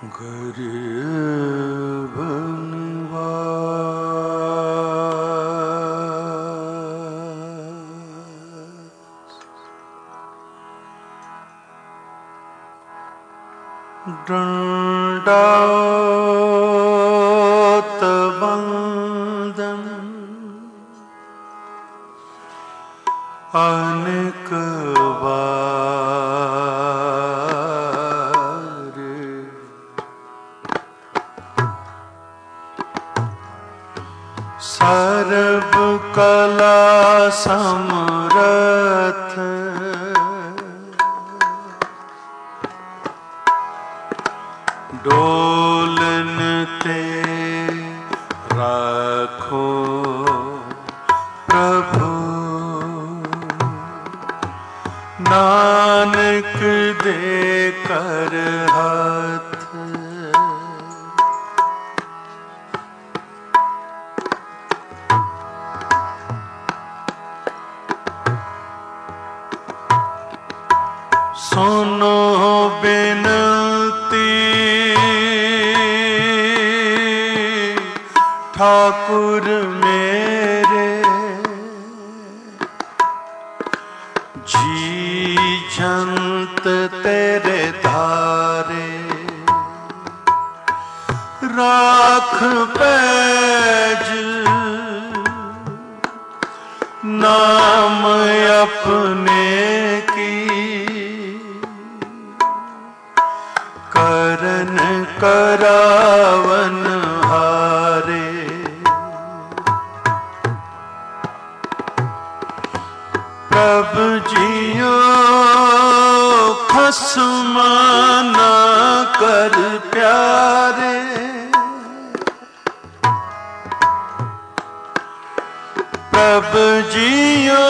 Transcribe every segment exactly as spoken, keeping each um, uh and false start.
गरीब दंडौत बंदन अनेक बार सर्व कला समरथ डोलन ते रखो प्रभु नानक दे कर हाथ सुनो बिनती ठाकुर मेरे जी जंत तेरे धारे राख पैज नाम अपने की करन करावन हारे प्रभु जियो खसमा न कर प्यारे प्रभु जियो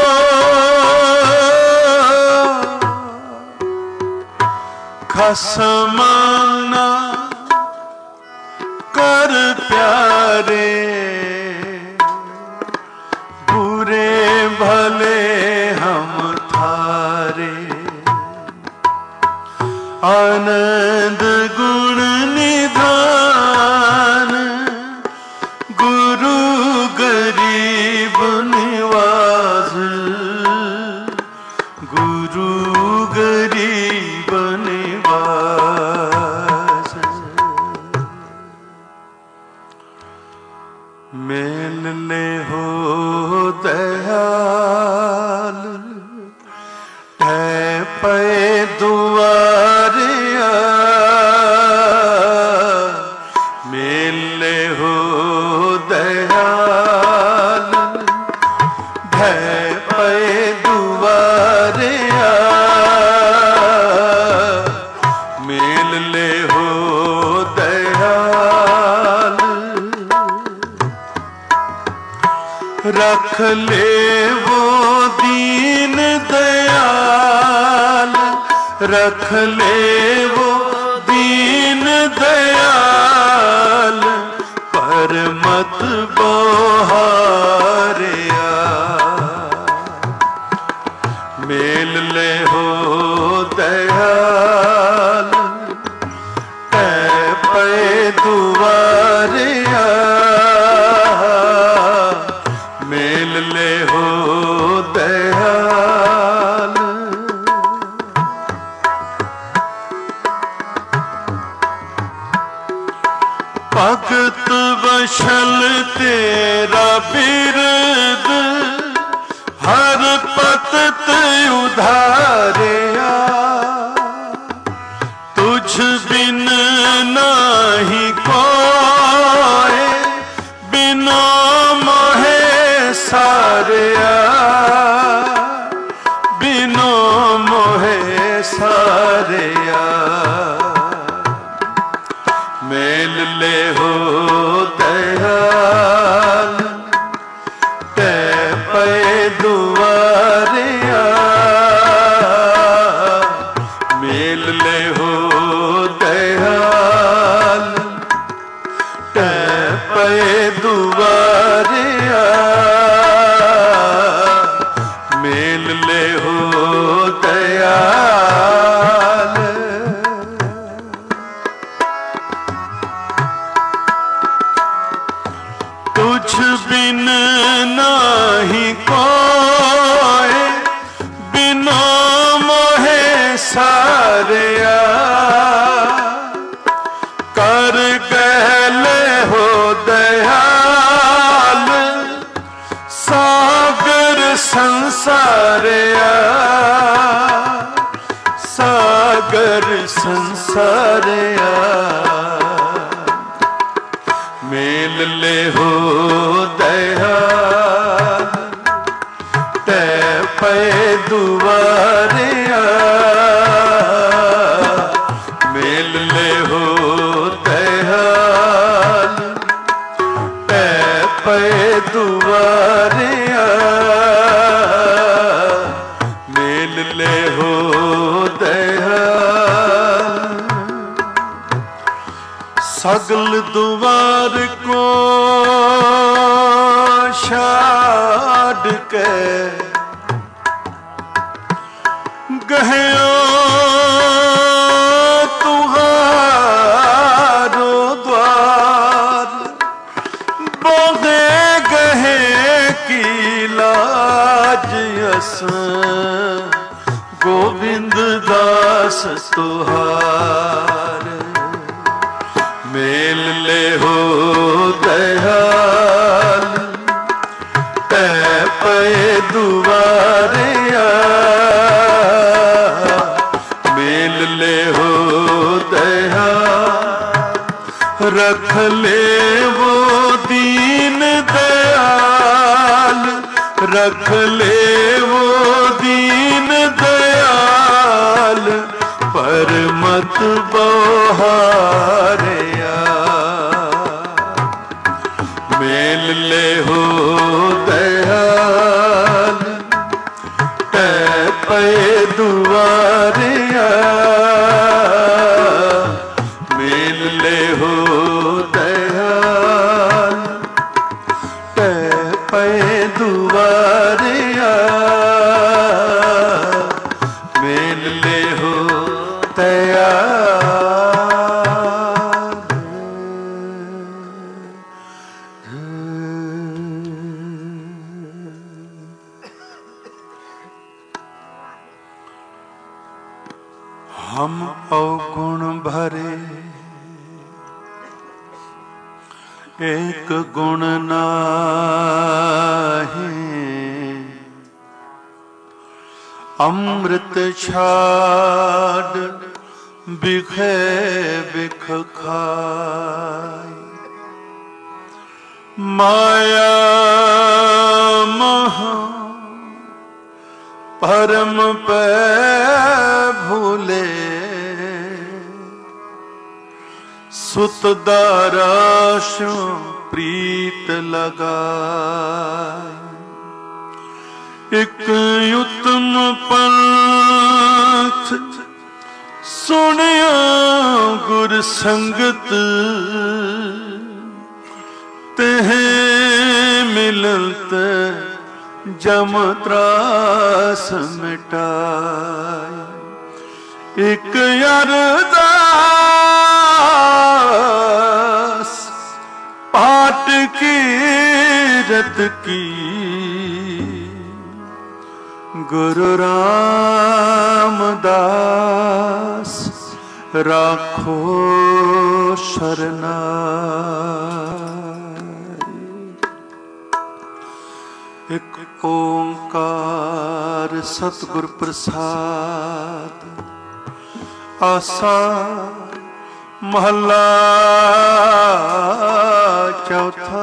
खसमा न कर प्यारे बुरे भले हम थारे आनंद गुण निधान गुरु गरीब निवास गुरु गरीब निवास मेल ले हो दयाल है पे दुआरिया मेल ले हो दयाल है पे दुआरिया मेल ले हो दयाल रख ले वो दीन दयाल रख ले वो दीन दयाल पर मत बोहारिया मेल ले हो दयाल तै पे दुआरिया मेल ले हो दयाल भगत वशल तेरा बिरद हर पतत उधारिया तुझ बिन नाही कोई बिना मोहे सारिया बिनो मोहे सारिया मेल ले हो दयाल ते पे दुआरिया मेल ले हो दयाल ते पे दुआरिया मेल ले हो दयाल कुछ बिन नाही कोय, बिनो मोहे सारिया। कर गहले हो दयाल, सागर संसारिया, सागर संसारिया। मेल ले हो दयाल, तै पे दुआरिया। मेल ले हो दयाल, तै पे दुआरिया। मेल ले हो दयाल, सगल दुआर को छाड़ के गहयो तुहारो द्वार। बोगे गहे की लाज अस, गोविंद दास तुहार। मेल ले हो दयाल, तै पे दुआरिया। मेल ले हो दयाल, रख ले वो दीन दयाल, रख ले वो दीन दयाल। पर मत बहारिया। मेल ले हो दयाल, तै पे दुआरिया। मेल ले हो दयाल, तै पे दुआरिया। मेल ले हो हम अवगुण भरे, एक गुण नाही। अमृत छाड़ बिखे बिख खाय। माया महा परम पे भूले। सुत दाराशु प्रीत लगाए। एक उत्तम पंथ सुनिया गुर संगत। तेह मिलत जम त्रास मिटाए। एक अरदास पाठ की रत की। गुरु रामदास राखो शरनाई। एक ओंकार सतगुर प्रसाद। आसा महला चौथा।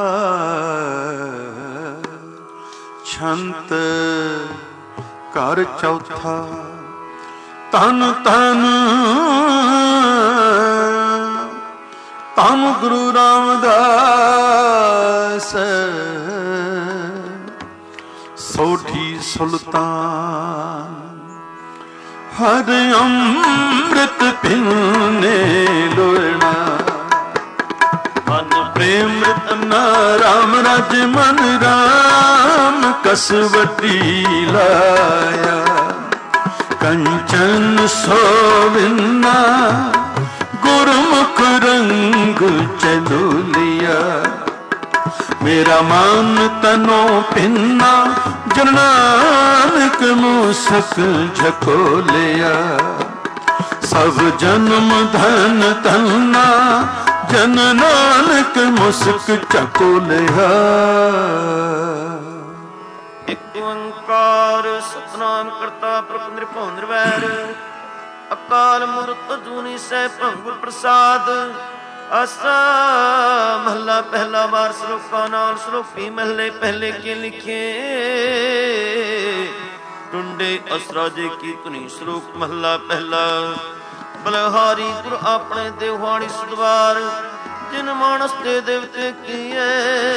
छंत कर चौथा। तन तन तन गुरु रामदास। सोठी सुल्तान हर अमृत पीने लोना। मन प्रेम रतना राम राज मन राम कसवटी लाया। कंचन सोविना गुरुमुख रंग चलो लिया। ਮੇਰਾ ਮਨ ਤਨੋ ਪਿੰਨਾ ਜਨ ਨਾਨਕ ਮੂਸਕ ਝਕੋਲਿਆ। ਸਭ ਜਨਮ ਧਨ ਧੰਨਾ ਜਨ ਨਾਨਕ ਮੁਸਕ ਝਕੋਲਿਆ। ਇਕ ਓੰਕਾਰ ਸਤਿਨਾਮ ਕਰਤਾ ਪੁਰਖ ਨਿਰਭਉ ਨਿਰਵੈਰ ਅਕਾਲ ਮੂਰਤ ਅਜੂਨੀ ਸੈਭੰ ਗੁਰ ਪ੍ਰਸਾਦ। ਆਸਾ ਮਹਲਾ ਪਹਿਲਾ ਵਾਰ ਸ਼ਲੋਕਾਂ ਨਾਲ ਸ਼ਲੋਕੀ ਮਹਲੇ ਪਹਿਲੇ ਕੇ ਲਿਖੇ ਟੁੰਡੇ ਅਸਰਾ ਜੇ ਕੀ ਧੁਨੀ। ਸ਼ਲੋਕ ਮਹਲਾ ਪਹਿਲਾ। ਬਲਹਾਰੀ ਗੁਰ ਆਪਣੇ ਦੇਵਾਣੀ ਸਦਵਾਰ ਜਿਨ ਮਾਨਸ ਦੇ ਦੇਵਤੇ ਕੀਏ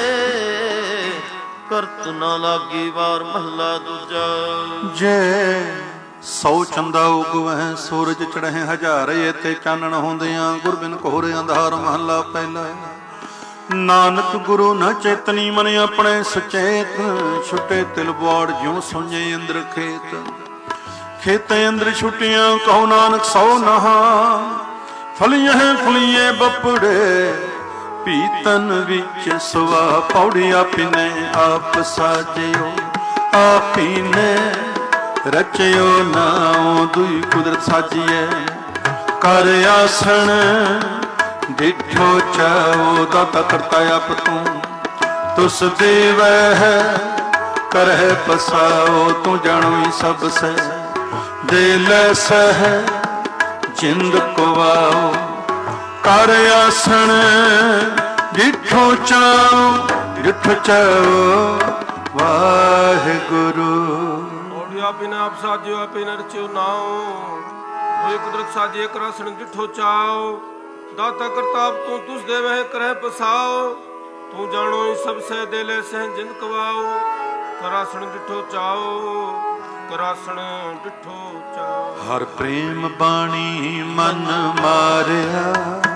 ਕਰਤ ਨਾ ਲਾਗੀ ਵਾਰ। ਮਹਲਾ ਦੂਜਾ। ਜੈ ਸੌ ਚੰਦਾ ਉਗਵੈ ਸੂਰਜ ਚੜ੍ਹੇ ਹਜ਼ਾਰੇ ਤੇ ਚਾਨਣ ਹੁੰਦਿਆਂ ਗੁਰ ਬਿਨ ਘੋਰ ਅੰਧਾਰ। ਮਹਲਾ ਪਹਿਲਾ। ਨਾਨਕ ਗੁਰੂ ਨ ਚੇਤਨੀ ਮਨ ਆਪਣੇ ਸੁਚੇਤ ਛੁੱਟੇ ਤਿਲ ਬੋੜ ਜਿਉ ਸੁਝੇ ਇੰਦਰ ਖੇਤ। ਖੇਤੇ ਅੰਦਰ ਛੁੱਟੀਆਂ ਕਹੋ ਨਾਨਕ ਸੌ ਨਹਾ ਫਲੀਏ ਫਲੀਏ ਬਪੜੇ ਪੀਤਨ ਵਿੱਚ ਸੁਆ ਪੌੜੀ ਆਪਿਨੇ ਆਪ ਸਾਜਿਓ ਆਪਿਨੇ ਰਚਿਓ ਨਾਉ ਦੁਈ ਕੁਦਰਤ ਸਾਜੀਐ। ਕਰ ਆਸਣ ਡਿਠੋ ਚਾਓ ਦਾਤਾ ਕਰਤਾ ਆਪ ਤੂੰ ਤੁਸ ਦੇਵੈ ਕਰਹਿ ਪਸਾਓ। ਤੂੰ ਜਾਣੋਈ ਸਭ ਸੈ ਦੇ ਲੈ ਸਹਿ ਜਿੰਦ ਕਵਾਓ। ਕਰ ਆਸਣ ਡਿਠੋ ਚਾਓ ਡਿਠ ਚਾਓ ਵਾਹਿਗੁਰੂ। ਆਪੇ ਨਾ ਆਪ ਸਾਜਿਓ ਆਪੇ ਨਾ ਰਚਿਓ ਨਾਉ ਹੋਏ ਕੁਦਰਤ ਸਾਜੇ ਕਰ ਆਸਣ ਡਿਠੋ ਚਾਓ। ਦਾਤਾ ਕਰਤਾਪ ਤੂੰ ਤੁਸ ਦੇਵਹਿ ਕਰਹਿ ਪਸਾਓ। ਤੂੰ ਜਾਣੋ ਹੀ ਸਭ ਸਹਿ ਦੇ ਲੈ ਸਹਿ ਜਿੰਦ ਕਵਾਓ। ਕਰ ਆਸਣ ਡਿਠੋ ਚਾਓ ਕਰ ਆਸਣ ਡਿਠੋ ਚਾਓ। ਹਰ ਪ੍ਰੇਮ ਬਾਣੀ ਮਨ ਮਾਰਿਆ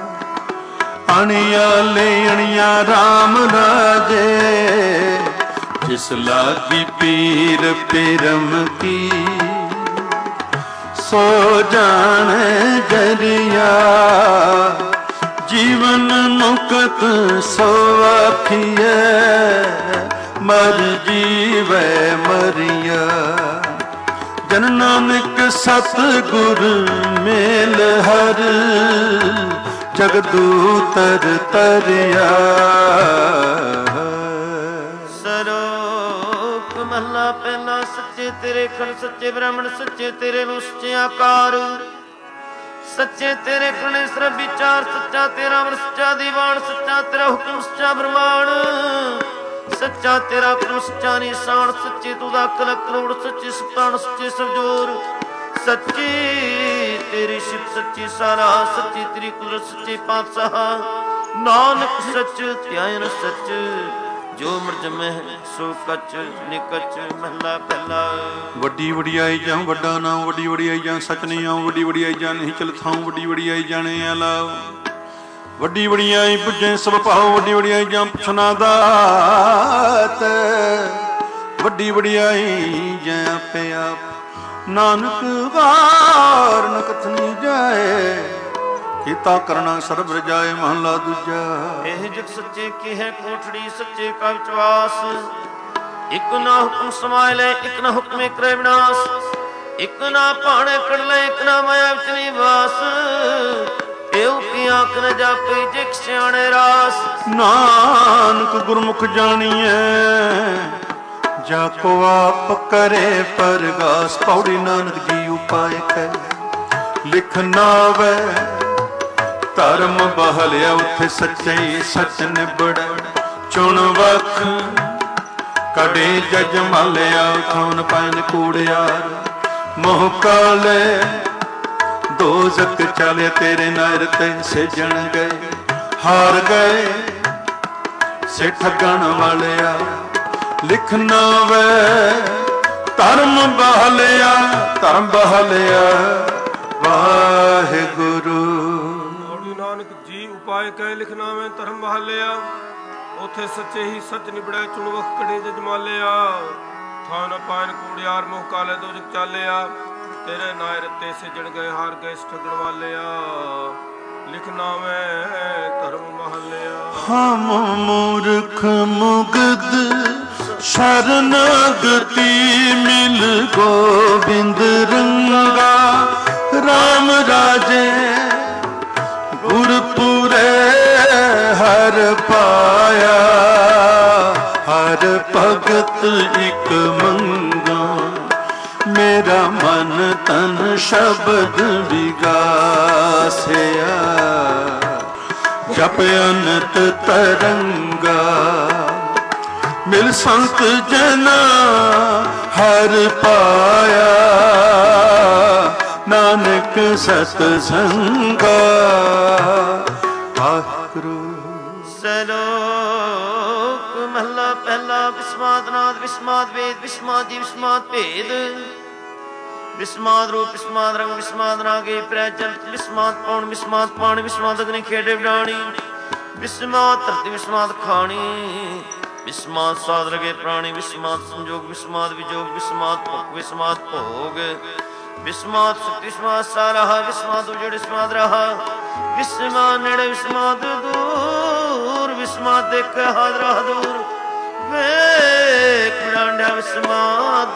ਅਣਿਆ ਲੈ ਅਣਿਆ ਰਾਮ ਰਾਜੇ। ਜਿਸ ਲਾਗੀ ਪੀਰ ਪਰਮ ਕੀ ਸੋ ਜਾਣੇ ਜਰੀਆ। ਜੀਵਨ ਮੁਕਤ ਸੋ ਆਖੀਐ ਮਰ ਜੀਵੈ ਮਰੀਆ। ਜਨ ਨਾਨਕ ਸਤਿਗੁਰ ਮੇਲ ਹਰ ਜਗਦੂਤਰ ਤਰਿਆ। ਮਹਲਾ ਪਹਿਲਾ। ਸੱਚੇ ਤੇਰੇ ਖਣ ਸੱਚੇ ਬ੍ਰਾਹਮਣ ਸੱਚੇ ਤੇਰੇ ਨੂੰ ਸੱਚੇ ਆਕਾਰ। ਸੱਚੇ ਤੇਰੇ ਖਣੇ ਸਰ ਵਿਚਾਰ ਸੱਚਾ ਤੇਰਾ ਅਮਰ ਸੱਚਾ ਦੀਵਾਨ। ਸੱਚਾ ਤੇਰਾ ਹੁਕਮ ਸੱਚਾ ਬਰਮਾਨ। ਸੱਚਾ ਤੇਰਾ ਕਰਮ ਸੱਚਾ ਨਿਸ਼ਾਨ। ਸੱਚੇ ਤੂੰ ਦਾ ਕਲ ਕਰੋੜ ਸੱਚੇ ਸੁਤਾਨ ਸੱਚੇ ਸਵਜੋਰ। ਸੱਚੀ ਤੇਰੀ ਸ਼ਿਫ ਸੱਚੀ ਸਾਰਾ ਸੱਚੀ ਤੇਰੀ ਕੁਦਰਤ ਸੱਚੇ ਪਾਤਸ਼ਾਹ। ਨਾਨਕ ਸੱਚ ਧਿਆਨ ਸੱਚ ਜੋ ਮਿਰਜ ਮਹਿ ਸੋ ਕਚ ਨਿਕਚ। ਮਹਲਾ ਪਹਿਲਾ। ਵੱਡੀ ਵਡਿਆਈ ਜਾਂ ਵੱਡਾ ਨਾਮ ਵੱਡੀ ਵਡਿਆਈ ਜਾਂ ਸਚ ਨਹੀਂ ਆਉ। ਵੱਡੀ ਵਡਿਆਈ ਜਾਂ ਨਹੀਂ ਚਲ ਥਾਉ ਵੱਡੀ ਵਡਿਆਈ ਜਾਣੇ ਅਲਾਉ। ਵੱਡੀ ਵਡਿਆਈ ਪੁੱਜੇ ਸਭ ਭਾਉ ਵੱਡੀ ਵਡਿਆਈ ਜਾਂ ਪੁੱਛਣਾ ਦਾਤ। ਵੱਡੀ ਵਡਿਆਈ ਜਾਂ ਆਪੇ ਆਪ ਨਾਨਕ ਵਾਰ ਨ ਕਥਨੀ ਜਾਏ। ਕੀਤਾ ਕਰਨਾ ਸਰਬ ਰਜਾਏ। ਮਹਲਾ ਦੂਜਾ। ਇਹ ਜਗ ਸੱਚੇ ਕੀ ਹੈ ਕੋਠੜੀ ਸੱਚੇ ਕਾ ਵਿਸ਼ਵਾਸ। ਇਕ ਨਾ ਹੁਕਮ ਸਮਾਇ ਲੈ ਇਕ ਨਾ ਹੁਕਮੇ ਕਰੇ ਵਿਨਾਸ਼। ਇਕ ਨਾ ਭਾਣੇ ਕੜ ਲੈ ਇਕ ਨਾ ਮਾਇਆ ਵਿੱਚ ਨਿਵਾਸ। ਇਹੋ ਕੀ ਆਖ ਨ ਜਾਪੇ ਜਿਕ ਸਿਆਣੇ ਰਾਸ। ਨਾਨਕ ਗੁਰਮੁਖ ਜਾਣੀਐ ਜਾ ਕੋ ਆਪ ਕਰੇ ਪਰਗਾਸ। ਪੌੜੀ ਨਾਨਕ ਜੀ ਉਪਾਇ ਕੈ ਲਿਖ ਨਾਵੈ ਧਰਮ ਬਹਲਿਆ। ਉੱਥੇ ਸੱਚੇ ਸੱਚ ਨਿਬੜ ਚੁਣ ਵਖ ਕੜੇ ਜਜ ਮਾਲਿਆ। ਖਾਨ ਪੈਨ ਕੂੜਿਆਰ ਮੋਹ ਕਾਲੇ ਦੋਜ਼ਕ ਚਾਲੇ। ਤੇਰੇ ਨਾਇਰ ਤੇ ਸੇਜਣ ਗਏ ਹਾਰ ਗਏ ਸੇ ਠੱਗਣ ਵਾਲਿਆ। ਲਿਖਣਾ ਵੈ ਧਰਮ ਬਹਲਿਆ ਧਰਮ ਬਹਲਿਆ ਵਾਹਿਗੁਰੂ। ਨਾਨਕ ਜੀ ਉਪਾਇ ਕਹਿ ਲਿਖਣਾ ਮੈਂ ਧਰਮ ਬਹਾਲਿਆ। ਉਥੇ ਸੱਚੇ ਹੀ ਸੱਚ ਨਿਬੜਿਆ ਚੁਣ ਵਖ ਕੜੇ ਜਜਮਾਲਿਆ। ਥਾਨ ਪਾਇਨ ਕੂੜਿਆਰ ਮੋਹ ਕਾਲੇ ਦੋਜਕ ਚਾਲਿਆ। ਤੇਰੇ ਨਾਇਰ ਤੇ ਸਿਜਣ ਗਏ ਹਾਰ ਗਏ ਠੱਗਣ ਵਾਲਿਆ। ਲਿਖਣਾ ਮੈਂ ਧਰਮ ਬਹਾਲਿਆ। ਹਮ ਮੂਰਖ ਮੁਗਧ ਸ਼ਰਨਾਗਤੀ ਮਿਲ ਗੋਬਿੰਦ ਰੰਗਾ ਰਾਮ ਰਾਜੇ ਗੁਰਪੁਰੇ ਹਰ ਪਾਇਆ ਹਰ ਭਗਤ ਇਕ ਮੰਗਾ ਮੇਰਾ ਮਨ ਤਨ ਸ਼ਬਦ ਵਿਗਾਸਿਆ ਜਪ ਅਨੰਤ ਤਰੰਗਾ ਮਿਲ ਸੰਤ ਜਨਾ ਹਰ ਪਾਇਆ ਨਾਨਕ ਸਤ ਸੰਗਾ ਆਖਰੂ ਸਲੋਕ ਮਹਲਾ ਪਹਿਲਾ ਵਿਸਮਾਦ ਨਾਦ ਵਿਸਮਾਦ ਵੇਦ ਵਿਸਮਾਦ ਜੀ ਵਿਸਮਾਦ ਭੇਦ ਵਿਸਮਾਦ ਰੂਪ ਵਿਸਮਾਦ ਰੰਗ ਵਿਸਮਾਦ ਰਾਗੇ ਪ੍ਰਜਨ ਵਿਸਮਾਦ ਪੌਣ ਵਿਸਮਾਦ ਪਾਣੀ ਵਿਸਮਾਦ ਅਗਨੀ ਖੇਡੇ ਵਿਡਾਣੀ ਵਿਸਮਾਦ ਧਰਤੀ ਵਿਸਮਾਦ ਖਾਣੀ ਵਿਸਮਾਦ ਸਾਧ ਰਗੇ ਪ੍ਰਾਣੀ ਵਿਸਮਾਦ ਸੰਜੋਗ ਵਿਸਮਾਦ ਵਿਜੋਗ ਵਿਸਮਾਦ ਭੋਗ ਵਿਸਮਾਦ ਭੋਗ ਵਿਸਮਾਦ ਸ਼ਕਤੀ ਵਿਸਮਾਦ ਸਾਰਾ ਵਿਸਮਾਦ ਉਜੜ ਵਿਸਮਾਦ ਰਹਾ ਵਿਸਮਾਦ ਨੇੜੇ ਵਿਸਮਾਦ ਦੂਰ ਵਿਸਮਾਦ ਦੇਖ ਹਾਜ਼ਰਾ ਦੂਰ ਵੇਖ ਡਾਂਡਾ ਵਿਸਮਾਦ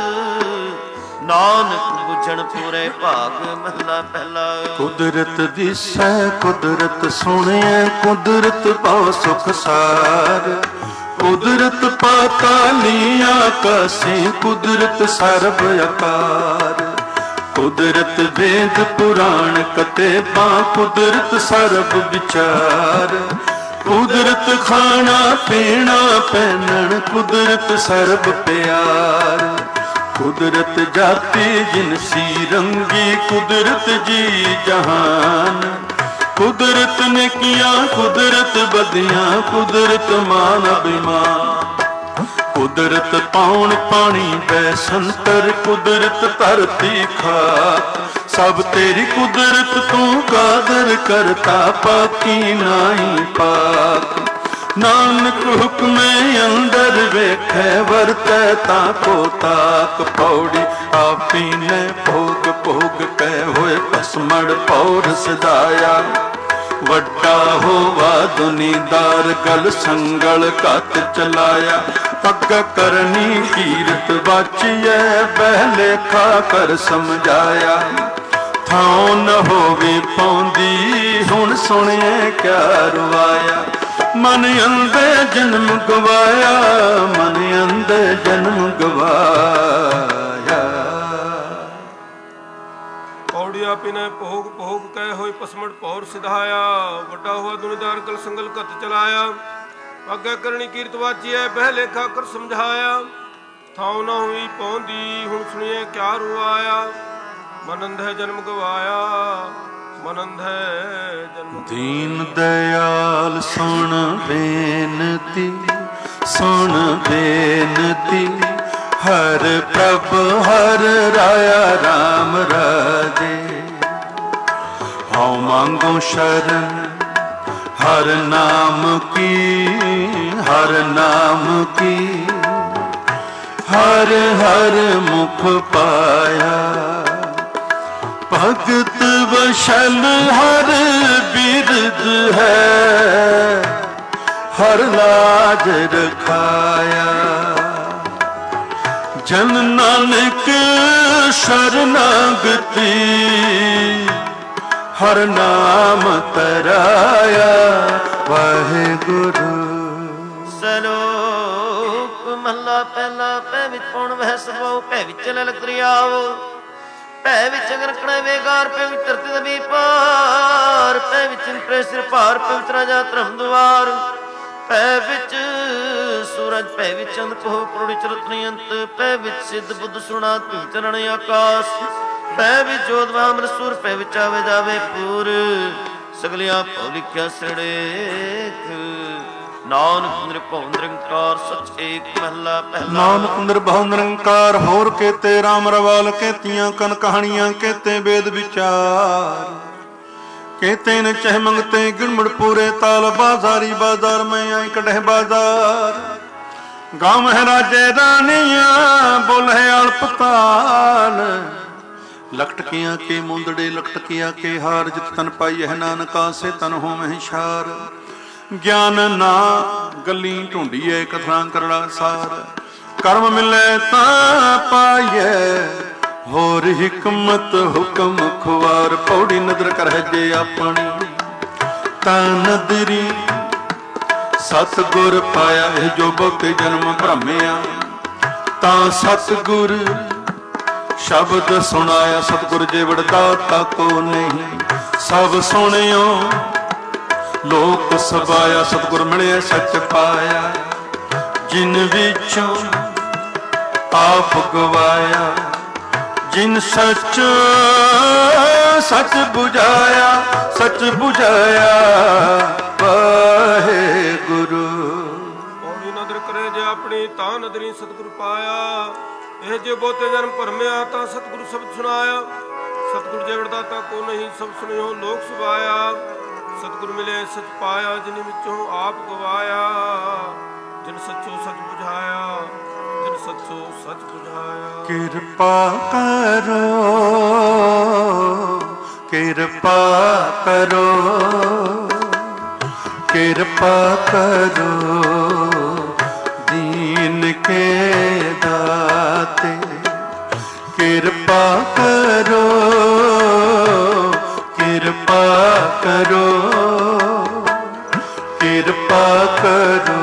ਨਾਨਕ ਬੁਝਣ ਪੂਰੇ ਭਾਗ ਮਹਲਾ ਪਹਿਲਾ ਕੁਦਰਤ ਦਿਸੈ ਕੁਦਰਤ ਸੁਣਿਐ ਕੁਦਰਤ ਪਾਉ ਸੁਖ ਸਾਰ ਕੁਦਰਤ ਪਾਤਾਲੀ ਆਕਾਸੇ ਕੁਦਰਤ ਸਰਬ ਆਕਾਰ ਕੁਦਰਤ ਵੇਦ ਪੁਰਾਣ ਕਤੇਬਾਂ ਕੁਦਰਤ ਸਰਬ ਵਿਚਾਰ ਕੁਦਰਤ ਖਾਣਾ ਪੀਣਾ ਪਹਿਨਣ ਕੁਦਰਤ ਸਰਬ ਪਿਆਰ ਕੁਦਰਤ ਜਾਤੀ ਜਿਨਸੀ ਰੰਗੀ ਕੁਦਰਤ ਜੀ ਜਹਾਨ ਕੁਦਰਤ ਨੇ ਕੀਆਂ ਕੁਦਰਤ ਬਦੀਆਂ ਕੁਦਰਤ ਮਾਨ ਅਭਿਮਾਨ ਕੁਦਰਤ ਪਾਉਣ ਪਾਣੀ ਬੈ ਸੰਤਰ ਕੁਦਰਤ ਧਰਤੀ ਖਾਕ ਸਭ ਤੇਰੀ ਕੁਦਰਤ ਤੂੰ ਕਾਦਰ ਕਰਤਾ ਪਾਕੀ ਨਾਹੀ ਪਾਕ ਨਾਨਕ ਹੁਕਮੇ ਅੰਦਰ ਵੇਖੈ ਵਰਤੈ ਤਾਂ ਕੋ ਤਾਕ ਪੌੜੀ ਆਪੀ ਨੇ ਭੋਗ ਭੋਗ ਕਹਿ ਹੋਏ ਭਸਮੜ ਪੌਰ ਸਦਾਇਆ ਵੱਡਾ ਹੋਵਾ ਦੁਨੀਦਾਰ ਗਲ ਸੰਗਲ ਘੱਤ ਚਲਾਇਆ ਪੱਗ ਕਰਨੀ ਕੀਰਤ ਬਾਚੀਐ ਬਹਿ ਲੇਖਾ ਕਰ ਸਮਝਾਇਆ ਥਾਉ ਨ ਹੋਵੇ ਪਾਉਂਦੀ ਹੁਣ ਸੁਣਿਐ ਕਿਆ ਰਵਾਇਆ ਮਨ ਅੰਦੇ ਜਨਮ ਗਵਾਇਆ ਮਨ ਅੰਦੇ ਜਨਮ ਗਵਾਇਆ ਪੌੜੀਆ ਪਿਨੇ ਭੋਗ ਭੋਗ ਕਹਿ ਹੋਈ ਪਸਮੜ ਪੌਰ ਸਿਧਾਇਆ ਵੱਡਾ ਹੋਆ ਦੁਨੀਦਾਰ ਕਲ ਸੰਗਲ ਘੱਤ ਚਲਾਇਆ ਅੱਗੇ ਕਰਨੀ ਕੀਰਤ ਵਾਚੀਐ ਬਹਿ ਲੇਖਾ ਕਰ ਸਮਝਾਇਆ ਥਾਉ ਨਾ ਹੋਈ ਪਹੁੰਦੀ ਹੁਣ ਸੁਣੀਏ ਕਿਆ ਰੁਆਇਆ ਮਨ ਅੰਧੇ ਜਨਮ ਗਵਾਇਆ ਮਨ ਅੰਧੇ ਜਨਮ ਦੀਨ ਦਇਆਲ ਸੁਣ ਬੇਨਤੀ ਸੁਣ ਬੇਨਤੀ ਹਰ ਪ੍ਰਭ ਹਰ ਰਾਇਆ ਰਾਮ ਰਾਜੇ ਹਉ ਮੰਗੋ ਸ਼ਰਨ ਹਰ ਨਾਮ ਕੀ ਹਰ ਨਾਮ ਕੀ ਹਰ ਹਰ ਮੁਖ ਪਾਇਆ ਭਗਤ ਵਸ਼ਲ ਹਰ ਬਿਰਦ ਹੈ ਹਰ ਲਾਜ ਰਖਾਇਆ ਜਨ ਨਾਨਕ ਸ਼ਰਨਾਗਤੀ ਹਰ ਨਾਮ ਤਰਾਇਆ ਵਾਹਿਗੁਰੂ ਸਲੋਕ ਮਹਲਾ ਪਹਿਲਾ ਪੈ ਵਿੱਚ ਪਉਣ ਵਹਿ ਸਭਾਉ ਭੈ ਵਿੱਚ ਲਲਕ ਦਰਿਆਵ ਭੈ ਵਿੱਚ ਗਰਕਣਾ ਵੇਗਾਰ ਪੈ ਵਿੱਚ ਧਰਤੀ ਦਬੀ ਪਾਰ ਭੈ ਵਿੱਚ ਇੰਤਰੇ ਸਿਰ ਭਾਰ ਪਵਿੱਤਰ ਰਾਜਾ ਧਰਮ ਦੁਆਰ ਭੈ ਵਿੱਚ ਸੂਰਜ ਭੈ ਵਿੱਚ ਚੰਦ ਕਹੋ ਕਰੋੜੀ ਚਰਤਨੀ ਅੰਤ ਭੈ ਵਿੱਚ ਸਿੱਧ ਬੁੱਧ ਸੁਣਾ ਤੂੰ ਚਰਨ ਆਕਾਸ਼ ਭੈ ਵਿੱਚ ਜੋਤਵਾ ਅਮਰਸੂਰ ਭੈ ਵਿੱਚ ਆਵੇ ਜਾਵੇ ਪੂਰ ਸਗਲਿਆ ਭਉ ਲਿਖਿਆ ਸਿਰੜੇਖ ਨਾਨਕ ਨਿਰਭਉ ਨਿਰੰਕਾਰ ਸਚ ਏਕ ਮਹਲਾ ਪਹਿਲਾ ਨਾਨਕ ਨਿਰਭਉ ਨਿਰੰਕਾਰ ਹੋਰ ਕੇਤੇ ਰਾਮ ਰਵਾਲ ਕੇਤੀਆਂ ਕਨ ਕਹਾਣੀਆਂ ਕੇਤੇ ਵੇਦ ਵਿਚਾਰ ਕੇਤੇ ਨ ਚਹ ਮੰਗਤੇ ਗਿਣਮੜ ਪੂਰੇ ਤਾਲ ਬਾਜ਼ਾਰੀ ਬਾਜ਼ਾਰ ਮੈਂ ਆਈ ਕਢੇ ਬਾਜ਼ਾਰ ਗਾਮ ਹੈ ਰਾਜੇ ਰਾਨੀਆਂ ਬੋਲੇ ਅਲਪਤਾਲ ਲਖਟਕੀਆਂ ਕੇ ਮੁੰਦੜੇ ਲਖਟਕੀਆਂ ਕੇ ਹਾਰ ਜਿਤ ਤਨ ਪਾਈ ਹੈ ਨਾਨਕਾ ਸੇ ਤਨ ਹੋ ਮਹਿਸ਼ਾਰ ज्ञान ना गली ढूंढिए कथना करड़ा सार कर्म मिले ता पाइए होर हिकमत हुक्म खुआर पौड़ी नदर कर जे अपनी ता नदरी सतगुर पाया है जो बहुते जन्म भ्रमिया ता सतगुर शब्द सुनाया सतगुर जेवड़ दाता को नहीं सब सुनियो लोक सबाया सतगुर मिले सच पाया जिन विचों आप गवाया जिन सच सच बुझाया सच बुझाया वाहे गुरु पौड़ी नदर करे जे अपनी ता नदरी सतगुर पाया ਇਹ ਜੇ ਬਹੁਤੇ ਜਨਮ ਭਰਮਿਆ ਤਾਂ ਸਤਿਗੁਰੂ ਸ਼ਬਦ ਸੁਣਾਇਆ ਸਤਿਗੁਰ ਜੇ ਵਡਦਾਤਾ ਕੋ ਨਹੀਂ ਸਭ ਸੁਣਿਓ ਲੋਕ ਸੁਭਾਇਆ ਸਤਿਗੁਰ ਮਿਲੇ ਸਚ ਪਾਇਆ ਜਿਨ ਵਿੱਚੋਂ ਆਪ ਗਵਾਇਆ ਜਿਨ ਸੱਚੋ ਸਚ ਬੁਝਾਇਆ ਜਿਨ ਸੱਚੋ ਸਚ ਬੁਝਾਇਆ ਕਿਰਪਾ ਕਰੋ ਕਿਰਪਾ ਕਰੋ ਕਿਰਪਾ ਕਰੋ दीन के दाते कृपा करो कृपा करो कृपा करो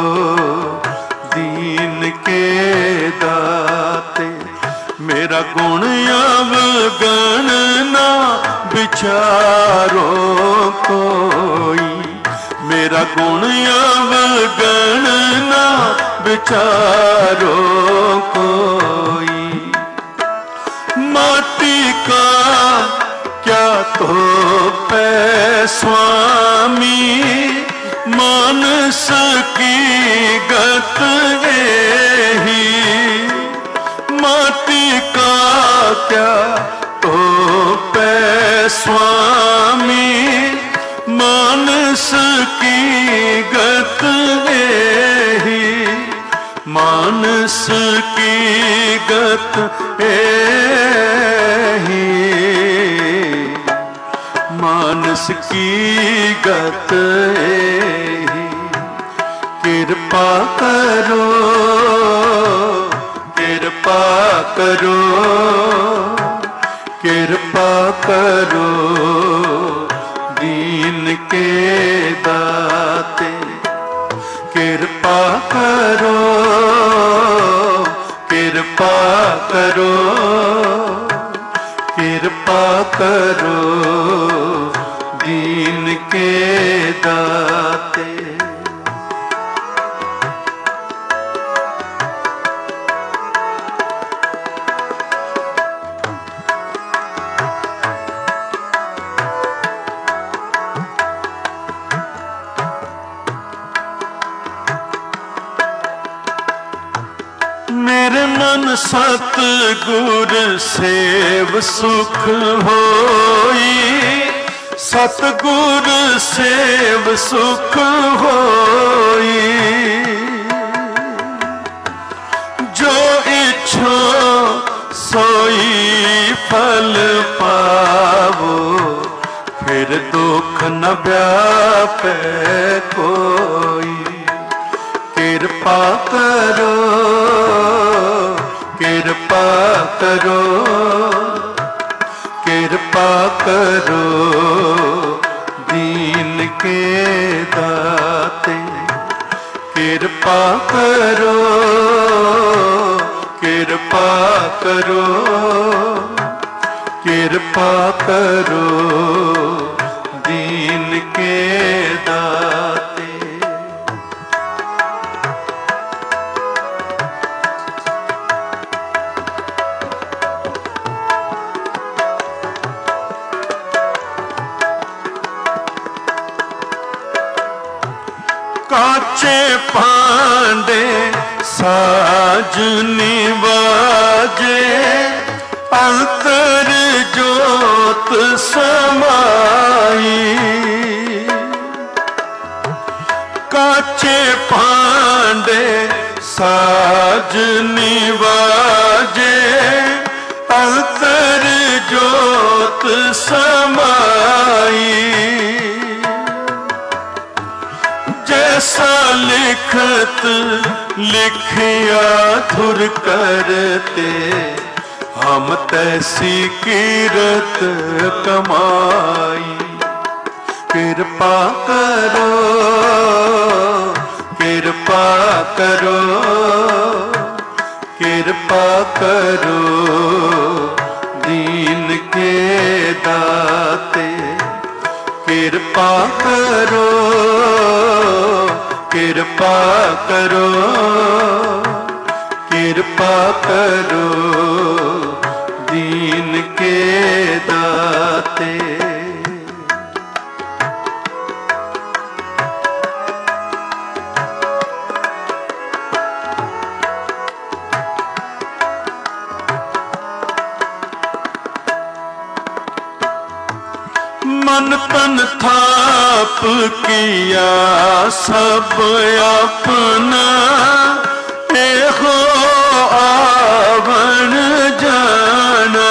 दीन के दाते मेरा गुण अवगण ना विचारो कोई मेरा गुण अवगण ना विचारो कोई माटी का क्या तो पै स्वामी मानस की गत ही माटी का क्या तो पै स्वामी मानस की गत ही मानस की गत ही मानस की गत ही कृपा करो कृपा करो कृपा करो दीन के दाते कृपा करो कृपा करो कृपा करो दीन के दाते मेरे मन सतगुर सेव सुख होई सतगुर सेव सुख होई जो इच्छो सोई फल पावो फिर दुख न व्यापे कोई कृपा करो कृपा करो कृपा करो दीन के दाते कृपा करो कृपा करो कृपा करो दीन के दाते काचे पांडे साज निवाजे अंतर जोत समाई काचे पांडे साज निवाजे अंतर जोत समाई जैसा लिखत लिखिया धुर करते, हम तैसी कीरत कमाई। कृपा करो कृपा करो कृपा करो दीन के दाते। कृपा करो कृपा करो कृपा करो दीन के दाते। मन तन थाप किया सब अपना, एहो आवण जाना।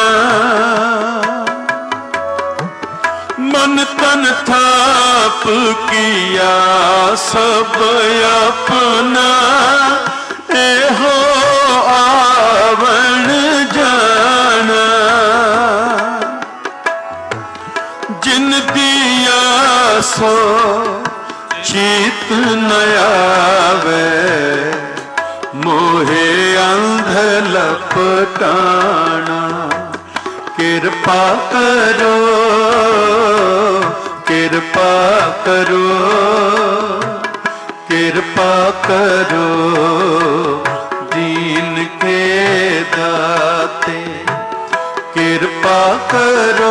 मन तन थाप किया सब अपना, एहो आवण जाना। जिन दिया सो चीत न आवे, मोहे अंध लपटाना। कृपा करो कृपा करो कृपा करो दीन के दाते। कृपा करो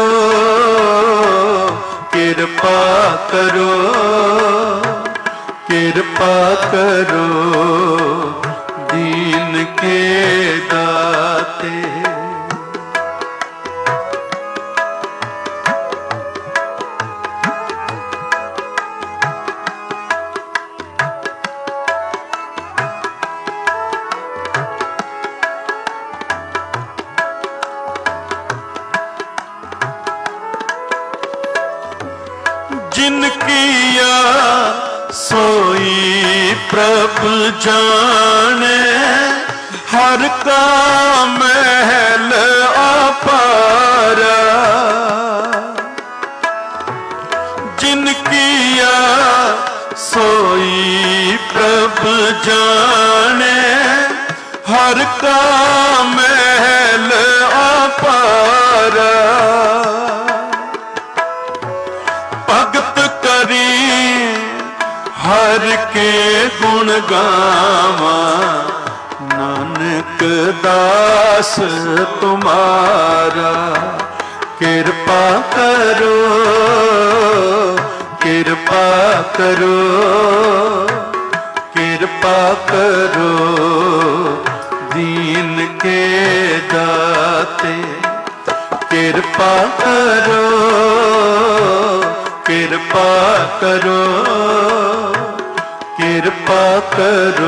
कृपा करो कृपा करो दीन के दाते। जिन किया सोई प्रभु जाने, हर का महल अपारा। जिन किया सोई प्रभु जाने, हर का महल अपारा। भगत करी हर के गुण गावा, नानक दास तुम्हारा। कृपा करो कृपा करो कृपा करो दीन के दाते। कृपा करो कृपा करो कृपा करो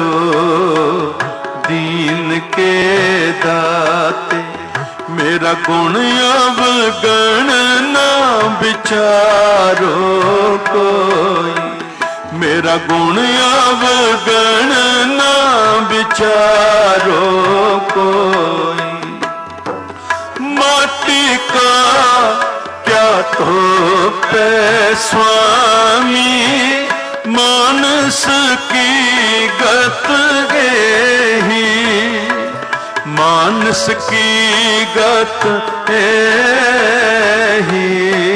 दीन के दाते। मेरा गुण अवगण ना विचारो कोई, मेरा गुण अवगण ना विचारो कोई। माटी का क्या तो पे स्वामी, मानस की गत एही। मानस की गत एही,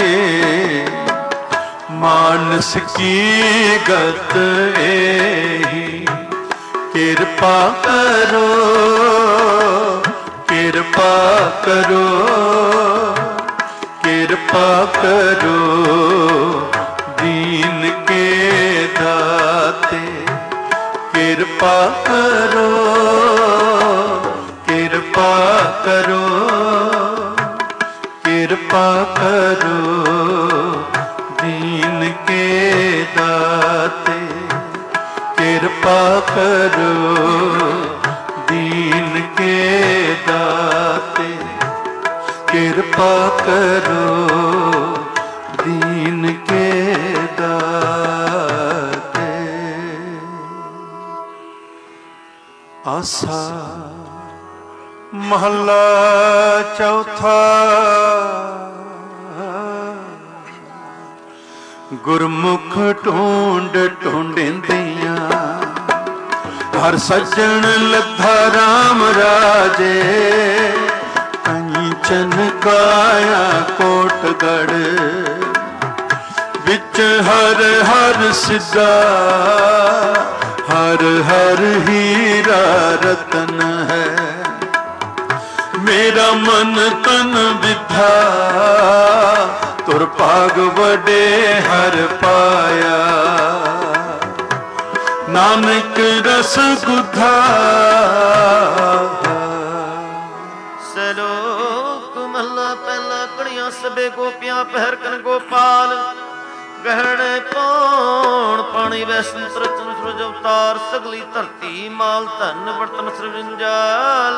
मानस की गत एही। कृपा करो कृपा करो कृपा करो दीन के दाते। कृपा करो कृपा करो कृपा करो दीन के दाते। कृपा करो दीन के दाते। कृपा करो दीन के दाते। ਆਸਾ। ਮਹੱਲਾ ਚੌਥਾ। ਗੁਰਮੁਖ ਢੂੰਡ ਢੂੰਡਿੰਦੀਆਂ ਹਰ ਸੱਜਣ ਲੱਧਾ ਰਾਮ ਰਾਜੇ। ਕੰਚਨ ਕਾਇਆ ਕੋਟਗੜ ਵਿੱਚ ਹਰ ਹਰ ਸਿੱਧਾ। ਹਰ ਹਰ ਹੀਰਾ ਰਤਨ ਹੈ ਮੇਰਾ ਮਨ ਤਨ ਵਿਧਾ। ਤੁਰ ਭਾਗ ਵਡੇ ਹਰ ਪਾਇਆ ਨਾਨਕ ਰਸ ਗੁਧਾ। ਸਲੋਕ ਮਹਲਾ ਪਹਿਲਾ। ਕੜੀਆਂ ਸਭੇ ਗੋਪੀਆਂ ਪਹਿਰ ਕਨ ਗੋਪਾਲ। ਗਹਿਣੇ ਪੌਣ ਪਾਣੀ ਵੈਸਨ ਰਚਨ ਸਰਜ ਅਵਤਾਰ। ਸਗਲੀ ਧਰਤੀ ਮਾਲ ਧਨ ਵਰਤਨ ਸਰਵਿੰਜਾਲ।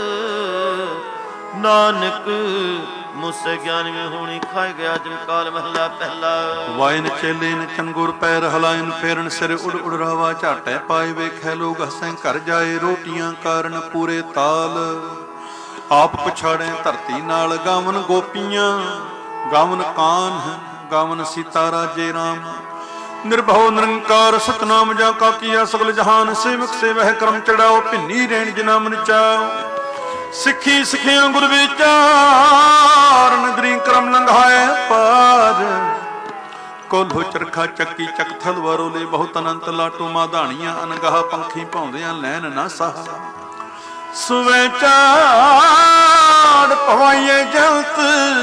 ਨਾਨਕ ਮੁਸੇ ਗਿਆਨ ਵਿੱਚ ਹੋਣੀ ਖਾਇ ਗਿਆ ਜਮ ਕਾਲ। ਮਹਲਾ ਪਹਿਲਾ। ਵਾਇਨ ਚੇਲੇ ਨ ਚੰਗੁਰ ਪੈਰ ਹਲਾਇਨ ਫੇਰਨ ਸਿਰ ਉੜ ਉੜ ਰਾਵਾ। ਝਾਟੇ ਪਾਏ ਵੇਖੈ ਲੋਕ ਹਸੈਂ ਘਰ ਜਾਏ। ਰੋਟੀਆਂ ਕਾਰਨ ਪੂਰੇ ਤਾਲ ਆਪ ਪਛਾੜੇ ਧਰਤੀ ਨਾਲ। ਗਾਵਨ ਗੋਪੀਆਂ ਗਾਵਨ ਕਾਨ ਹੈ ਗਾਵਨ ਸੀਤਾ ਰਾਜੇ ਰਾਮ। ਨਿਰਭਉ ਨਿਰੰਕਾਰ ਸਤਨਾਮ ਜਾ ਕਾ ਕੀਆ। ਸਗਲ ਜਹਾਨ ਸੇਵਕ ਸੇਵਹਿ ਕਰਮ ਚੜਾਓ। ਭਿੰਨੀ ਰੇਣ ਜਿਨਾ ਮਨ ਚਾਓ। ਸਿੱਖੀ ਸਿੱਖਿਆ ਗੁਰ ਵਿਚਾਰ। ਨਦਰੀ ਕਰਮ ਲੰਘਾਏ ਪਾਰ। ਕੋਲੋ ਚਰਖਾ ਚੱਕੀ ਚੱਕ ਥਲ ਵਰੋਲੇ। ਬਹੁਤ ਅਨੰਤ ਲਾਟੂ ਮਾਧਾਣੀਆਂ। ਅਨਗਾਹ ਪੰਖੀ ਭਾਉਂਦਿਆਂ ਲੈਣ ਨਾ ਸਾਹ। ਸੁਵੇ ਚਾੜ ਪਵਾਈਏ ਜਲਤ।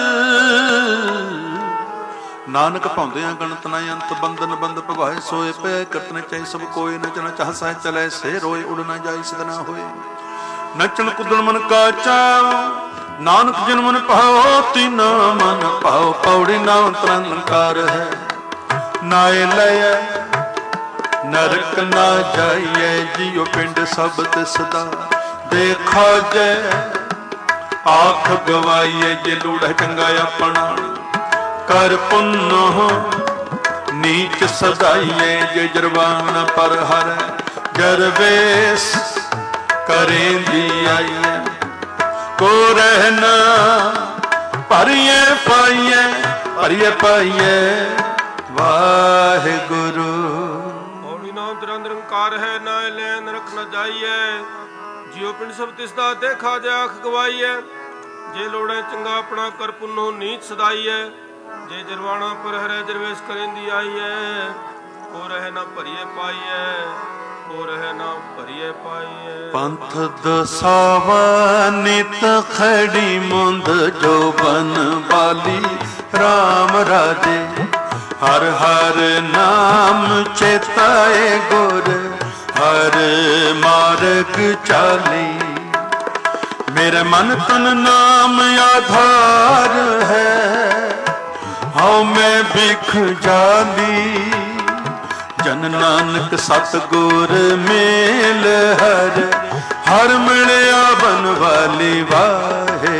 ਨਾਨਕ ਭਾਉਂਦਿਆਂ ਗਣਤ ਨਾ ਅੰਤ। ਬੰਧਨ ਬੰਦ ਭਵਾਏ ਸੋਏ ਪੈ। ਕਰਤਨ ਚਾਹੀ ਸਭ ਕੋਏ। ਨਚਨ ਚਾਹ ਸਹਿ ਚਲੇ ਸੇ ਰੋਏ। ਉੜ ਨਾ ਜਾਈ ਸਿਧ ਨਾ ਹੋਏ। ਨਚਣ ਕੁੱਦਣ ਮਨ ਕਾ ਚਾਉ। ਨਾਨਕ ਜਿਨ ਮਨ ਭਾਉ ਤਿਨਾ ਮਨ ਭਾਉ। ਪੌੜੀ ਨਾਮ ਤਰੰਕਾਰ ਹੈ ਨਾਏ ਲਇ ਨਰਕ ਨਾ ਜਾਈਏ। ਜੀਉ ਪਿੰਡ ਸਭ ਤਿਸ ਦਾ ਦੇਖਾ ਜੈ। ਆਖ ਗਵਾਈਏ ਜੇ ਲੂੜਾ ਚੰਗਾ ਆਪਣਾ। ਕਰ ਪੁੰਨੋ ਨੀਚ ਸਦਾਈਏ। ਜੇ ਜਰਵਾਨ ਪਰ ਹਰ ਜਰਵੇਸ ਕਰੇਂਦੀ ਆਈਏ। ਕੋ ਰਹਿਣਾ ਭਰੀਏ ਪਾਈਏ ਭਰੀਏ ਪਾਈਏ ਵਾਹਿਗੁਰੂ। ਹੌਲੀ ਨਾਮ ਤੇਰਾ ਨਿਰੰਕਾਰ ਹੈ ਨਾਏ ਲੈਣ ਰਖ ਨਾ ਜਾਈਏ। ਜਿਉ ਪਿੰਡ ਸਭ ਤਿਸ ਦਾ ਦੇਖਾ ਜੇ ਆਖ ਗਵਾਈਏ। ਜੇ ਲੋੜੇ ਚੰਗਾ ਆਪਣਾ ਕਰ ਪੁੰਨੋ ਨੀਚ ਸਦਾਈਏ। ਜੇ ਜਰਵਾਣਾ ਪਰ ਹਰੇ ਜਰਵੇਸ਼ ਕਰੇਂਦੀ ਆਈਏ। ਕੋ ਰਹਿ ਨਾ ਭਰੀਏ ਪਾਈਏ ਕੋ ਰਹਿ ਨਾ ਭਰੀਏ ਪਾਈਏ। ਪੰਥ ਦਸਾਵਾ ਨਿਤ ਖੜੀ ਮੁੰਦ। ਜੋ ਬਨ ਬਾਲੀ ਰਾਮ ਰਾਜੇ। ਹਰ ਹਰ ਨਾਮ ਚੇਤਾਏ ਗੁਰ। ਹਰ ਮਾਰਗ ਚਾਲੀ। ਮੇਰੇ ਮਨ ਤਨ ਨਾਮ ਆਧਾਰ ਹੈ। ਹਉ ਮੈਂ ਬਿਖ ਜਾਲੀ। ਜਨ ਨਾਨਕ ਸਤਿਗੁਰ ਮੇਲ ਹਰ। ਹਰ ਮਿਲਿਆ ਬਨਵਾਲੀ ਵਾਹਿਗੁਰੂ।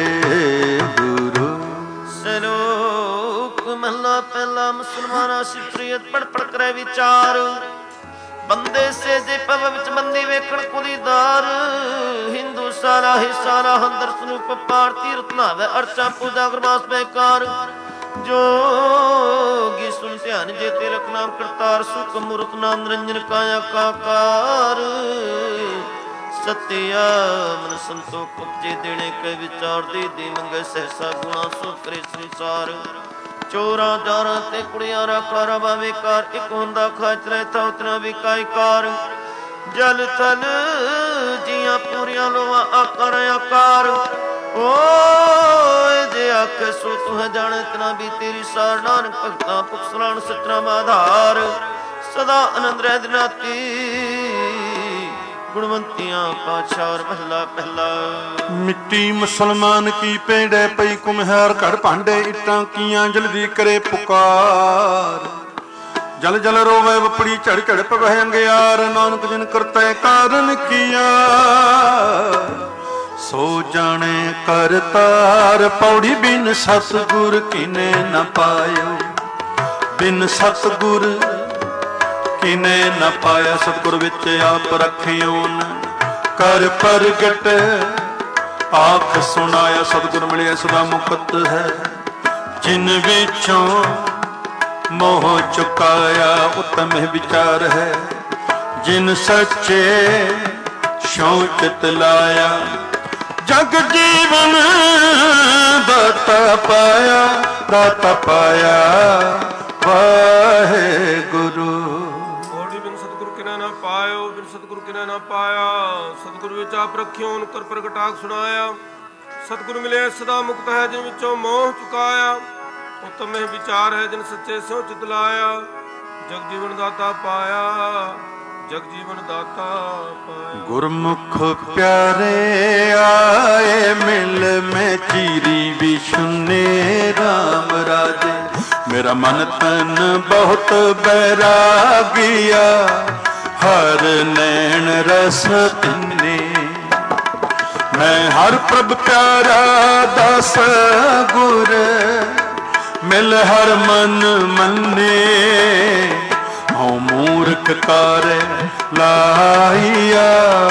ਸਲੋਕ ਮਹਲਾ ਪਹਿਲਾ। ਮੁਸਲਮਾਨਾ ਸਿਫਰੀਅਤ ਪੜ ਪੜ ਕਰੇ ਵਿਚਾਰ। ਬੰਦੇ ਸੇ ਜੇ ਪਵ ਵਿੱਚ ਬੰਦੀ ਵੇਖਣ ਕੁਲੀਦਾਰ। ਹਿੰਦੂ ਸਾਰਾ ਹੀ ਸਾਰਾ ਹੰਦਰ ਸਰੂਪ ਪਾਰ। ਤੀਰਥ ਨਾਵੇ ਅਰਚਾ ਪੂਜਾ ਗੁਰਬਾਸ ਬੇਕਾਰ। ਜੋਗੀ ਸੁਨ ਧਿਆਨ ਜੇ ਤਿਲਕ ਨਾਮ ਕਰਤਾਰ। ਸੁਖ ਮੂਰਤ ਨਾਮ ਨਿਰੰਜਨ ਕਾਇਆ ਕਾਕਾਰ। ਸਤਿਆ ਮਨ ਸੰਤੋਖ ਉਪਜੇ ਦੇਣੇ ਕੈ ਵਿਚਾਰ। ਦੇ ਦੇ ਮੰਗੇ ਸਹਿਸਾ ਗੁਣਾ ਸੋ ਕਰੇ ਸੰਸਾਰ। ਚੋਰਾਂ ਜਾਰਾਂ ਤੇ ਕੁੜੀਆਂ ਰਾਖਾ ਰਵਾ ਵੇਕਾਰ। ਇੱਕ ਹੁੰਦਾ ਖਾਚ ਰਹਿਤਾ ਉਤਨਾ ਵਿਕਾਈ ਕਾਰ। ਜਲ ਥਲ ਜੀਆਂ ਪੂਰੀਆਂ ਲੋਆ ਆਕਾਰ ਆਕਾਰ। ਓਏ ਜੇ ਆਖੇ ਸੋ ਤੂੰ ਹੈ ਜਾਣੇ ਇਤਨਾ ਵੀ ਤੇਰੀ ਸਾਰ। ਨਾਨਕ ਭਗਤਾਂ ਪੁਖਸਲਾਣ ਸਤਨਾਮ ਆਧਾਰ। ਸਦਾ ਆਨੰਦ ਰਹਿ ਦਿਨਾਤੀ। ਗੁਣਵੰਤੀਆਂ ਪਾਛਾਰ ਮਹਲਾ ਪਹਿਲਾ। ਮਿੱਟੀ ਮੁਸਲਮਾਨ ਕੀ ਪੇੜੇ ਪਈ ਕੁਮਹਾਰ। ਘਰ ਭਾਂਡੇ ਇੱਟਾਂ ਕੀਆਂ ਜਲਦੀ ਕਰੇ ਪੁਕਾਰ। ਜਲ ਜਲ ਰੋਵੇ ਵਪੜੀ ਝੜ ਝੜ ਪਵਹਿ ਅੰਗਿਆਰ। ਨਾਨਕ ਜਿਨ ਕਰਤੈ ਕਾਰਨ ਕੀਆ। ਸੋ ਜਾਣੇ ਕਰਤਾਰ। ਪੌੜੀ ਬਿਨ ਸਤਿਗੁਰ ਕਿਨੇ ਨ ਪਾਇਓ। ਬਿਨ ਸਤਿਗੁਰ ਕਿਨੇ ਨ ਪਾਇਆ। ਸਤਿਗੁਰ ਵਿੱਚ ਆਪ ਰਖਿਓਨ। ਕਰ ਪ੍ਰਗਟ ਆਖ ਸੁਣਾਇਆ। ਸਤਿਗੁਰ ਮਿਲਿਆ ਸਦਾ ਮੁਕਤ ਹੈ, ਜਿਨ ਵਿੱਚੋਂ ਮੋਹ ਚੁਕਾਇਆ। ਉਤਮ ਵਿਚਾਰ ਹੈ, ਜਿਨ ਸੱਚੇ ਸ਼ੌਚਤ ਲਾਇਆ। ਜਗ ਜੀਵਨ ਦਾਤਾ ਪਾਇਆ, ਦਾਤਾ ਪਾਇਆ ਵਾਹਿਗੁਰੂ। ਹੋੜੀ ਬਿਨ ਸਤਿਗੁਰ ਕਿਨਾ ਨਾ ਪਾਇਓ, ਬਿਨ ਸਤਿਗੁਰ ਕਿਨਾ ਨਾ ਪਾਇਆ। ਸਤਿਗੁਰ ਵਿੱਚ ਆਪ ਰਖਿਓ, ਕਰ ਪ੍ਰਗਟਾਕ ਸੁਣਾਇਆ। ਸਤਿਗੁਰ ਮਿਲੇ ਸਦਾ ਮੁਕਤ ਹੈ, ਜਿਨ ਵਿੱਚੋਂ ਮੋਹ ਚੁਕਾਇਆ। ਉਤਮ ਇਹ ਵਿਚਾਰ ਹੈ, ਜਿਨ ਸੱਚੇ ਸਿਉ ਚਿਤ ਲਾਇਆ। ਜਗ ਜੀਵਨ ਦਾਤਾ ਪਾਇਆ, ਜਗ ਜੀਵਨ ਦਾਤਾ ਪਾਇਆ। ਗੁਰਮੁਖ ਪਿਆਰੇ ਆਏ ਮਿਲ ਮੈਂ ਚੀਰੀ ਵਿਸ਼ੁਨੇ ਰਾਮ ਰਾਜੇ। ਮੇਰਾ ਮਨ ਤਨ ਬਹੁਤ ਬੈਰਾਗੀਆ, ਹਰ ਨੈਣ ਰਸ ਪਿੰਨੇ। ਮੈਂ ਹਰ ਪ੍ਰਭ ਪਿਆਰਾ ਦਾਸ ਗੁਰ, ਮਿਲ ਹਰ ਮਨ ਮੰਨੇ। ਹਉ ਮੂਰਖ ਕਾਰ ਲਾਈਆ,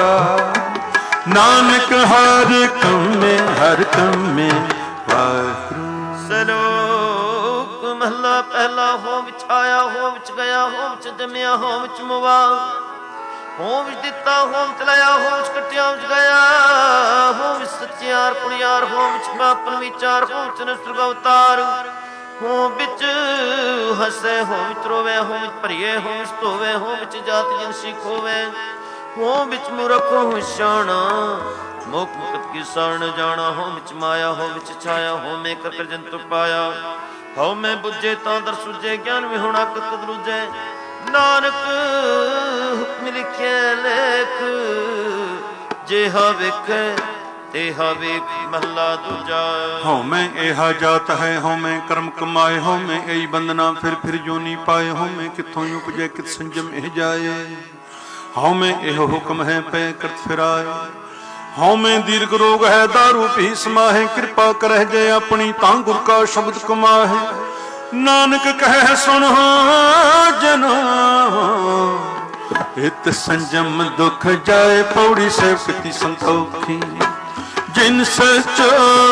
ਨਾਨਕ ਹਰ ਕੰਮੇ ਹਰ ਕੰਮੇ ਵਾਹਿਗੁਰੂ। ਸਲੋਕ ਮਹਲਾ ਪਹਿਲਾ। ਹੋ ਵਿੱਚ ਆਇਆ, ਹੋ ਵਿੱਚ ਗਿਆ, ਹੋ ਵਿੱਚ ਜੰਮਿਆ, ਹੋ ਵਿੱਚ ਮੁਆ। ਹੋ ਵਿੱਚ ਦਿੱਤਾ, ਹੋ ਵਿੱਚ ਲਿਆ, ਹੋ ਵਿੱਚ ਕੱਟਿਆ, ਹੋ ਵਿੱਚ ਗਿਆ। ਹੋ ਵਿੱਚ ਸੱਚਿਆਰ ਕੁੜਿਆਰ, ਹੋ ਵਿੱਚ ਪ੍ਰਾਪਨ ਵਿਚਾਰ, ਹੋ ਵਿੱਚ ਨਸਰ ਅਵਤਾਰ। ਹੋ ਵਿੱਚ ਹੱਸੇ, ਹੋ ਵਿੱਚ ਰੋਵੇ, ਹੋ ਵਿੱਚ ਭਰੀਏ, ਹੋ ਵਿੱਚ ਧੋਵੇ, ਹੋ ਵਿੱਚ ਜਾਤ ਜਿਨਸੀ ਖੋਵੇ। ਹੋ ਵਿੱਚ ਮੂਰਖ, ਹੋ ਵਿੱਚ ਸਿਆਣਾ, ਮੁਖ ਮੁਕਤ ਕੀ ਸਰਣ ਜਾਣਾ। ਹੋ ਵਿੱਚ ਮਾਇਆ, ਹੋ ਵਿੱਚ ਛਾਇਆ, ਹੋ ਮੈਂ ਕਰ ਕਰ ਜੰਤੁ ਪਾਇਆ। ਹਉ ਮੈਂ ਬੁੱਝੇ ਤਾਂ ਦਰ ਸੁਝੇ, ਗਿਆਨ ਵਿਹੂਣਾ ਕਤ ਦਰੂਜੇ। ਨਾਨਕ ਹੁਕਮ ਲਿਖਿਆ ਲੇਖ, ਜਿਹਾ ਵੇਖੇ ਤੇਹਾ ਵੇਖ ਮਹਲਾ ਦੂਜਾ। ਹਉ ਮੈਂ ਇਹਾ ਜਾਤ ਹੈ, ਹਉ ਮੈਂ ਕਰਮ ਕਮਾਏ। ਹਉ ਮੈਂ ਇਹੀ ਬੰਦਨਾ ਫਿਰ ਫਿਰ ਜੋਨੀ ਪਾਏ। ਹਉ ਮੈਂ ਕਿੱਥੋਂ ਉਪਜੇ, ਕਿਤ ਸੰਜਮ ਇਹ ਜਾਏ। ਹਉ ਮੈਂ ਇਹੋ ਹੁਕਮ ਹੈ, ਪੈ ਕਰਤ ਫਿਰਾਏ। ਹਉ ਮੈਂ ਦੀਰਘ ਰੋਗ ਹੈ, ਦਾਰੂ ਪੀ ਸਮਾਹੇ। ਕਿਰਪਾ ਕਰਹਿ ਜੇ ਆਪਣੀ, ਤਾਂ ਗੁਰ ਕਾ ਸ਼ਬਦ ਕਮਾਹੇ। ਨਾਨਕ ਕਹਿ ਸੁਣ ਜਨਾ, ਇਤ ਸੰਜਮ ਦੁਖ ਜਾਏ। ਪੌੜੀ ਸੇਵਕਤੀ ਸੰਤੋਖੀ, ਜਿਨ ਸਚੋ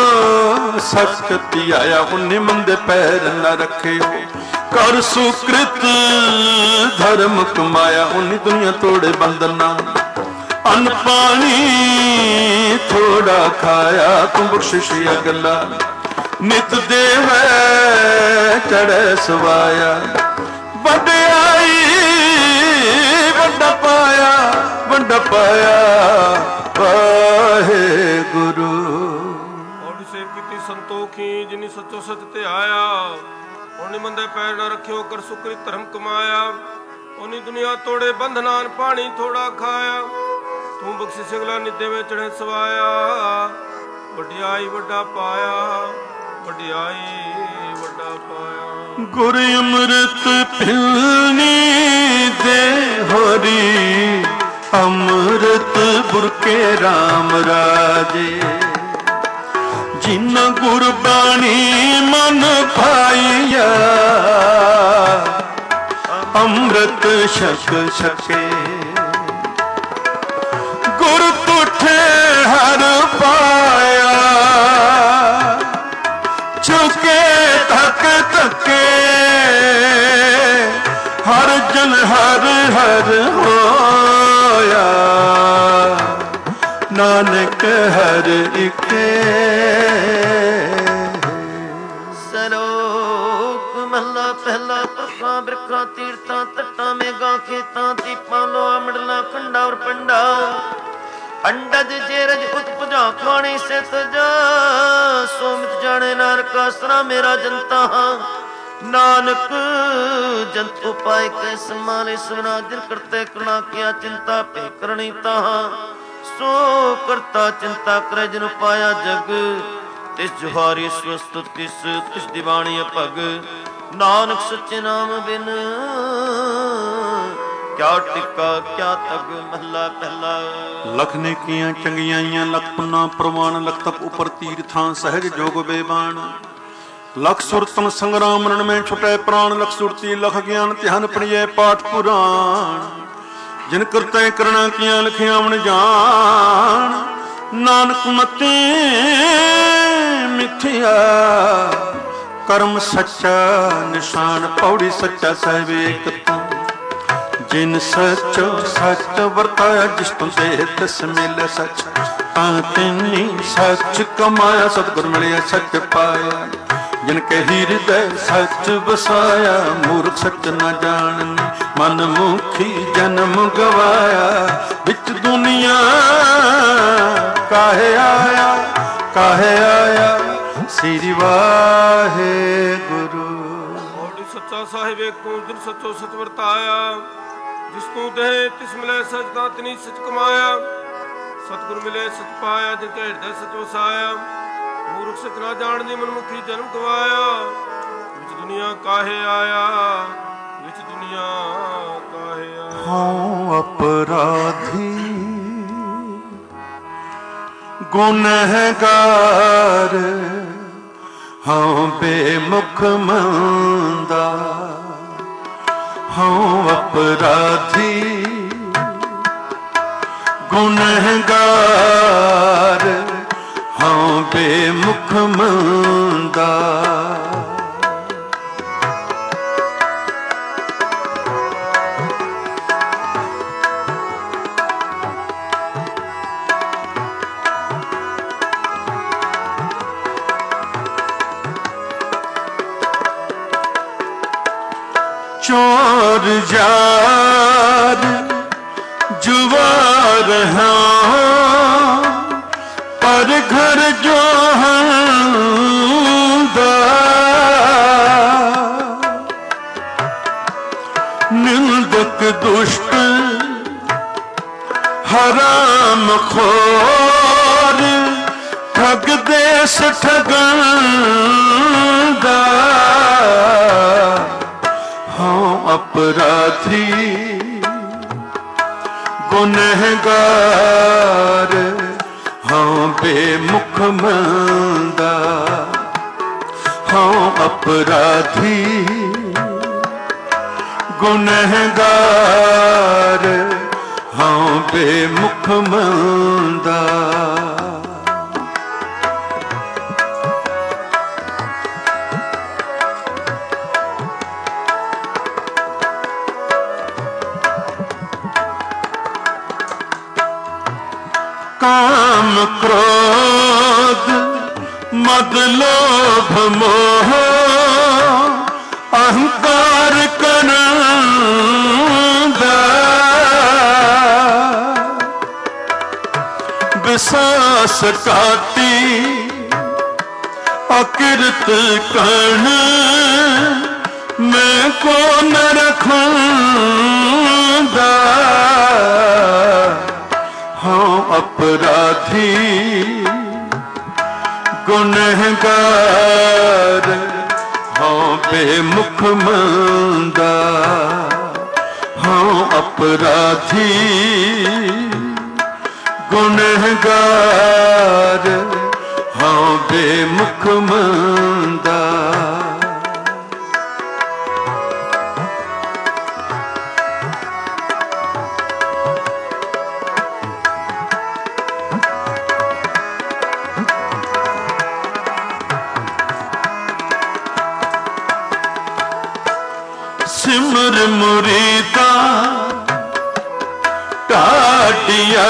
ਸਚਤੀ ਆਇਆ। ਉਹਨੇ ਮੰਦੇ ਪੈਰ ਨਾ ਰੱਖਿਓ, ਕਰ ਸੁਕ੍ਰਿਤ ਧਰਮ ਕਮਾਇਆ। ਉਹਨੀ ਦੁਨੀਆ ਤੋੜੇ ਬੰਦਨਾ, ਅੰਨ ਪਾਣੀ ਥੋੜਾ ਖਾਇਆ। ਤੂੰ ਬਖਸ਼ਿਸ਼ ਅਗਲਾ, ਨਿਤ ਦੇਵੈ ਚੜ੍ਹੈ ਸਵਾਇਆ। ਵਡਿਆਈ ਵੱਡਾ ਪਾਇਆ, ਵੱਡਾ ਪਾਇਆ ਵਾਹਿਗੁਰੂ। ਔੜੀ ਸੇਵ ਕੀਤੀ ਸੰਤੋਖੀ, ਜਿਨੀ ਸੱਚੋ ਸੱਚ ਤੇ ਆਇਆ। ਉਹਨੇ ਮੰਦੇ ਪੈਰ ਨਾ ਰੱਖਿਓ, ਕਰ ਸੁਕ੍ਰਿਤ ਧਰਮ ਕਮਾਇਆ। ਉਹਨੀ ਦੁਨੀਆ ਤੋੜੇ ਬੰਧਨਾਨ, ਪਾਣੀ ਥੋੜਾ ਖਾਇਆ। ਤੂੰ ਬਖਸ਼ਿਸ਼ ਅਗਲਾ, ਨਿੱਦੇ ਵਿੱਚ ਚੜ੍ਹੈ ਸਵਾਇਆ। ਵਡਿਆਈ ਵੱਡਾ ਪਾਇਆ, ਵਡਿਆਈ ਵੱਡਾ ਪਾਇਆ। ਗੁਰ ਅੰਮ੍ਰਿਤ ਪਿਲਨੀ ਦੇ ਹੋਰੀ, ਅੰਮ੍ਰਿਤ ਬੁਰਕੇ ਰਾਮ ਰਾਜੇ। ਜਿਨ ਗੁਰਬਾਣੀ ਮਨ ਪਾਈਆ, ਅੰਮ੍ਰਿਤ ਛਕ ਛਕੇ। ਗੁਰ ਤੁਠੇ ਹਰ ਪਾਇਆ, ਝੁਕੇ ਤੱਕ ਤੱਕੇ। ਹਰ ਜਨ ਹਰ ਹਰ ਹੋਇਆ, ਨਾਨਕ ਹਰ ਇਕੇ। ਸਲੋਕ ਮਹਲਾ ਪਹਿਲਾ। ਪੁਰਖਾਂ ਬਿਰਖਾਂ ਤੀਰਥਾਂ ਤੱਟਾਂ ਮੇਘਾਂ ਖੇਤਾਂ ਦੀਪਾਂ ਲੋਆ ਮੰਡਲਾਂ ਖੰਡਾ ਔਰ ਪੰਡਾ। ਅੰਡਜ ਜੇਰਜ ਉਤਪਜਾ ਖਾਣੀ ਸਿਤ ਜਾ। ਸੋਮਿਤ ਜਾਣੇ ਨਾਨਕ ਆਸਰਾ ਮੇਰਾ ਜਨਤਾ ਹਾਂ। ਨਾਨਕ ਜੰਤ ਉਪਾਇ ਕੈ ਸਮਾਲੇ ਸਵਨਾ। ਦਿਨ ਕਰਤੇ ਕਰਣਾ ਕਿਆ ਚਿੰਤਾ ਭੇ ਕਰਣੀ ਤਾਹਾਂ। ਸੋ ਕਰਤਾ ਚਿੰਤਾ ਕਰੇ ਜਿਨ ਪਾਇਆ ਜਗ। ਤਿਸ ਜੁਹਾਰੀ ਸਵਸਤੁ ਤਿਸ ਤਿਸ ਦਿਵਾਣੀ ਅਭਗ। ਨਾਨਕ ਸੱਚੇ ਨਾਮ ਬਿਨ ਕਿਆ ਟਿਕਾ ਕਿਆ ਤਗ। ਮਹਲਾ ਪਹਿਲਾ। ਲਖ ਨੇਕੀਆਂ ਚੰਗੀਆਂ ਆਈਆਂ, ਲਖ ਪੁੰਨਾ ਪ੍ਰਵਾਨ। ਲਖ ਤਪ ਉਪਰ ਤੀਰਥਾਂ ਸਹਿਜ ਜੋਗ ਬੇਬਾਨ। ਲਖ ਸੁਰਤਨ ਸੰਗਰਾਮ ਰਣ ਮੈਂ ਛੁਟੈ ਪ੍ਰਾਣ। ਲਖ ਸੁਰਤੀ ਲਖ ਗਿਆਨ ਧਿਆਨ ਪੜੀਐ ਪਾਠ ਪੁਰਾਣ। जिन करते करना किया लिखिया मन जान नानक मते मिथ्या कर्म सच्चा निशान पौड़ी सच्चा साहिब एक तू जिन सचो सच वरताया जिस तुम दे तिस मिले सच तिनी सच कमाया सतगुर मिलिया सच पाया जिनके हृदय सच बसाया मूर्ख सच न जाननी मन मुखी जन्म गवाया बिच दुनिया काहे आया काहे आया श्री वाहे गुरु। सच्चा साहिब एक तू जिन सचो सच वरताया जिस तू दे तिस मिले सच दातनी सच कमाया सतगुर मिले सच पाया जिनके हृदय सच वसाया मूर्ख सच ना जाननी मनमुखी जन्म गवाया विच दुनिया काहे आया विच दुनिया काहे आया। हाँ अपराधी गुनहगार हाँ बेमुख मंदा हाँ अपराधी गुनहगार हाँ बेमुख मंदा चोर जार जुआर हाँ पर घर जो हंदा निंदक दुष्ट हराम खोर ठग देश ठगंदा हाँ अपराधी गुनहगार हाँ बेमुख मंदा हाँ अपराधी गुनहगार हाँ बेमुख मंदा। काम क्रोध मद लोभ मोह अहंकार करंदा विसास काटी अकिरत कर्ण मैं को न रखूंगा हाँ अपराधी गुनहगार हाँ बेमुख मंदा हाँ अपराधी गुनहगार हाँ बेमुख मंदा। सिमर मुरीदा टाटिया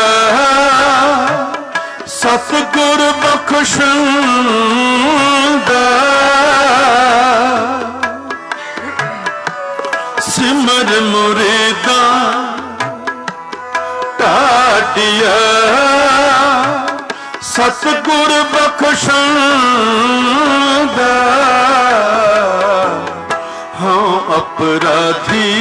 सतगुर बख्शंदा सिमर मुरीदा टाटिया सतगुर बख्शंदा हाँ अपराधी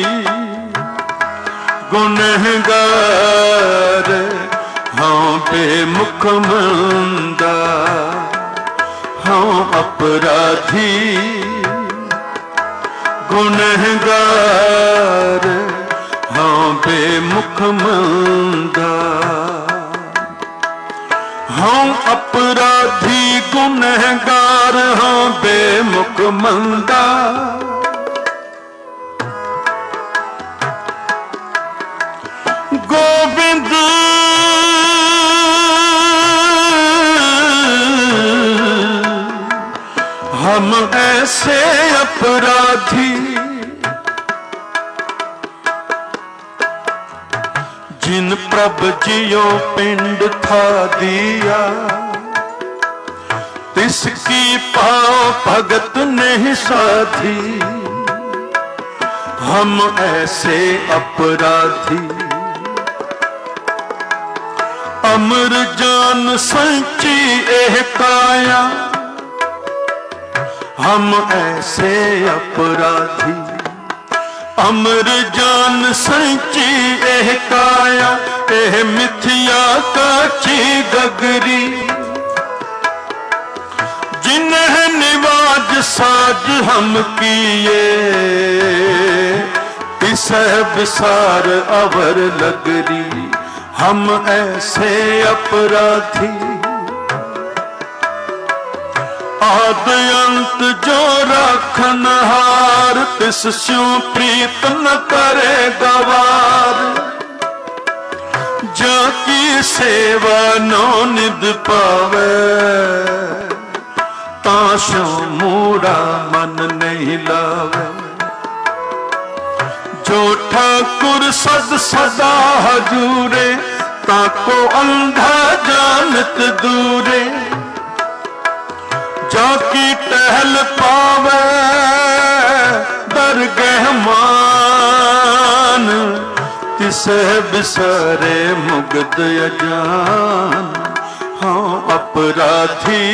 गुनहगार हाँ बेमुख मंदा हाँ अपराधी गुनहगार हाँ बेमुख मंदा हाँ अपराधी गुनहगार हाँ बेमुख मंदा ऐसे अपराधी जिन प्रभ जियो पिंड था दिया, तिसकी पाओ भगत नहीं साधी। हम ऐसे अपराधी अमर जान संची एह काया, हम ऐसे अपराधी अमर जान संची एह काया, एह मिथ्या काची गगरी। जिन्ह निवाज साज हम किए, तिस बिसार अवर लगरी। हम ऐसे अपराधी आद अंत जो राखन हार, तिस स्यों प्रीत न करे गवार। जाकी सेवा नो निद पावे, ताशो मूड़ा मन नहीं लावे। जो ठाकुर सद सदा हजूरे, ताको अंधा जानत दूरे। जाकी टहल पावे दरगह मान, तिसे बिसरे मुग्ध अजान। हाँ अपराधी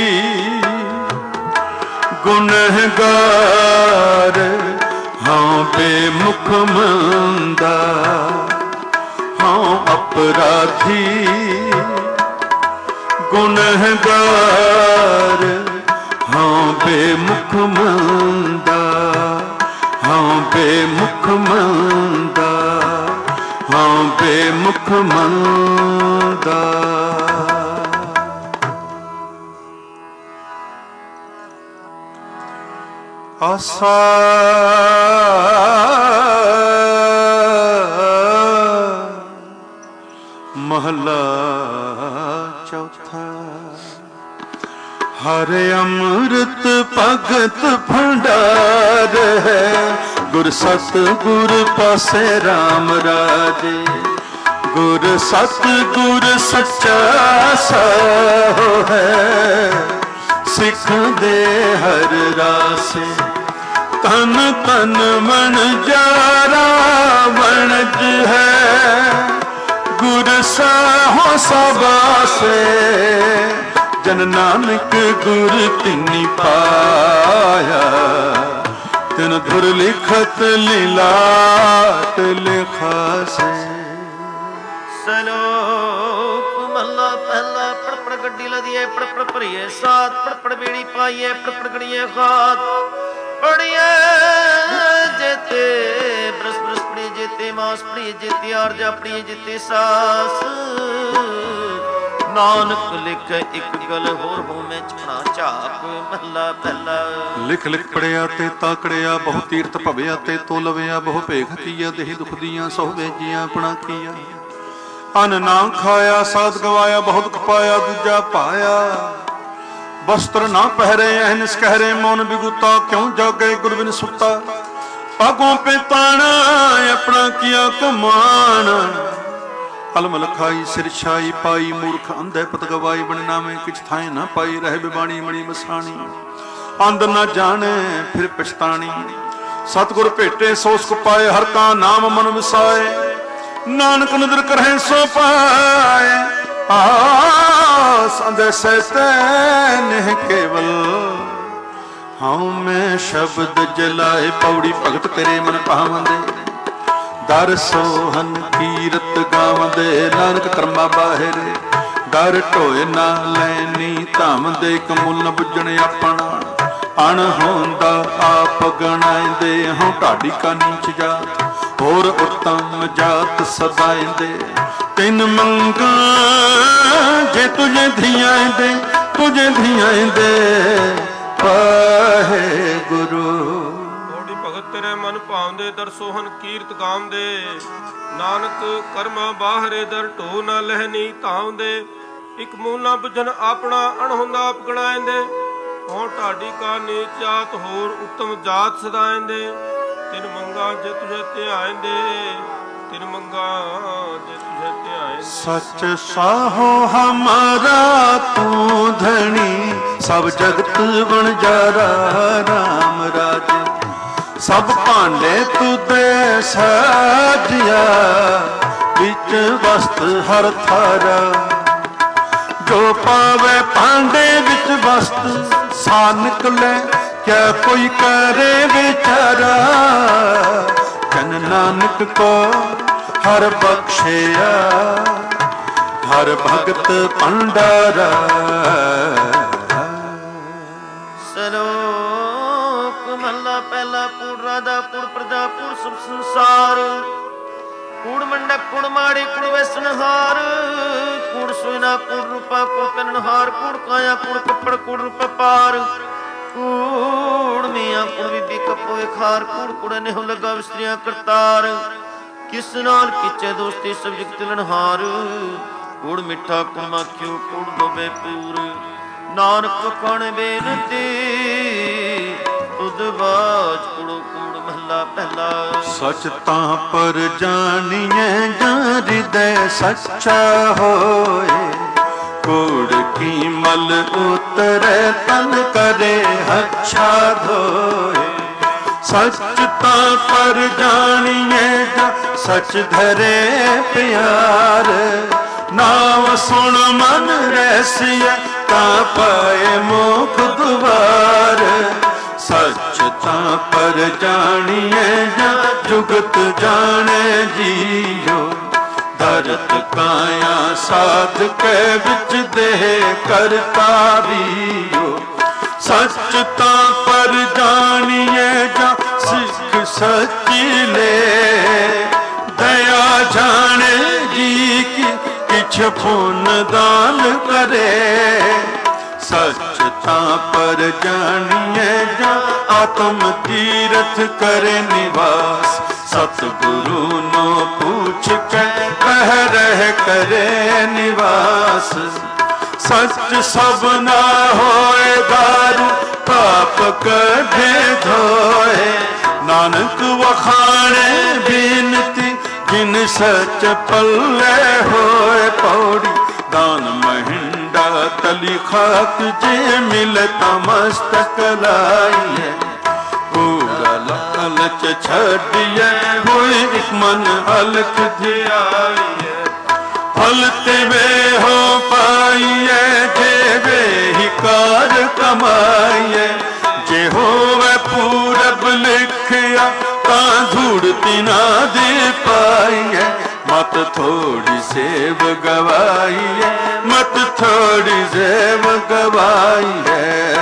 गुनहगार, हाँ बेमुख मंदा। हाँ अपराधी गुनहगार, हाँ बेमुख मंदा। हाँ बेमुख मंदा, हाँ बेमुख मंदा। आसा महला चौथा। हर अमृत भगत भंडार है, गुर सत गुर पासे राम राजे। गुर सत गुर सच्चा साहो है, सिख दे हर रासे। तन तन मन जारा वणज है, गुर साहो सबासे। जन नानक गुर तिनी पाया, तिन धुर लिखत लीलाट लिखा से। सलोक महला पहला। पड़ पड़ गड्डी लदिए, पड़ पड़ भरिए साथ, पड़ पड़ बेड़ी पाइए, पड़ पड़ गड़िए खात। पड़िए जेते बरस बरस पड़िए, जेते मास पड़िए, जेते आरजा पड़िए, जेते सास। नानक लिख एक गल होर हो में चपना झाक। महला पहला। लिख लिख पड़िया ते ताकड़िया, बहु तीर्थ भविया ते तो लविया। बहु भेख किया देहि दुख दिया, सौ भेजिया अपना किया। अन्न ना खाया साध गवाया, बहुत खपाया दूजा पाया। वस्त्र ना पहरे अहनिस कहरे, मौन बिगुता क्यों जागे गुर बिन सुता। पागों पे ताना अपना किया कमान। अलमल खाई सिर छाई पाई, मूर्ख अंधे पत गवाई। बन नामे किछ थाए ना पाई, रह बिबाणी मणि मसाणी। अंध न जाने फिर पछताणी, सतगुर भेटे सो सुख पाए। हर का नाम मन विसाए, नानक नदर करें सो पाए। आस अंधे सहते नेह केवल, हाँ मैं शब्द जलाए। पौड़ी भगत तेरे मन पावंदे, दर सोहन कीरत गावंदे। नानक कर्मा बाहिर दर ढोए ना लैनी, धाम दे कमूल न बुझण अपना। अण होंदा आप गणाइंदे, हों ढाडी का नीच जात, होर उत्तम जात सदाइंदे। तिन मंगा जे तुझे धियाइंदे, तुझे धियाइंदे पाहे गुरु। तेरे मन भावंदे, दर सोहन कीरत गावंदे। नानक कर्मा बाहरे दर ढो ना लहनी धावंदे। इक मूल ना बुझन अपना, अण हुंदा आप गणाइंदे। ਹੋਂ ਢਾਡੀ ਕਾ ਨੀਚ ਜਾਤ ਹੋਰ ਉੱਤਮ ਜਾਤ ਸਦਾਇਂਦੇ ਤਿਨ ਮੰਗਾ ਜੇ ਤੁਝੇ ਧਿਆਇਂਦੇ ਤਿਨ ਮੰਗਾ ਜੇ ਤੁਝੇ ਧਿਆਇਂਦੇ। ਸੱਚ ਸਾਹੋ ਹਮਾਰਾ ਤੂੰ ਧਣੀ ਸਭ ਜਗਤ ਵਣਜਾਰਾ ਰਾਮ ਰਾਜੇ ਸਭ ਭਾਂਡੇ ਤੁਦੇ ਸਾਜਿਆ ਵਿੱਚ ਵਸਤ ਹਰ ਥਾਰਾ ਜੋ ਪਾਵੇ ਭਾਂਡੇ ਵਿੱਚ ਵਸਤ ਸਾ ਨਿਕਲੇ ਕਿਆ ਕੋਈ ਕਰੇ ਵਿਚਾਰਾ ਜਨ ਨਾਨਕ ਕੋ ਹਰ ਬਖਸ਼ਿਆ ਹਰ ਭਗਤ ਭੰਡਾਰਾ। ਸਲੋਕ ਮਹਲਾ ਪਹਿਲਾ ਪੂੜ ਰਾਧਾ ਪੂੜ ਪ੍ਰਜਾ ਪੂੜ ਸਭ ਸੰਸਾਰ ਕੂੜ ਮੰਡਕ ਕੂੜ ਮਾੜੀ ਕੂੜ ਵੈਸਨਹਾਰ ਕੂੜ ਸੋਇਨਾ ਕੂੜ ਰੂਪਾ ਕੂੜ ਕਨਨਹਾਰ ਕੂੜ ਕਾਇਆ ਕੂੜ ਕੱਪੜ ਕੂੜ ਰੂਪ ਪਾਰ ਕੂੜ ਮੀਆਂ ਕੂੜ ਬੀਬੀ ਕਪੋਏ ਖਾਰ ਕੂੜ ਕੂੜ ਨਿਹੁ ਲਗਾ ਵਿਸਤਰੀਆਂ ਕਰਤਾਰ ਕਿਸ ਨਾਲ ਕੀਚੇ ਦੋਸਤੀ ਸਭ ਜਗਤ ਲਨਹਾਰ ਕੂੜ ਮਿੱਠਾ ਕੂੜ ਮਾਖਿਓ ਕੂੜ ਡੋਬੇ ਪੂਰ ਨਾਨਕ ਵਖਾਣ ਬੇਨਤੀ ਤੁਧ ਬਾਜ ਕੂੜੋ ਕੂੜ ਮਹਲਾ ਪਹਿਲਾ। ਸਚ ਤਾਂ ਪਰ ਜਾਣੀਏ ਜਾਂ ਹਿਰਦੈ ਸੱਚਾ ਹੋਏ ਕੂੜ ਕੀ ਮਲ ਉਤਰੈ ਤਨ ਕਰੇ ਅੱਛਾ ਧੋਏ। ਸੱਚ ਤਾਂ ਪਰ ਜਾਣੀਏ ਜਾਂ ਸੱਚ ਧਰੇ ਪਿਆਰ ਨਾਮ ਸੁਣ ਮਨ ਰੈਸੀਐ ਤਾਂ ਪਾਏ ਮੁਖ ਦੁਆਰ। ਸੱਚ ਤਾਂ ਪਰ ਜਾਣੀਏ ਜਾਂ ਜੁਗਤ ਜਾਣੇ ਜੀਓ ਧਰਤ ਕਾਇਆ ਸਾਧ ਕੇ ਵਿੱਚ ਦੇਹ ਕਰਤਾ ਵੀਓ। ਸੱਚ ਤਾਂ ਪਰ ਜਾਣੀਏ ਜਾਂ ਸਿੱਖ ਸੱਚੀ ਲੈ ਦਇਆ ਜਾਣੇ ਜੀ ਕੀ ਕਿਛ ਪੁੰਨ ਦਾਨ ਕਰੇ। ਸੱਚ ਤਾਂ ਪਰ ਜਾਣੀਏ ਜਾਂ ਆਤਮ ਤੀਰਥ ਕਰੇ ਨਿਵਾਸ ਸਤਿਗੁਰੂ ਨੂੰ ਪੁੱਛ ਕੇ ਕਹਿ ਰਹਿ ਕਰੇ ਨਿਵਾਸ। ਸੱਚ ਸਭ ਨਾ ਹੋਏ ਦਾਰੂ ਪਾਪ ਕਢੇ ਧੋਏ ਨਾਨਕ ਵਖਾਣੇ ਬੇਨਤੀ ਜਿਨ ਸੱਚ ਪੱਲੇ ਹੋਏ ਪੌੜੀ ਦਾਨ ਮਹਿੰਡਾ ਤਲੀ ਖਾਕ ਜੇ ਮਿਲੇ ਤਾਂ ਮਸਤਕ ਲਾਈਏ ਕੂੜਾ ਲਾਲਚ ਛੱਡੀਏ ਹੋਏ ਇੱਕ ਮਨ ਹਲਕ ਧਿਆਈਏ ਫਲ ਤੇ ਵੇ ਹੋ ਪਾਈਏ ਜੇ ਵੇ ਹੀ ਕਾਰ ਕਮਾਈਏ ਜੇ ਹੋਵੇ ਪੂਰਬ ਲਿਖਿਆ ਤਾਂ ਧੂੜਤੀ ਨਾ ਦੇ ਪਾਈਏ ਮਤ ਥੋੜੀ ਸੇਵ ਗਵਾਈਏ ਮਤ ਥੋੜੀ ਸੇਵ ਗਵਾਈਏ।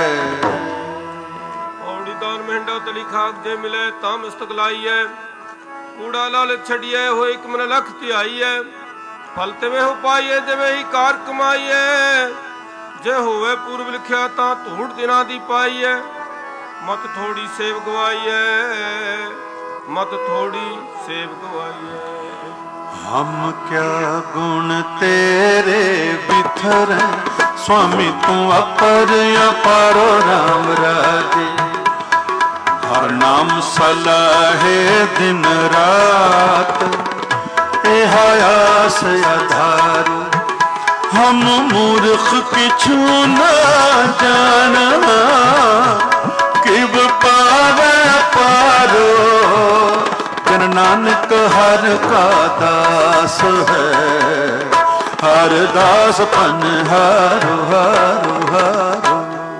ਔੜੀ ਦਾਨ ਮਹਿੰਡਾ ਤਲੀ ਖਾਕ ਜੇ ਮਿਲੇ ਤਾਂ ਮਸਤਕ ਲਾਈਏ ਕੂੜਾ ਲਾਲਚ ਛੱਡੀਏ ਹੋਏ ਇੱਕ ਮਨ ਲਖ ਧਿਆਈਏ ਫਲ ਤੇ ਹੋ ਪਾਈਏ ਜਿਵੇਂ ਹੀ ਕਾਰ ਕਮਾਈਏ ਜੇ ਹੋਵੇ ਪੂਰਬ ਲਿਖਿਆ ਤਾਂ ਧੂੜ ਦਿਨਾਂ ਦੀ ਪਾਈਏ ਮਤ ਥੋੜੀ ਸੇਵ ਗਵਾਈਏ ਮਤ ਥੋੜੀ ਸੇਵ ਗਵਾਈਏ। ਹਮ ਕਿਆ ਗੁਣ ਤੇਰੇ ਬਿਥਰ स्वामी तू अपर अपारो राम राजे, हर नाम सलाहे दिन रात, एह आस आधार। हम मूर्ख किछु न जाना, किब पावे पारो। जन नानक हर का दास है, हर दास पन हारो हारो हारो।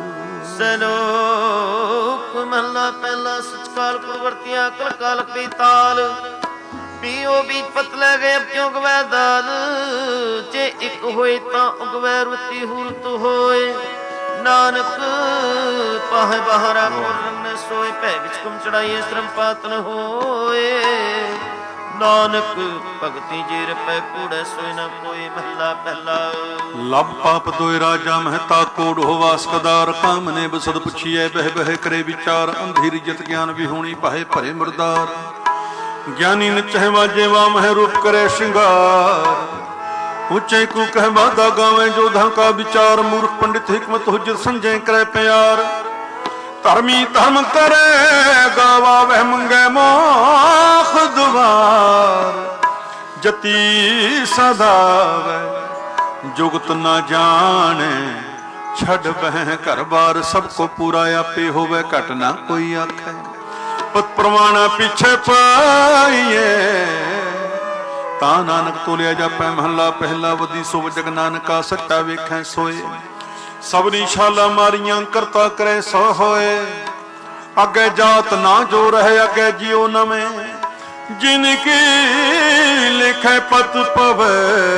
सलोक महला पहला सचकाल कुलवर्तियां कल काल पीताल, पीओ बीज पतले गए अब क्यों गवै दाल। जे एक होए तां उगवै रुति हुरत होए, नानक पाहे बहारा कुरन सोए। भै विच कुम चढ़ाइए श्रम पात न होए, नानक भगति जे रपै कूड़े सोए न कोई। महला पहला लब पाप दोय राजा महता कोड हो वास कदार। काम ने बसद पुछिए बह बह करे विचार, अंधेर जत ज्ञान विहोणी पाहे भरे मुरदार। ज्ञानी न चह वाजे वामह रूप करे श्रृंगार, ऊंचे को कह बाधा गावे जोधा का विचार मूर्ख पंडित हिकमत हुज्जत संजय करे प्यार धर्मी धर्म करे गावा वह मंगे मोख दुआर जति सदावे जुगत न जाने छड़ बह घर बार सबको पूरा आपे होवे घट ना कोई आखे पत प्रमाणा पीछे पाइए ता नानक तोलिया जापै महला पहला वदी सो जग नानका सट्टा वेखें सोए सबनी शाला मारियां करता करे सो होए अगे जात ना जो रहे अगे जियो नवें जिनकी लिखे पत पवे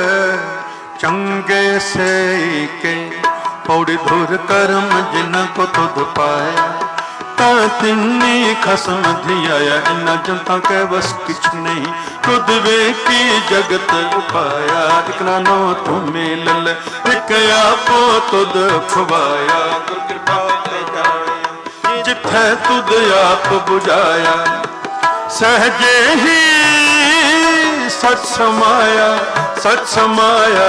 चंगे से के पौड़ी धुर कर्म जिनको तुध पाया तिन्नी खसम धियाया इन्ना जनता के बस किछ नहीं खुद वेखी जगत उपाया एक नानो तुम्हें लल एक आपो तुद खुवाया गुर कृपा ते जाया जिथे तुद आप बुझाया सहजे ही सच समाया सच समाया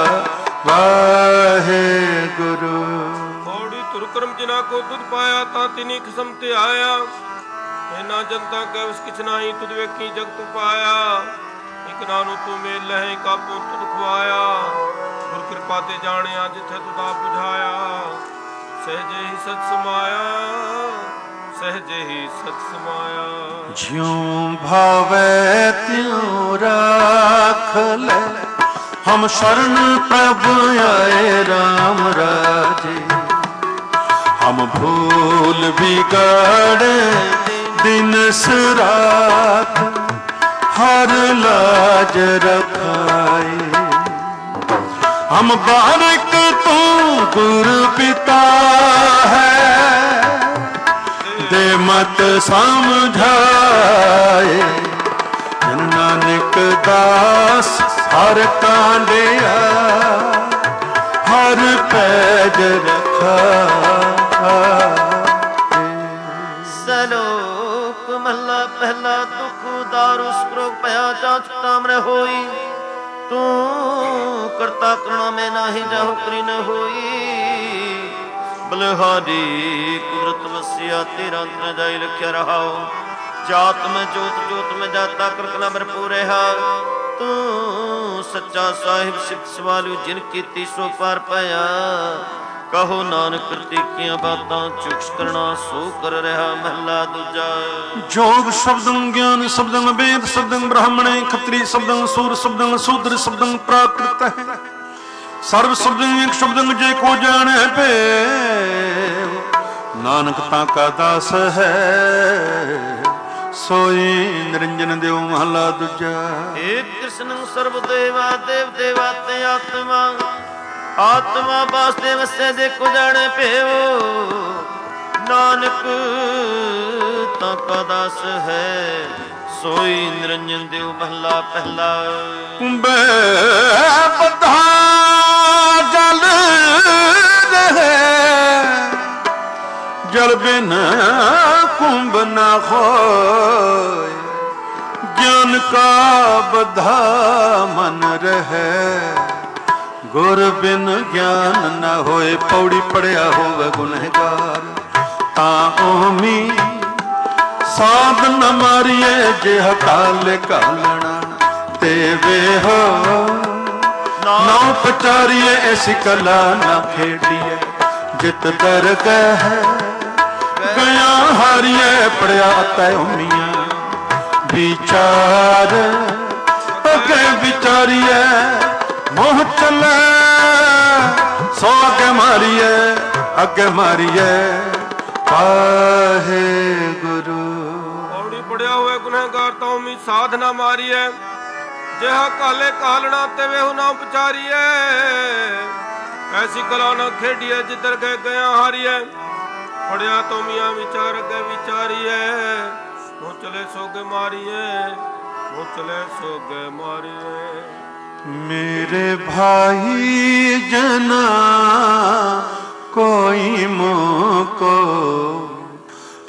वाहे गुरु कर्म जिना को तुद पाया ता तिनी खसम ते आया इना जनता के उस किछ नाही तुद वेखी जगत पाया एक नानु तू मेल लहे कापो तुद खुआया गुर कृपा ते जानिया जिथे तुदा बुझाया सहजे ही सच समाया सहजे ही सच समाया ज्यों भावे त्यों राख ले हम शरण प्रभु आए राम राजे हम भूल बिगाड़े दिन रात हर लाज रखाए हम बारिक तू गुरु पिता है दे मत समझाए जन नानक दास हर कांडिया हर पैज रखा सलोक महला पहला दुख दारु स्प्रोग पया जाचता मर होई तू करता करना में नाही जाहु करी न होई बलहारी कुदरत वसिया तेरा अंतर जाई लख्या रहाओ जात में जोत जोत में जाता करकना भरपूर रहा तू सच्चा साहिब सिख सवालू जिन कीती सो पार पाया कहो नानक प्रतीकियां बातां चुक्स करना सो कर रहा महला दूजा जोग शब्दं ज्ञान शब्दं वेद शब्दं ब्राह्मणे खत्री शब्दं सूर शब्दं शूद्र शब्दं प्राकृत है सर्व शब्दं एक शब्दं जे को जाने पे नानक ता का दास है सोई निरंजन देव महला दूजा एक कृष्ण सर्व देवा देव देवा ते आत्मा आत्मा वासुदेव से देखो जाने पेवो नानक ताका दास है सोई निरंजन देव महला पहला कुंभे बधा जल रहे जल बिन कुंभ न खोए ज्ञान का बधा मन रहे गुर बिन ज्ञान न होए पौड़ी पड़िया होवे गुनहगार ता ओमी साध न मारिए जे हकाले कालना ते वे हो नौ पचारिए ऐसी कला न खेडिए जित दर गह गया हारिए पड़िया तय ओमिया विचार अगे विचारिए मोह चले सो अगे मारिए अगे मारिए पाहे गुरु पौड़ी पड़िया हुए गुनहगार तो मी साधना मारिए जेहा काले कालना ते वे ना पचारिए ऐसी कला न खेडिए जिधर गए गया हारिए पड़िया तो मियाँ विचार अगे विचारिए वो चले सोगे मारिए वो चले सोगे मारिए मेरे भाई जना कोई मुझको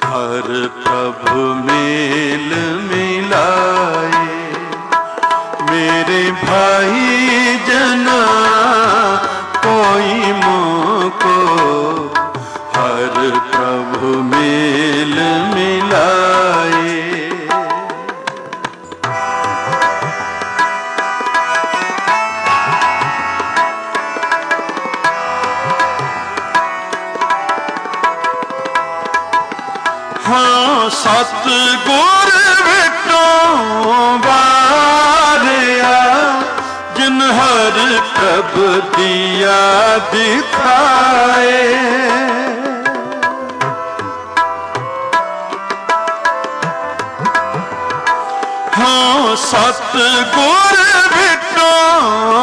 हर प्रभु मेल मिलाए मेरे भाई जना कोई मोको हर प्रभु मेल मिलाए। हाँ सतगुर विटों बारिया जिन हर प्रभ दिया दिखाए। हाँ सतगुर विटों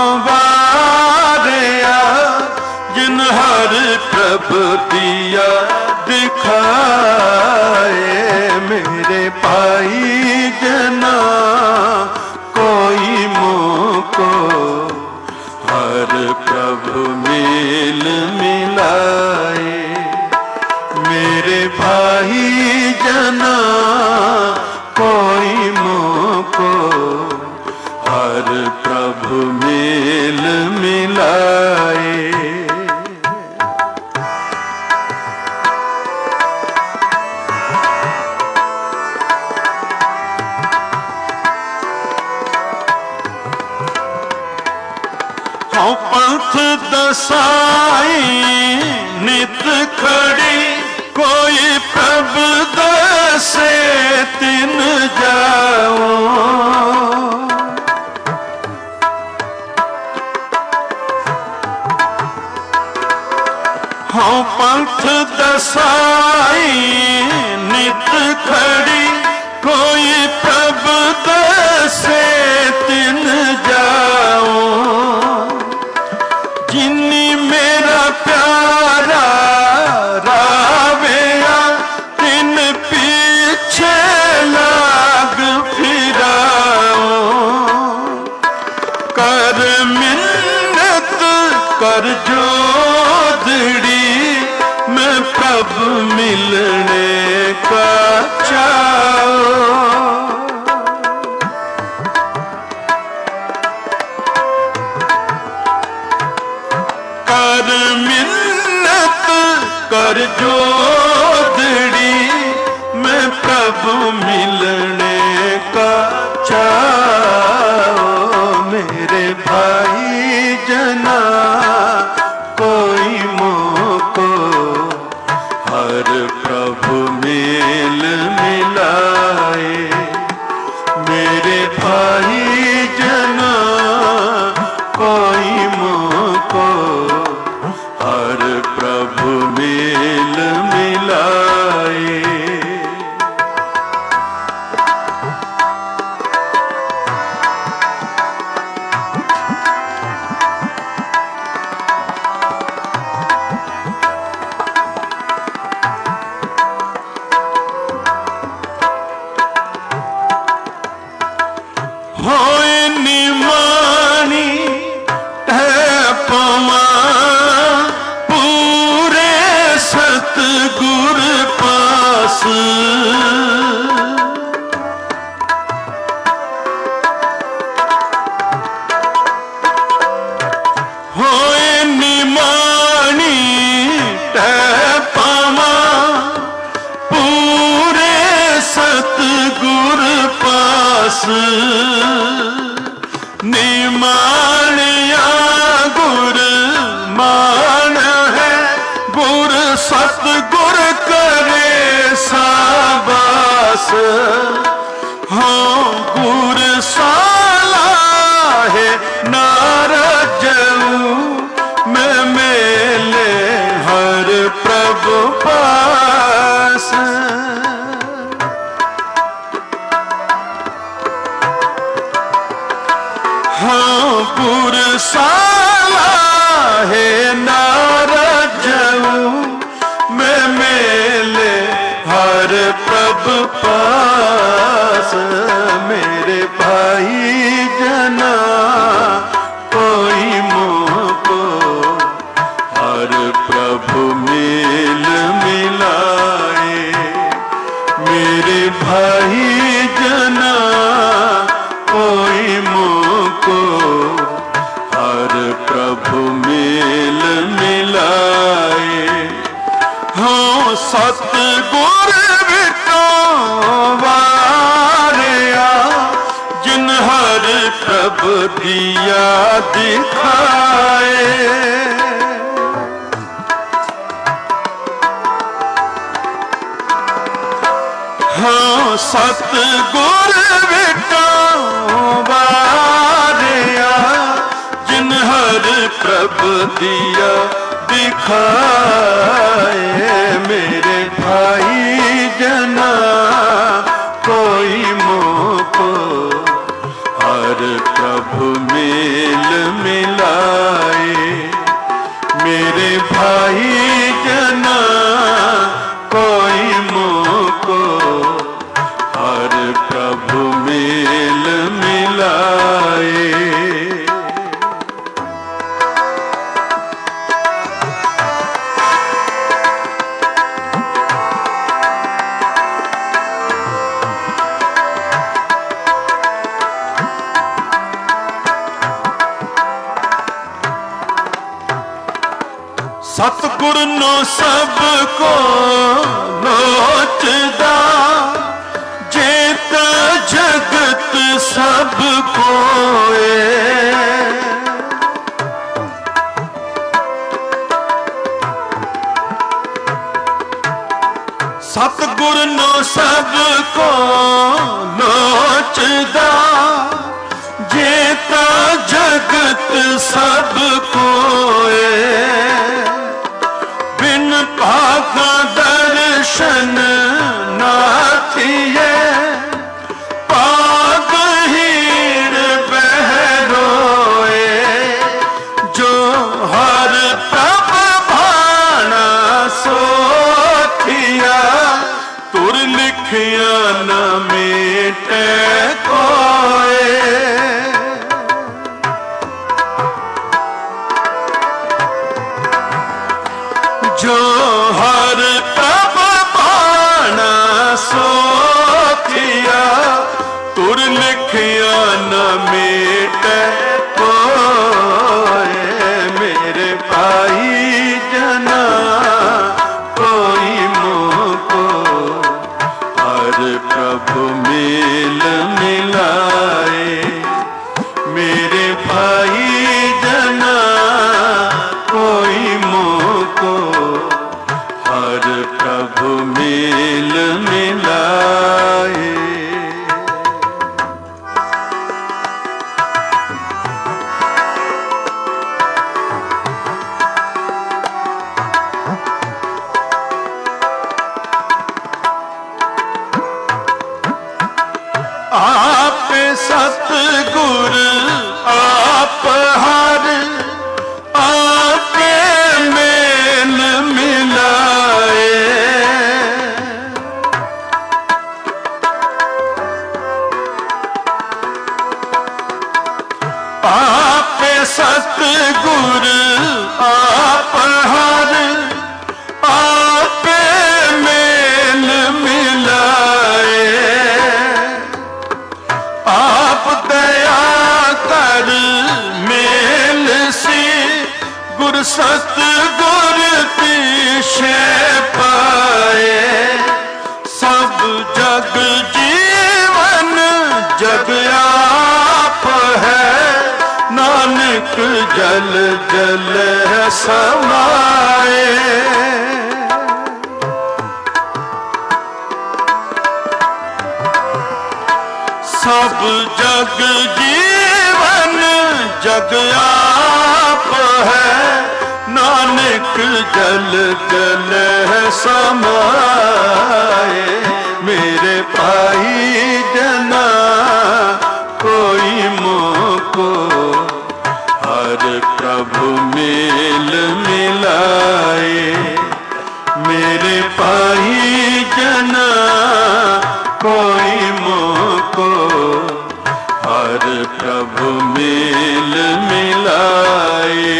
बारिया जिन हर प्रभ दिया दिखाए। मेरे भाई जना कोई मोको हर प्रभु मेल मिलाए। मेरे भाई जना कोई मोको हर प्रभु मेल मिलाए। हाँ पंथ दसाई नित खड़ी कोई प्रभ दसे तिन जाओ। हाँ पंथ दसाई नित खड़ी कोई प्रभ दसे तिन जाओ। जिन्नी मेरा प्यारा रावेया तिन पीछे लाग फिराओ। कर मिन्नत कर जोदड़ी मैं प्रभु मिलने का चाओ। कर मिन्नत कर जोदड़ी मैं प्रभु मिलने का चाओ। मेरे भाई जना कोई मोको हर प्रभु मेल मिलाए। मेरे भाई जना कोई मोको हर प्रभु मेल मिलाए। होए निमानी पमा पूरे सतगुर पास। होए निमानी पमा पूरे सतगुर पास। निमानिया गुर मान है गुर सतगुर करे साबास। हाँ गुर साला है नारजऊ मैं मेले हर प्रभु पास। हाँ गुर साला है नारजऊ मैं मेले हर प्रभु पास। मेरे भाई जना कोई मोको हर प्रभु मेल मिलाए। मेरे भाई जना कोई मोको सतगुर विटों वारिया जिन हर प्रभ दिया दिखाए। हाँ सतगुर विटों वारिया जिन हर प्रभ दिया दिखाए। मेरे भाई जना कोई मोको हर प्रभु मेल मिलाए। मेरे भाई जना कोई मोको हर प्रभु मेल मिलाए। सतगुर नो सबको लोचदा जेत जगत सब कोए। सतगुर नो सबको लोचदा जेत जगत सब कोए। बिन भागा दर्शन नाथिए पाग हीर बहरोए। जो हर प्रभ भाना सोखिया तुर लिखिया न मेटे कोए। जो हर प्रभ भाना सोखिया तुर लिखिया न मेटे कोए। मेरे भाई जना कोई मोको हर प्रभु मेल मिलाए। मेरे भाई जना कोई मोको हर प्रभु मेल मिलाए। आप सतगुर आप हर आपे मेल मिलाए। आप सतगुर आप हर आपे मेल मिलाए। आप दया कर मेल सी गुर सतगुर पीछे पाए। सब जग जीवन जग आप है नानक जल जल समाए। सब जग जीवन जग आप है नानक जल जल समाए। मेरे भाई जना कोई मोको हर प्रभु मेल मिलाए। मेरे भाई जना कोई मोको हर प्रभु मेल मिलाए।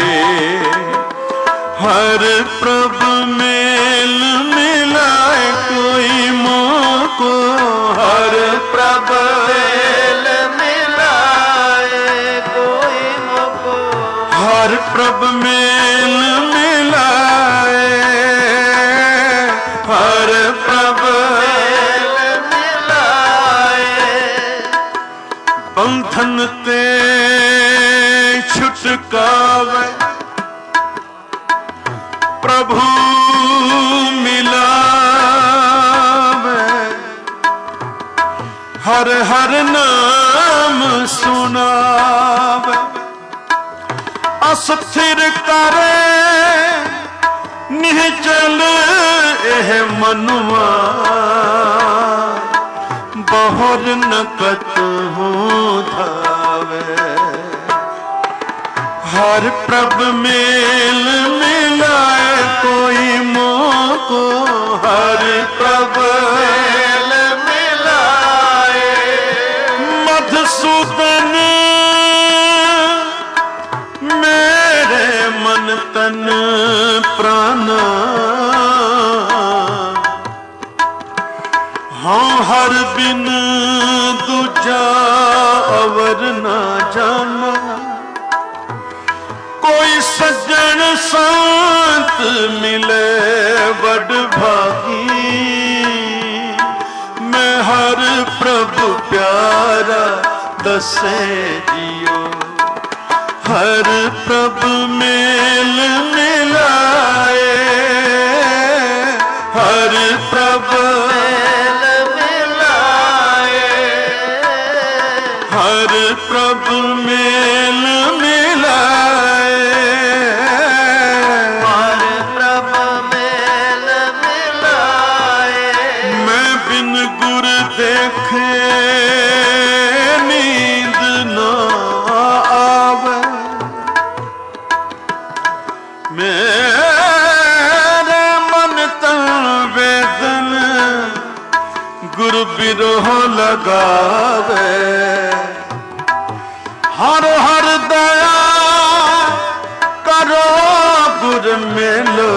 हर प्रभु मेल मिलाए कोई मोको हर प्रभु मेल मिलाए। कोई मोको हर प्रभु मेल मिलाए। हर चुकावे प्रभु मिलावे हर हर नाम सुनावे अस्थिर करे निहचल एह मनुआ बहुर नकत हूँ धावे हर प्रभ मेल मिलाए कोई मोह को हर प्रभ मेल मिलाए मधुसूदन मेरे मन तन प्राण हाँ हर बिन दूजा अवर ना जाना कोई सज्जन संत मिले बड़ भागी मैं हर प्रभु प्यारा दसे जियो हर प्रभु मेल मिलाए हर प्रभु मेल मिलाए हर प्रभु मेल मिलाए हर प्रभु मेल मिलाए मैं बिन गुर देखे नींद न आवे मेरे मन तन वेदन गुरु बिरोह लगावे हर हर दया करो गुर मिलो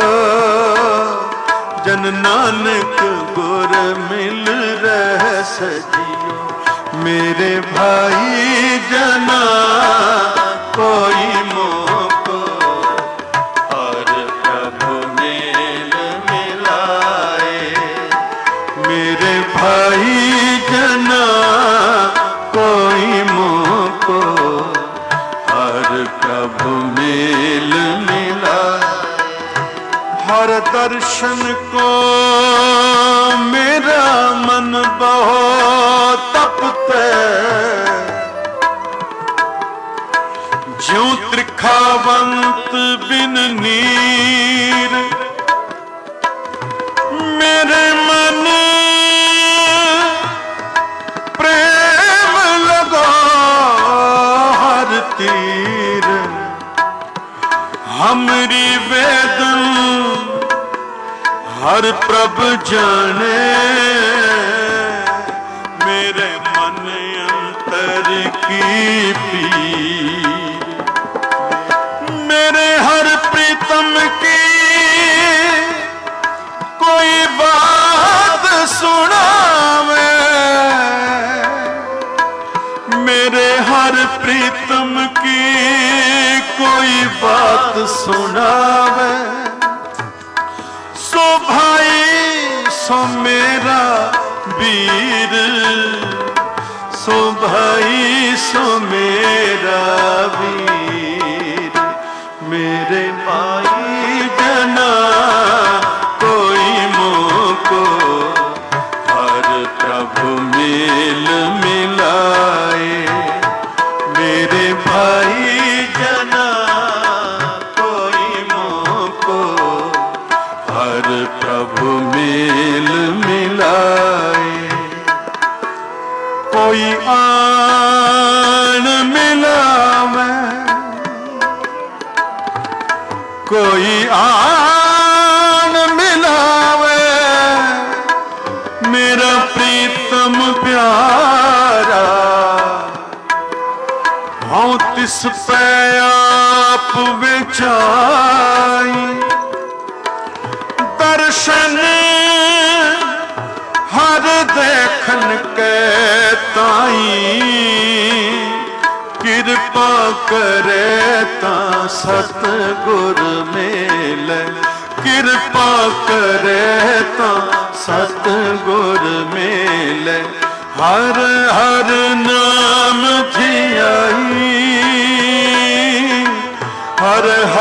जन नानक गुर मिल रह सजियो मेरे भाई जना कोई मोको हर प्रभु मेल मिलाए मेरे भाई जना कोई मोको हर प्रभु मेल मिलाए हर दर्शन को मेरा मन बहुत तपते ज्यों त्रिखावंत बिन नीर मेरे मन प्रेम लगो हर तीर हमरी वेदन हर प्रभ जाने मेरे मन अंतर की पीर मेरे हर प्रीतम की कोई बात सुनावे मेरे हर प्रीतम की कोई बात सुनावे सो भाई सो मेरा वीर सो भाई सो मेरा वीर मेरे भाई जना कोई मोको हर प्रभु मेल मिलाए मेरे भाई जना कोई मोको हर प्रभु मेल मिलाए कोई आन मिलावे कोई आन मिलावे मेरा प्रीतम प्यारा हाँ तिस पे आप विचाई दर्शन हर देखन के ताई कृपा करे ता सतगुर मेल कृपा करे ता सतगुर मेल हर हर नाम धियाई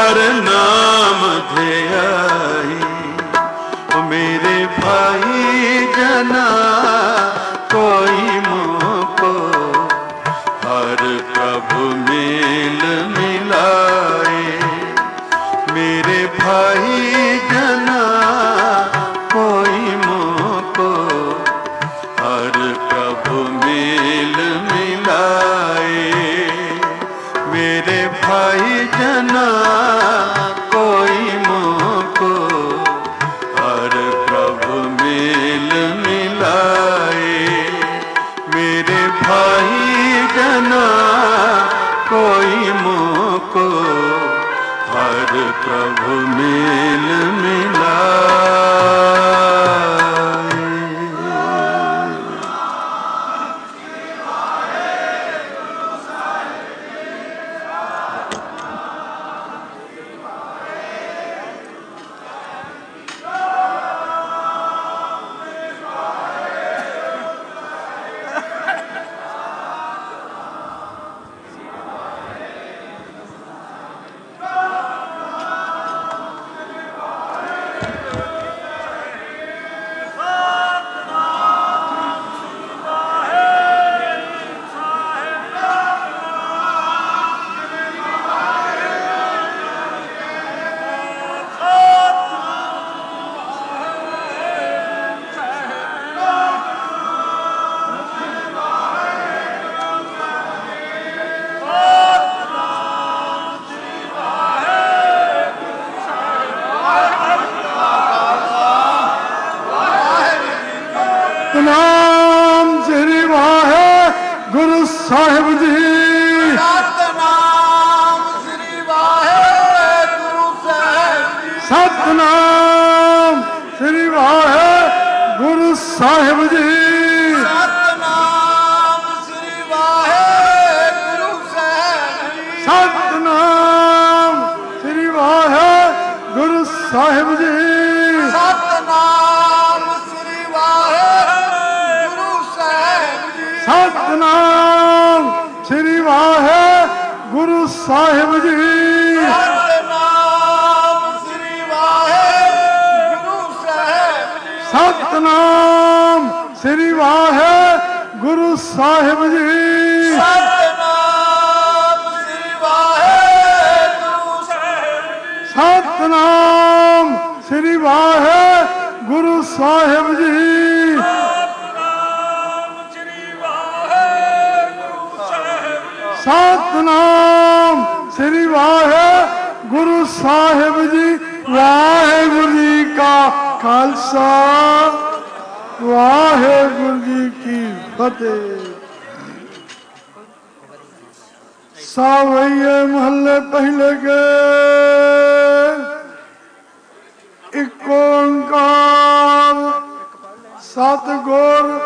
हर नाम ध्याई। मेरे भाई जना कोई मोको हर प्रभु मेल मिलाए। मेरे भाई जना कोई मोको हर प्रभु मेल मिलाए। मेरे भाई जना कोई मोको हर प्रभु मेल मिलाए। मेरे भाई जना कोई मोको हर प्रभु मेल मिलाए। सतनाम श्री वाहेगुरु साहिब जी। सतनाम श्री वाहेगुरु साहिब जी। सतनाम श्री वाहेगुरु साहिब जी। सतनाम श्री वाहेगुरु साहिब जी। सतनाम श्री वाहेगुरु साहिब जी। सतनाम श्री वाहेगुरु साहिब जी। सतनाम श्री वाहेगुरु साहिब जी। सतनाम श्री वाहेगुरु साहिब जी। सतनाम श्री वाहेगुरु साहिब जी। सतनाम श्री वाहेगुरु साहिब जी। वाहेगुरु जी का खालसा वाहेगुरु जी की फतेह। सावैये महल्ले पहले के एक ओंकार सतगुर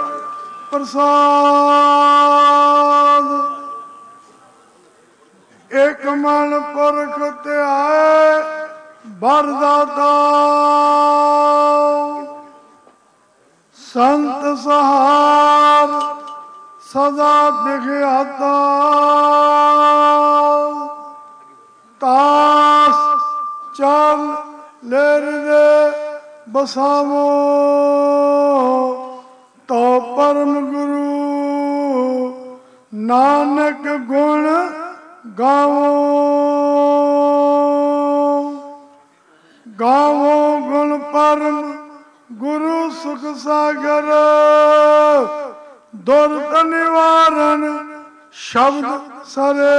प्रसाद। एक मन पुरख ते आए बरदाता संत सहार सदा विख्याता। तास चल लेर दे बसावो तो परम गुरु नानक गुण गावो। गावो गुण परम गुरु सुख सागर। दुर्त निवारण शब्द सरे।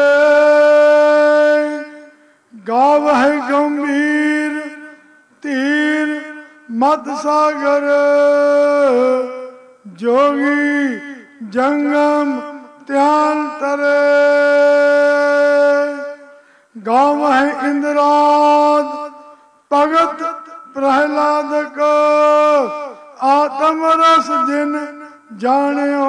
गावह गंभीर तीर मत सागर। जोगी जंगम त्यान तरे। गावह इंद्राद भगत प्रहलाद को आत्म रस जिन जानियो।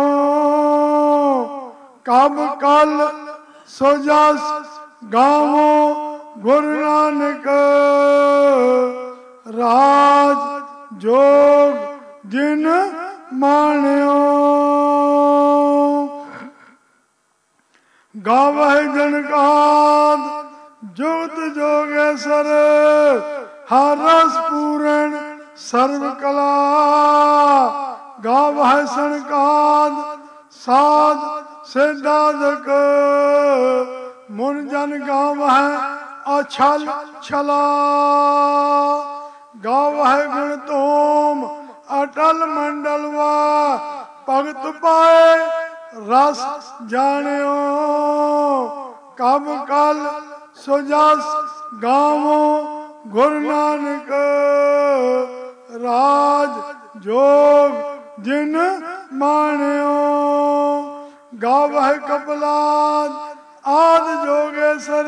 कब कल सोजस गावो गुरु नानक। राज जोग जिन मानियो। गावह जनकाद जुगत जोगेश्वर हर रस पूरण सर्व कला गावह सनकाद साध सिद्धादक मुन जन गावह अछल छला गावह गुण तोम अटल मंडलवा भगत पाए रस जानियो कब कल सुजस गावो गुरु नानक राज जोग जिन मानियो गावह कपलाद आद जोगेश्वर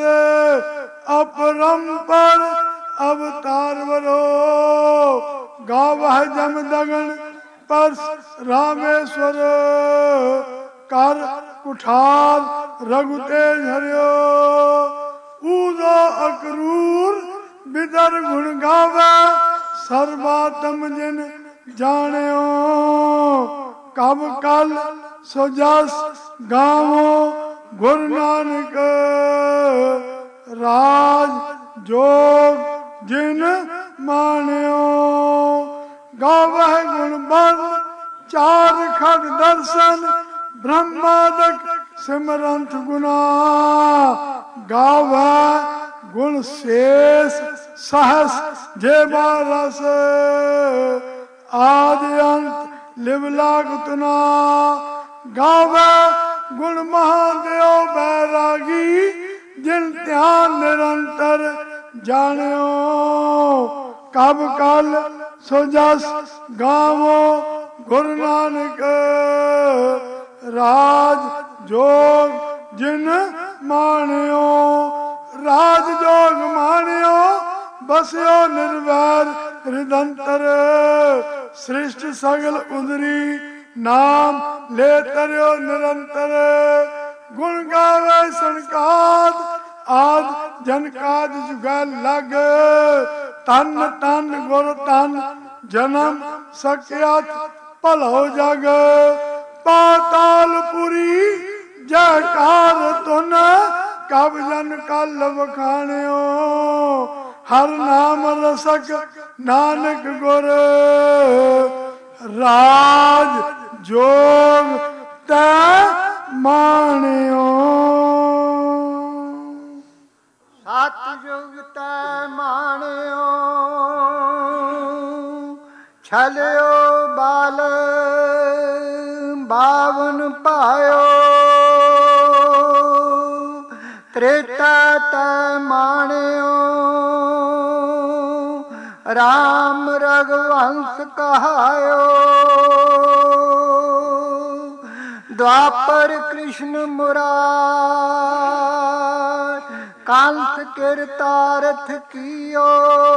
अपरंपर अवतार वरो गावह जम दगन परस रामेश्वर कर कुठार रघुतेज हरियो ऊदो अक्रूर बिदर गुण गावे सर्वात्म जिन जानियो कब कल सुजस गावो गुरु नानक राज जोग जिन मानियो गावह गुण बंद चार खग दर्शन ब्रह्मादक सिमरंत गुना गावह गुण शेष सहस जेबा रस आदि अंत लिवला गुतना गावह गुण महादेव बैरागी जिन ध्यान निरंतर जानियो कब कल सुजस गावो गुरु नानक राज जोग जिन मानियो राज जोग मानियो बसियो निर्वैर हृदंतर सृष्टि सगल उदरी नाम ले तरियो निरंतर गुण गावे सनकाद आद जनकाद जुगल लग तन तन गुर तन जन्म सकियत भलो जग पातालपुरी जयकार तुन कब जन कल बखानियो हर नाम रसक नानक गुर राज जोग तै मानियो सतयुग तै मानियो छलियो बाल बावन पायो त्रेता तै मानियो राम रघुवंश कहायो द्वापर कृष्ण मुरार कांस किरतारथ कियो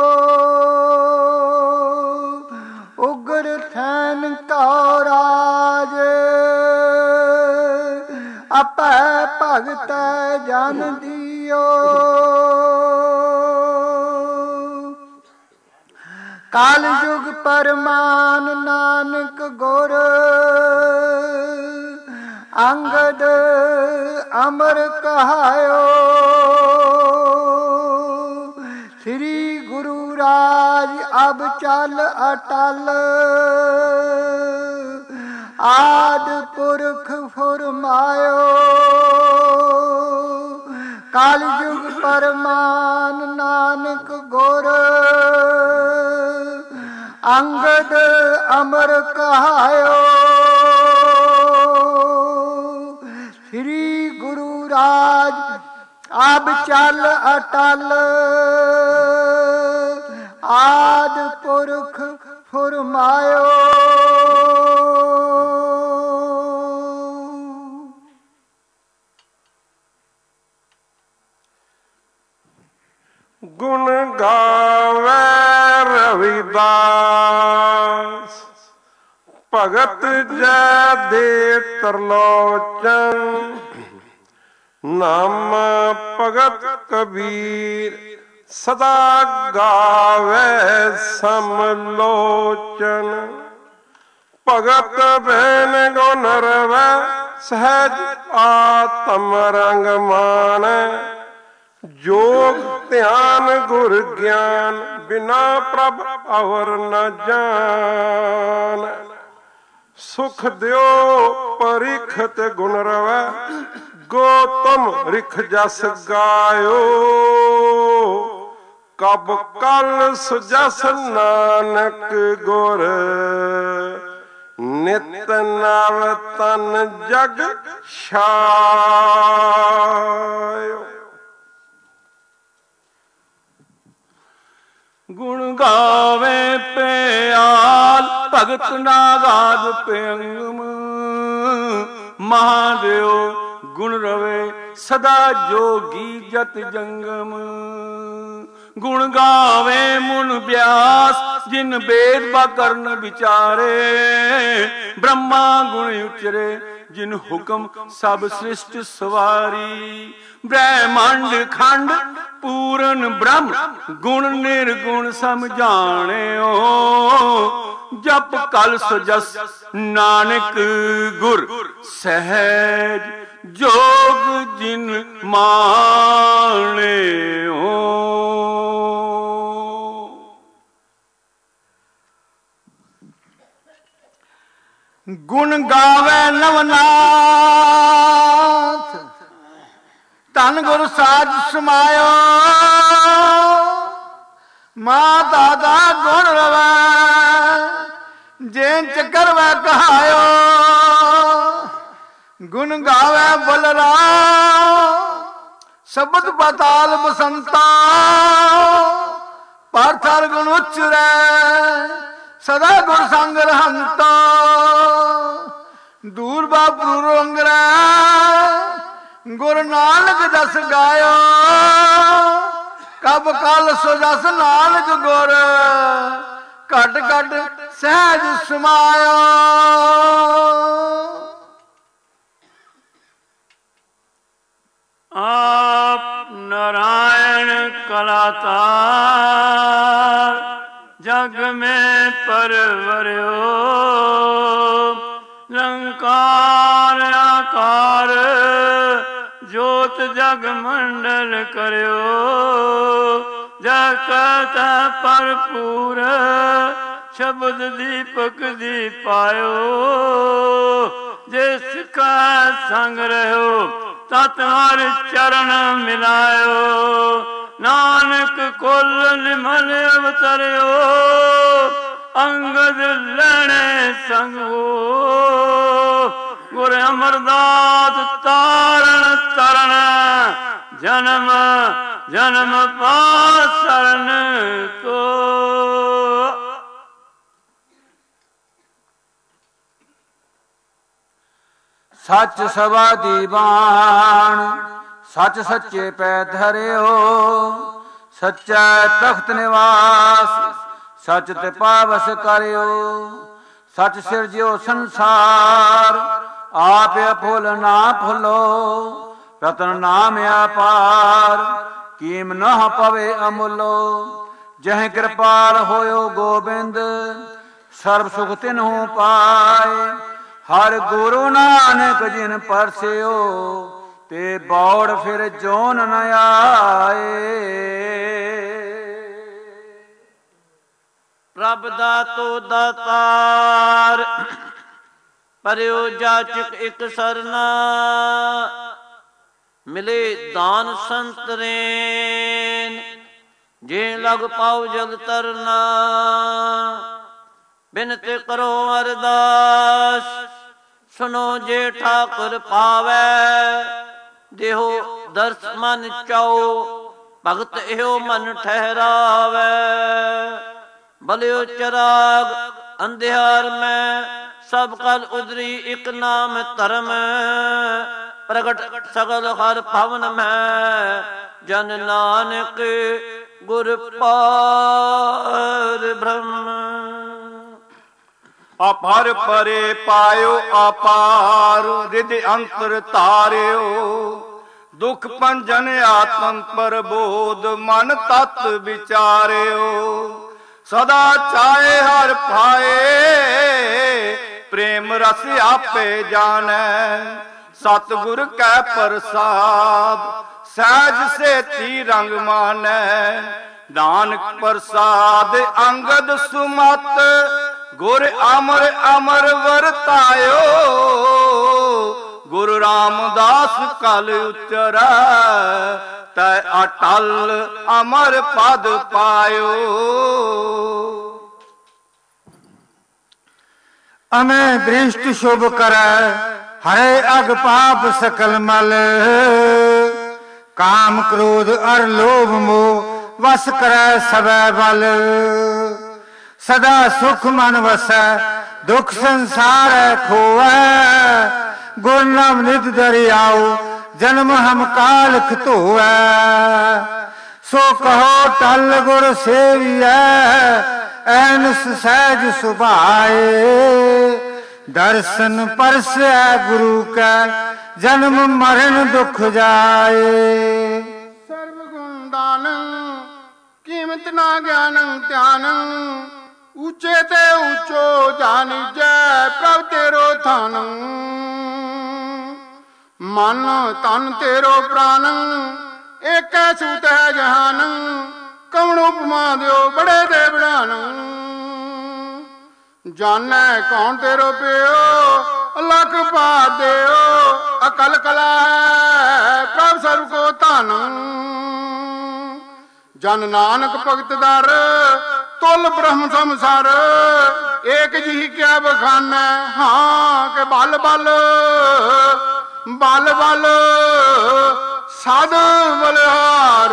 उग्र थैन कौराज अपै भगत जन दियो काल युग परमान नानक गुर अंगद अमर कहायो श्री गुरु राज अब चल अटल आद पुरख फुरमायो काल युग परमान नानक गुर अंगद अमर कहायो श्री गुरु राज अब चल अटल आद पुरख फुरमायो गुण गावे रविदास भगत जय दे तरलोचन नाम भगत कबीर सदा गावे समलोचन भगत बहन गुण रवै सहज आत्म रंग मान जोग ध्यान गुर ज्ञान बिना प्रभ अवर न जान। सुख दियो परिखत गुण रवै गौतम रिख जस गायो। कब कल सुजस नानक गुर नित नव तन जग छायो। गुण गावे प्याल भगत नागाद पेंगम। महादेव गुण रवे सदा जोगी जत जंगम। गुण गावे मुन व्यास जिन वेद बा करन विचारे। ब्रह्मा गुण उचरे जिन हुक्म सब सृष्ट सवारी। ब्रह्मांड खंड पूरन ब्रह्म गुण निर्गुण समझाणियो। जप कल सुजस नानक गुर सहज जोग जिन माणियो। गुण गावे नवनाथ धन गुर साज समायो। मां दादा गुण रवै जेन चकर वै कहायो। गुण गावे बलराम शब्द पाताल बसंता। पार्थर गुण उच्चरै सदा गुण संग रहंता। दूर बाबू रंगरै गुर नानक जस गायो। कब कल सो जस नानक गुर घट घट सहज समायो। आप नारायण कलातार जग में परवरियो। निरंकार आकार जोत जग मंडल करियो। जगत भरपूर शब्द दीपक दीपायो। जिस का संग रहो तत हर चरण मिलायो। नानक कुल निमल अवतरियो। अंगद लैणे संग हो गुर अमरदास तारण तरण। जन्म जन्म पासरण को। सच सवा दीवान सच सच्चे पै धरियो। सच्चा तख्त निवास सच ते पावस करियो। सच सिरजियो संसार आप फुल ना फुलो। रतन नाम अपार कीम न पवे अमुलो। जह कृपाल होयो गोबिंद सर्व सुख तिन्हु पाए। हर गुरु नानक जिन परसियो ते बौड़ फिर जोन न आए। प्रभ दातो दातार परियो जाचक एक सरना। मिले दान संतरेन जे लग पाओ जग तरना। बिनती करो अरदास सुनो जे ठाकुर पावै। देहो दर्श मन चाओ भगत एहो मन ठहरावै। भलियो चराग अंधियार में सब कल उदरी एक नाम धर्म। प्रगट सगल हर भवन में जन नानक गुर पार ब्रह्म। अपार परे पायो अपार रिद अंतर तारियो। दुख पंजन आत्म प्रबोध मन तत् विचारियो। सदा चाहे हर पाए प्रेम रस आपे जाने। सतगुर कै प्रसाद सहज सेती रंग मानै। नानक प्रसाद अंगद सुमत गुर अमर अमर वरतायो। गुरु रामदास कल उतरै तै अटल अमर पद पायो। अमै दृष्ट शुभ करै हरे अग पाप सकल मल। काम क्रोध अर लोभ मोह वस करै सबै बल। सदा सुख मन वसै दुख संसार खोवै। गुर नाम नित दरियाओ जन्म हम कालख धोवै। सो कहो टल गुर सेवियै ऐनस सहज सुभाए। दर्शन परसै गुरु कै जन्म मरण दुख जाए। सर्व गुण दानं कीमत ना ज्ञानं ध्यानं। ऊंचे ते ऊंचो जानिजै प्रभ तेरो थानं। मन तन तेरो प्राणं एक सूत है जहानं। कवण उपमा दियो बड़े दे बढ़ानं। जानै कौन तेरो पियो लख पार दियो। अकल कला है प्रभ सर्व को धानं। जन नानक भगत दर तुल ब्रह्म संसार। एक जी क्या बखाना हाँ के बल बल बल बल साध बलिहार।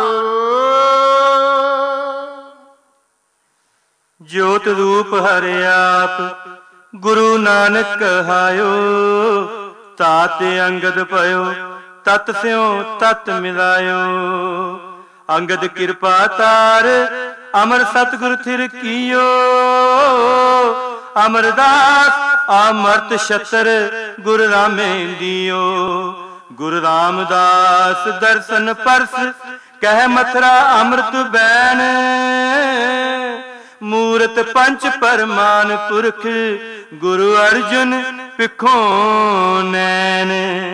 ज्योत रूप हरे आप गुरु नानक कहायो। तात अंगद पयो तत स्यों तत मिलायो। अंगद कृपा तार अमर सतगुर थिर कियो। अमरदास अमृत छतर गुरु रामे दियो। गुरु रामदास दर्शन परस कह मथुरा अमृत बैन। मूरत पंच परमान पुरख गुरु अर्जुन पिखों नैन।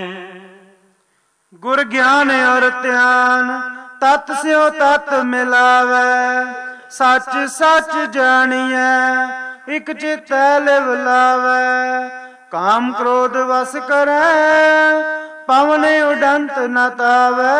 गुर ज्ञान और ध्यान तत् स्यों तत् मिलावै। सच सच जानिए इक चित लिव लावै। काम क्रोध वस करै पवन उडंत न तावै।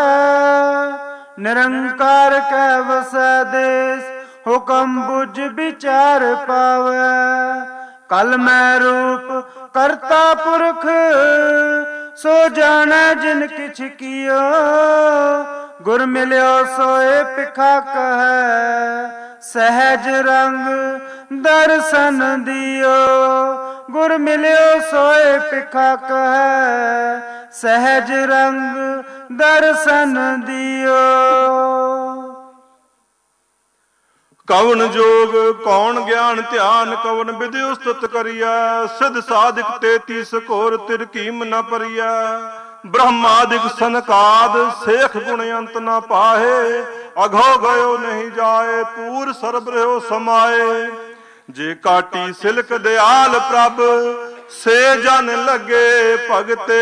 निरंकार कै वसै देश हुक्म बुझ विचार पावै। कल मैं रूप करता पुरख सो जानै जिन किछ कियो। गुर मिल्यो सोए पिखा कहै सहज रंग दर्शन दियो। गुर मिल्यो सोए पिखा कहै सहज रंग दर्शन दियो। कवन जोग कौन ज्ञान ध्यान कवन विधि उस्तत करिया। सिद्ध साधिक तेतीस कोर तिर कीम न परिया। ब्रह्मादिक सनकाद शेख गुण अंत न पाहे। अघो गयो नहीं जाए पूर सरब रहो समाए। जे काटी सिलक दयाल प्रभ से जन लगे भगते।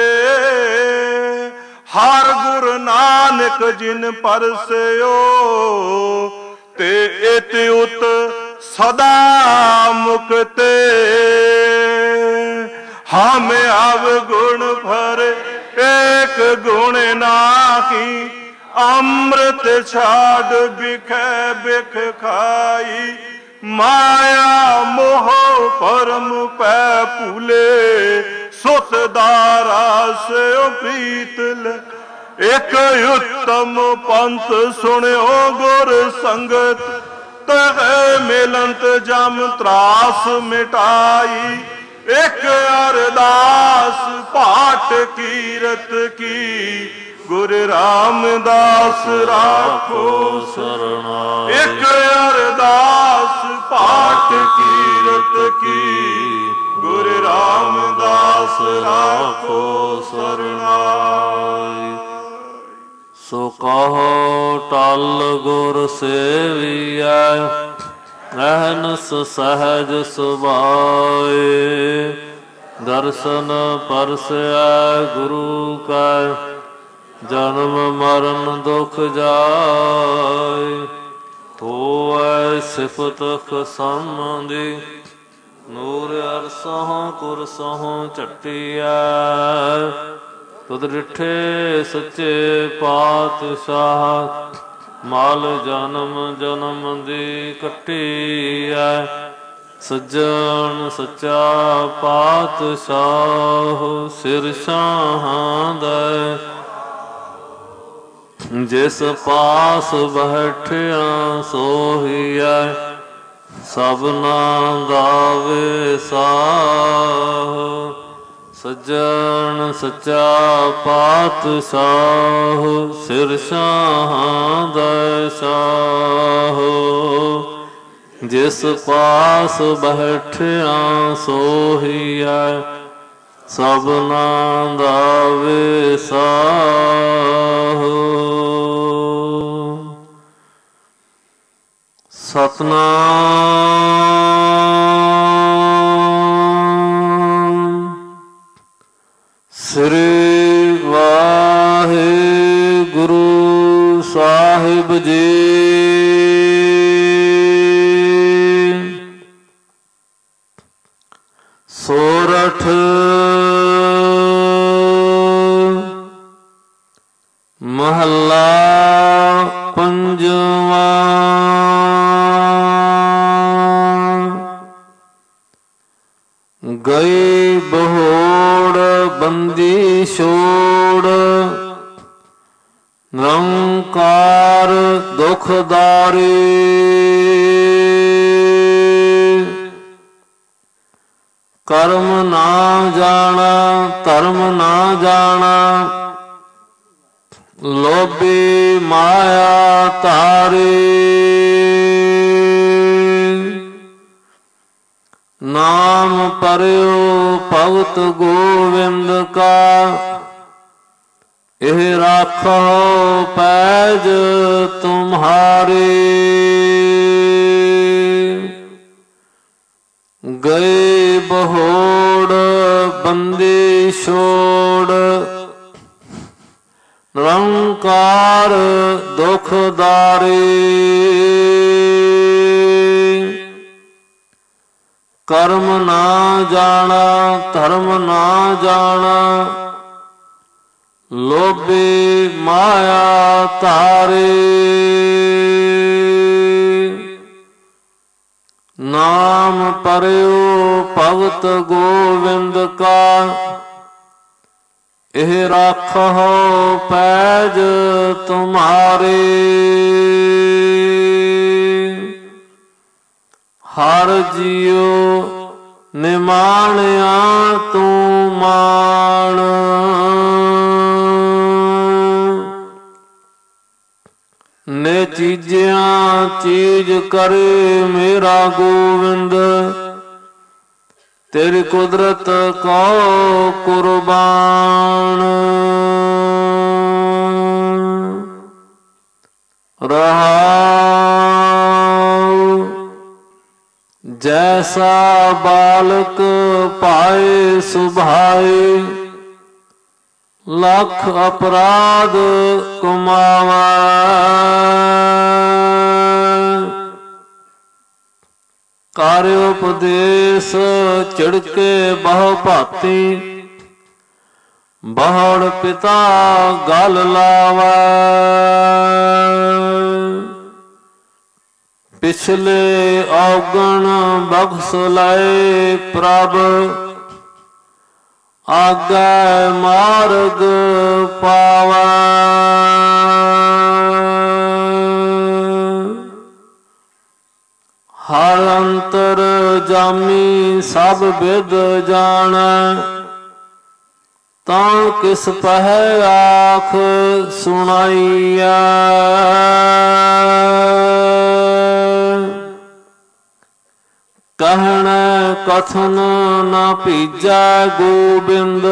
हर गुर नानक जिन परसयो ते एत उत सदा मुक्ते। हम अब गुण भर एक गुण नाही। अमृत छाड़ बिख बिख खाई। माया मोह परम पै भूले। सुत दारा से प्रीत एक उत्तम पंथ सुनियो गुर संगत। तह मिलंत जम त्रास मिटाई। एक अरदास पाठ कीरत की। गुरु रामदास राखो शरणाई। एक अरदास पाठ कीरत की। गुरु रामदास राखो शरणाई। सो कहो टल गुर सेविया। अहनस सहज सुभाए। दर्शन परसै गुरु का ਜਨਮ ਮਰਨ ਦੁਖ ਜਾਏ। ਹੋਵੈ ਸਿਫਤ ਖਸਮ ਦੀ ਨੂਰ ਅਰਸਹੁ ਕੁਰਸਹੁ ਝਟਿਐ। ਤੁਧ ਡਿਠੇ ਸੱਚੇ ਪਾਤਸ਼ਾਹ ਮਾਲ ਜਨਮ ਜਨਮ ਦੀ ਕੱਟੀਐ। ਸੱਜਣ ਸੱਚਾ ਪਾਤਸ਼ਾਹ ਸਿਰ ਸ਼ਾਹਾਂ ਦਾ ਜਿਸ ਪਾਸ ਬੈਠਿਆ ਸੋਹੀਐ। ਸਭਨਾ ਦਾ ਵਿਸਾਹ ਸੱਜਣ ਸੱਚਾ ਪਾਤਸ਼ਾਹ ਸਿਰ ਸ਼ਾਹਾਂ ਦਾ ਸਾਹ। ਜਿਸ ਪਾਸ ਬੈਠਿਆ ਸੋਹੀਐ। ਸਭਨਾ ਦਾ ਵਿਸਾਹ। ਸਤਨਾਮ ਸ੍ਰੀ ਵਾਹਿਗੁਰੂ ਸਾਹਿਬ ਜੀ। ਸੋਰਠ ਮਹੱਲਾ ਪੰਜਵਾਂ। ਗਏ ਬਹੋੜ ਬੰਦੀ ਛੋੜ ਨਿਰੰਕਾਰ ਦੁਖਦਾਰੀ। ਕਰਮ ਨਾ ਜਾਣਾ ਧਰਮ ਨਾ ਜਾਣਾ ਲੋਭੀ ਮਾਇਆ ਧਾਰੀ। ਨਾਮ ਪਰਿਓ ਭਗਤ ਗੋਵਿੰਦ ਕਾ ਇਹ ਰਾਖੋ ਪੈਜ ਤੁਮਹਾਰੇ। ਗਏ ਬਹੋੜ ਬੰਦੀ ਛੋੜ ਨਿਰੰਕਾਰ ਦੁਖਦਾਰੀ। ਕਰਮ ਨਾ ਜਾਣਾ ਧਰਮ ਨਾ ਜਾਣਾ ਲੋਭੀ ਮਾਇਆ ਧਾਰੇ। ਨਾਮ ਪਰਿਓ ਭਗਤ ਗੋਵਿੰਦ ਕਾ ਇਹ ਰਾਖੋ ਪੈਜ ਤੁਮਹਾਰੇ। ਹਰ ਜੀਉ ਨਿਮਾਣਿਆ ਤੂੰ ਮਾਣ। ਨੇ ਚੀਜ਼ਿਆਂ ਚੀਜ਼ ਕਰੇ ਮੇਰਾ ਗੋਵਿੰਦ। ਤੇਰੀ ਕੁਦਰਤ ਕੋ ਕੁਰਬਾਨ। ਰਹਾਉ ਜੈਸਾ ਬਾਲਕ ਪਾਏ ਸੁਭਾਏ। ਲੱਖ ਅਪਰਾਧ ਕਮਾਵਾ। ਕਰ ਉਪਦੇਸ਼ ਚਿੜਕੇ ਬਹੁ ਭਾਤੀ। ਬਹੁੜ ਪਿਤਾ ਗਲ ਲਾਵਾ। ਪਿਛਲੇ ਔਗਣ ਬਖਸ਼ ਲਏ ਪ੍ਰਭ। ਆਗੈ ਮਾਰਗ ਪਾਵਾ। ਹਰ ਅੰਤਰ ਜਾਮੀ ਸਭ ਬਿਦ ਜਾਣੈ। ਤਾਂ ਕਿਸ ਪਹਿ ਆਖ ਸੁਣਾਈਐ। ਕਹਿਣ ਕਥਨ ਨਾ ਭੀਜੈ ਗੋਬਿੰਦ।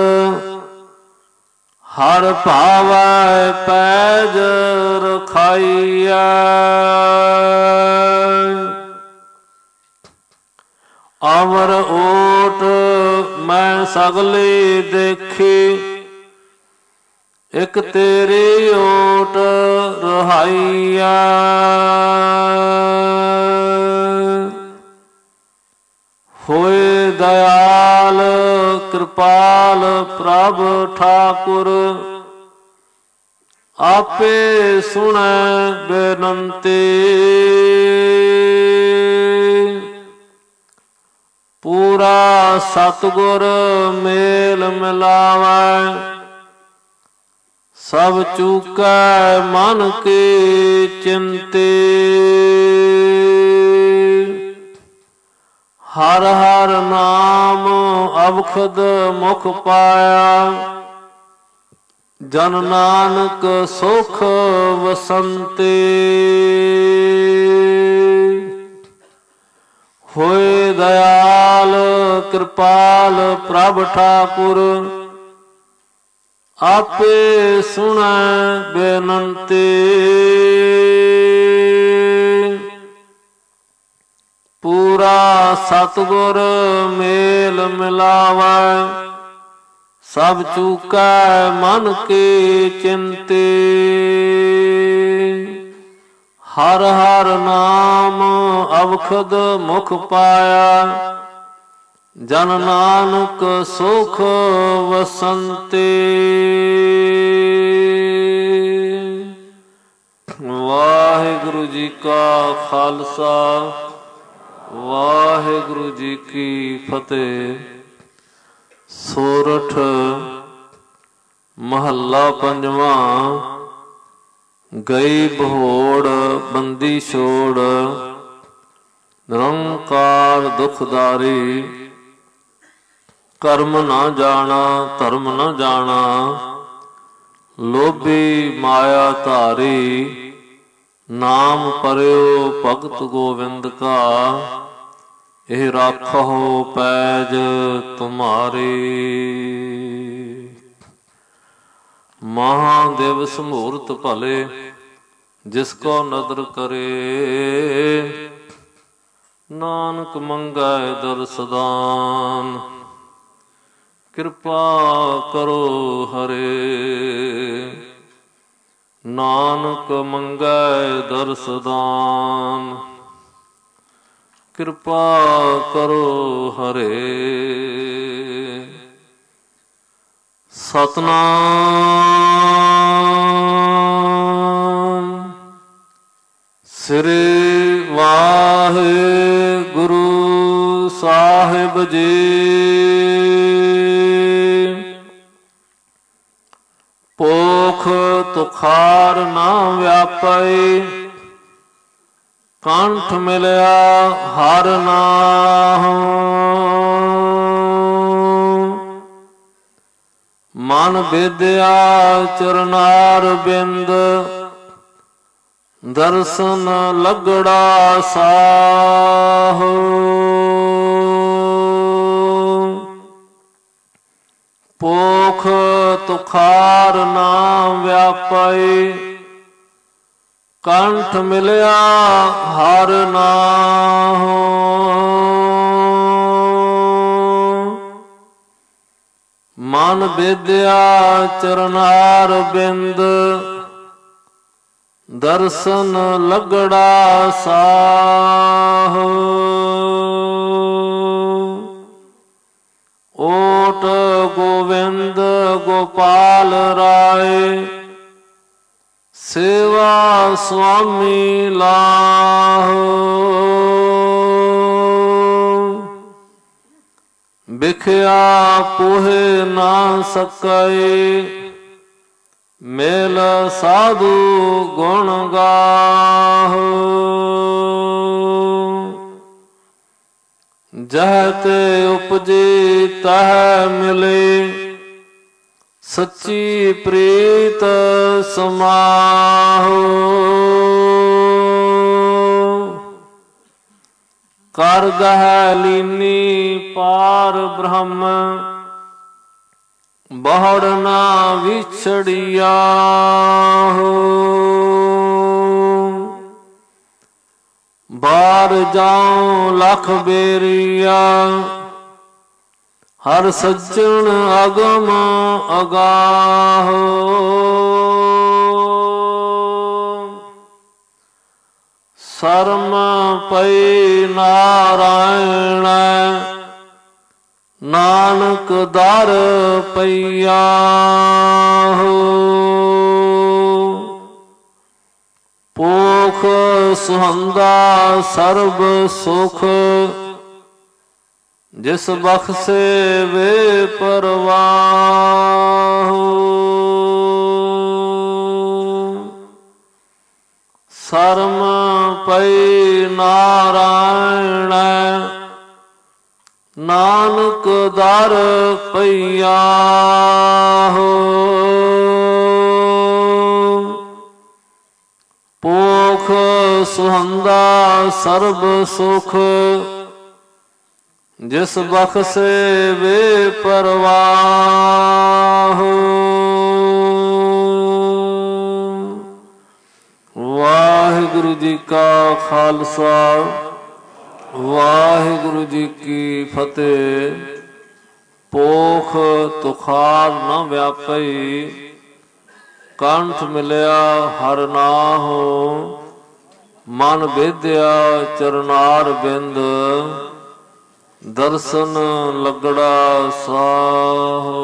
ਹਰ ਭਾਵੈ ਪੈਜ ਰਖਾਈਐ। ਅਵਰ ਓਟ ਮੈਂ ਸਗਲੀ ਦੇਖੀ। ਇਕ ਤੇਰੀ ਓਟ ਰਹਾਈਆ। ਹੋਏ ਦਇਆਲ ਕਿਰਪਾਲ ਪ੍ਰਭ ਠਾਕੁਰ, ਆਪੇ ਸੁਣੈ ਬੇਨੰਤੀ। ਪੂਰਾ ਸਤਿਗੁਰ ਮੇਲ ਮਿਲਾਵੈ, ਸਭ ਚੂਕੈ ਮਨ ਕੀ ਚਿੰਤੇ। ਹਰ ਹਰ ਨਾਮ ਅਵਖਦ ਮੁਖ ਪਾਇਆ, ਜਨ ਨਾਨਕ ਸੁਖ ਵਸੰਤੇ। ਹੋਏ ਦਇਆਲ ਕਿਰਪਾਲ ਪ੍ਰਭ ਠਾਕੁਰ, ਆਪੇ ਸੁਣੈ ਬੇਨੰਤੀ। ਪੂਰਾ ਸਤਿਗੁਰ ਮੇਲ ਮਿਲਾਵੈ, ਸਭ ਚੂਕੈ ਮਨ ਕੀ ਚਿੰਤੇ। ਹਰ ਹਰ ਨਾਮ ਅਵਖਦ ਮੁਖ ਪਾਇਆ, ਜਨ ਨਾਨਕ ਸੁਖ ਵਸੰਤੇ। ਵਾਹਿਗੁਰੂ ਜੀ ਕਾ ਖਾਲਸਾ, ਵਾਹਿਗੁਰੂ ਜੀ ਕੀ ਫਤਿਹ। ਸੋਰਠ ਮਹੱਲਾ ਪੰਜਵਾਂ। ਗਈ ਬਹੋੜ ਬੰਦੀ ਛੋੜ, ਨਿਰੰਕਾਰ ਦੁਖਦਾਰੀ। ਕਰਮ ਨਾ ਜਾਣਾ ਧਰਮ ਨਾ ਜਾਣਾ, ਲੋਭੀ ਮਾਇਆ ਧਾਰੀ। ਨਾਮ ਪਰਿਓ ਭਗਤ ਗੋਵਿੰਦ ਕਾ, ਇਹ ਰਾਖੋ ਪੈਜ ਤੁਮਾਰੀ। ਮਹਾਦਿਵਸ ਮਹੂਰਤ ਭਲੇ, ਜਿਸ ਕੋ ਨਦਰ ਕਰੇ। ਨਾਨਕ ਮੰਗੈ ਦਰਸ ਦਾਨ, ਕਿਰਪਾ ਕਰੋ ਹਰੇ। ਨਾਨਕ ਮੰਗੈ ਦਰਸ ਦਾਨ, ਕਿਰਪਾ ਕਰੋ ਹਰੇ। ਸਤਿਨਾਮ ਸ੍ਰੀ ਵਾਹਿਗੁਰੂ ਸਾਹਿਬ ਜੀ। ਪੋਖ ਤੁਖਾਰ ਨਾ ਵਿਆਪੈ, ਕੰਠ ਮਿਲਿਆ ਹਰ ਨਾਮ। ਮਨ ਵਿਦਿਆ ਚਰਨਾਰ ਬਿੰਦ, ਦਰਸ਼ਨ ਲਗੜਾ ਸਾਹੋ। ਪੋਖ ਤੁਖਾਰ ਨਾ ਵਿਆਪੈ, ਕੰਠ ਮਿਲਿਆ ਹਰ ਨਾਮ। ਮਨ ਵਿਦਿਆ ਚਰਨਾਰ ਬਿੰਦ, ਦਰਸ਼ਨ ਲਗੜਾ ਸਾਹੋ। ਓਟ ਗੋਵਿੰਦ ਗੋਪਾਲ ਰਾਏ, ਸੇਵਾ ਸੁਆਮੀ ਲਾਹੋ। ਬਿਖਿਆ ਪੋਹੇ ਨਾ ਸਕੈ, ਮੇਲ ਸਾਧੂ ਗੁਣ ਗਾਹੋ। ਜਹ ਤੇ ਉਪਜੀ ਤਹ ਮਿਲੇ, ਸੱਚੀ ਪ੍ਰੀਤ ਸਮਾਹੋ। ਕਰ ਗਹਿ ਲੀਨੀ ਪਾਰ ਬ੍ਰਹਮ, ਬਹੁੜ ਨਾ ਵਿਛੜਿਆ ਹੋ। ਬਾਰ ਜਾਉ ਲਖ ਬੇਰੀਆ, ਹਰ ਸੱਜਣ ਅਗਮ ਅਗਾਹੋ, ਸਰਮ ਪਈ ਨਾਰਾਇਣ ਨਾਨਕ ਦਰ ਪਈਆ ਹੋ। ਪੋਖ ਸੁਹੰਦਾ ਸਰਬ ਸੁਖ, ਜਿਸ ਬਖਸ਼ੇ ਵੇ ਪਰਵਾਹ। ਸਰਮ ਪਈ ਨਾਰਾਇਣ ਨਾਨਕ ਦਰ ਪਈਆ ਹੋ। ਪੋਖ ਸੁਹੰਦਾ ਸਰਬ ਸੁਖ, ਜਿਸ ਬਖਸ਼ੇ ਵੇ ਪਰਵਾਹ। ਵਾਹਿਗੁਰੂ ਜੀ ਕਾ ਖਾਲਸਾ, ਵਾਹਿਗੁਰੂ ਜੀ ਕੀ ਫਤਿਹ। ਪੋਖ ਤੁਖਾਰ ਨ ਵਿਆਪਈ, ਕੰਠ ਮਿਲਿਆ ਹਰ ਨਾਹੋ। ਮਨ ਬੇਦਿਆ ਚਰਨਾਰ ਬਿੰਦ, ਦਰਸ਼ਨ ਲੱਗੜਾ ਸਾਹੋ।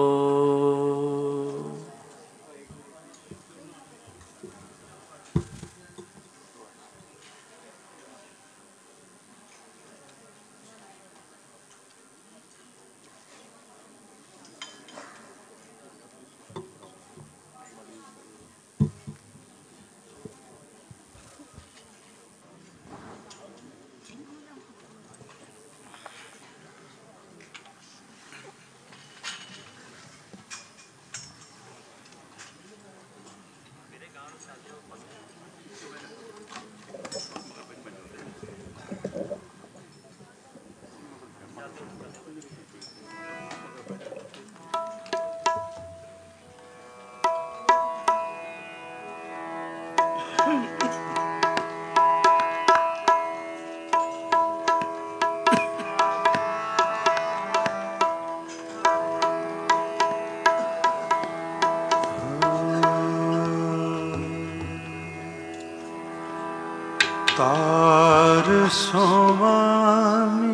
ਤਾਰ ਸੁਆਮੀ,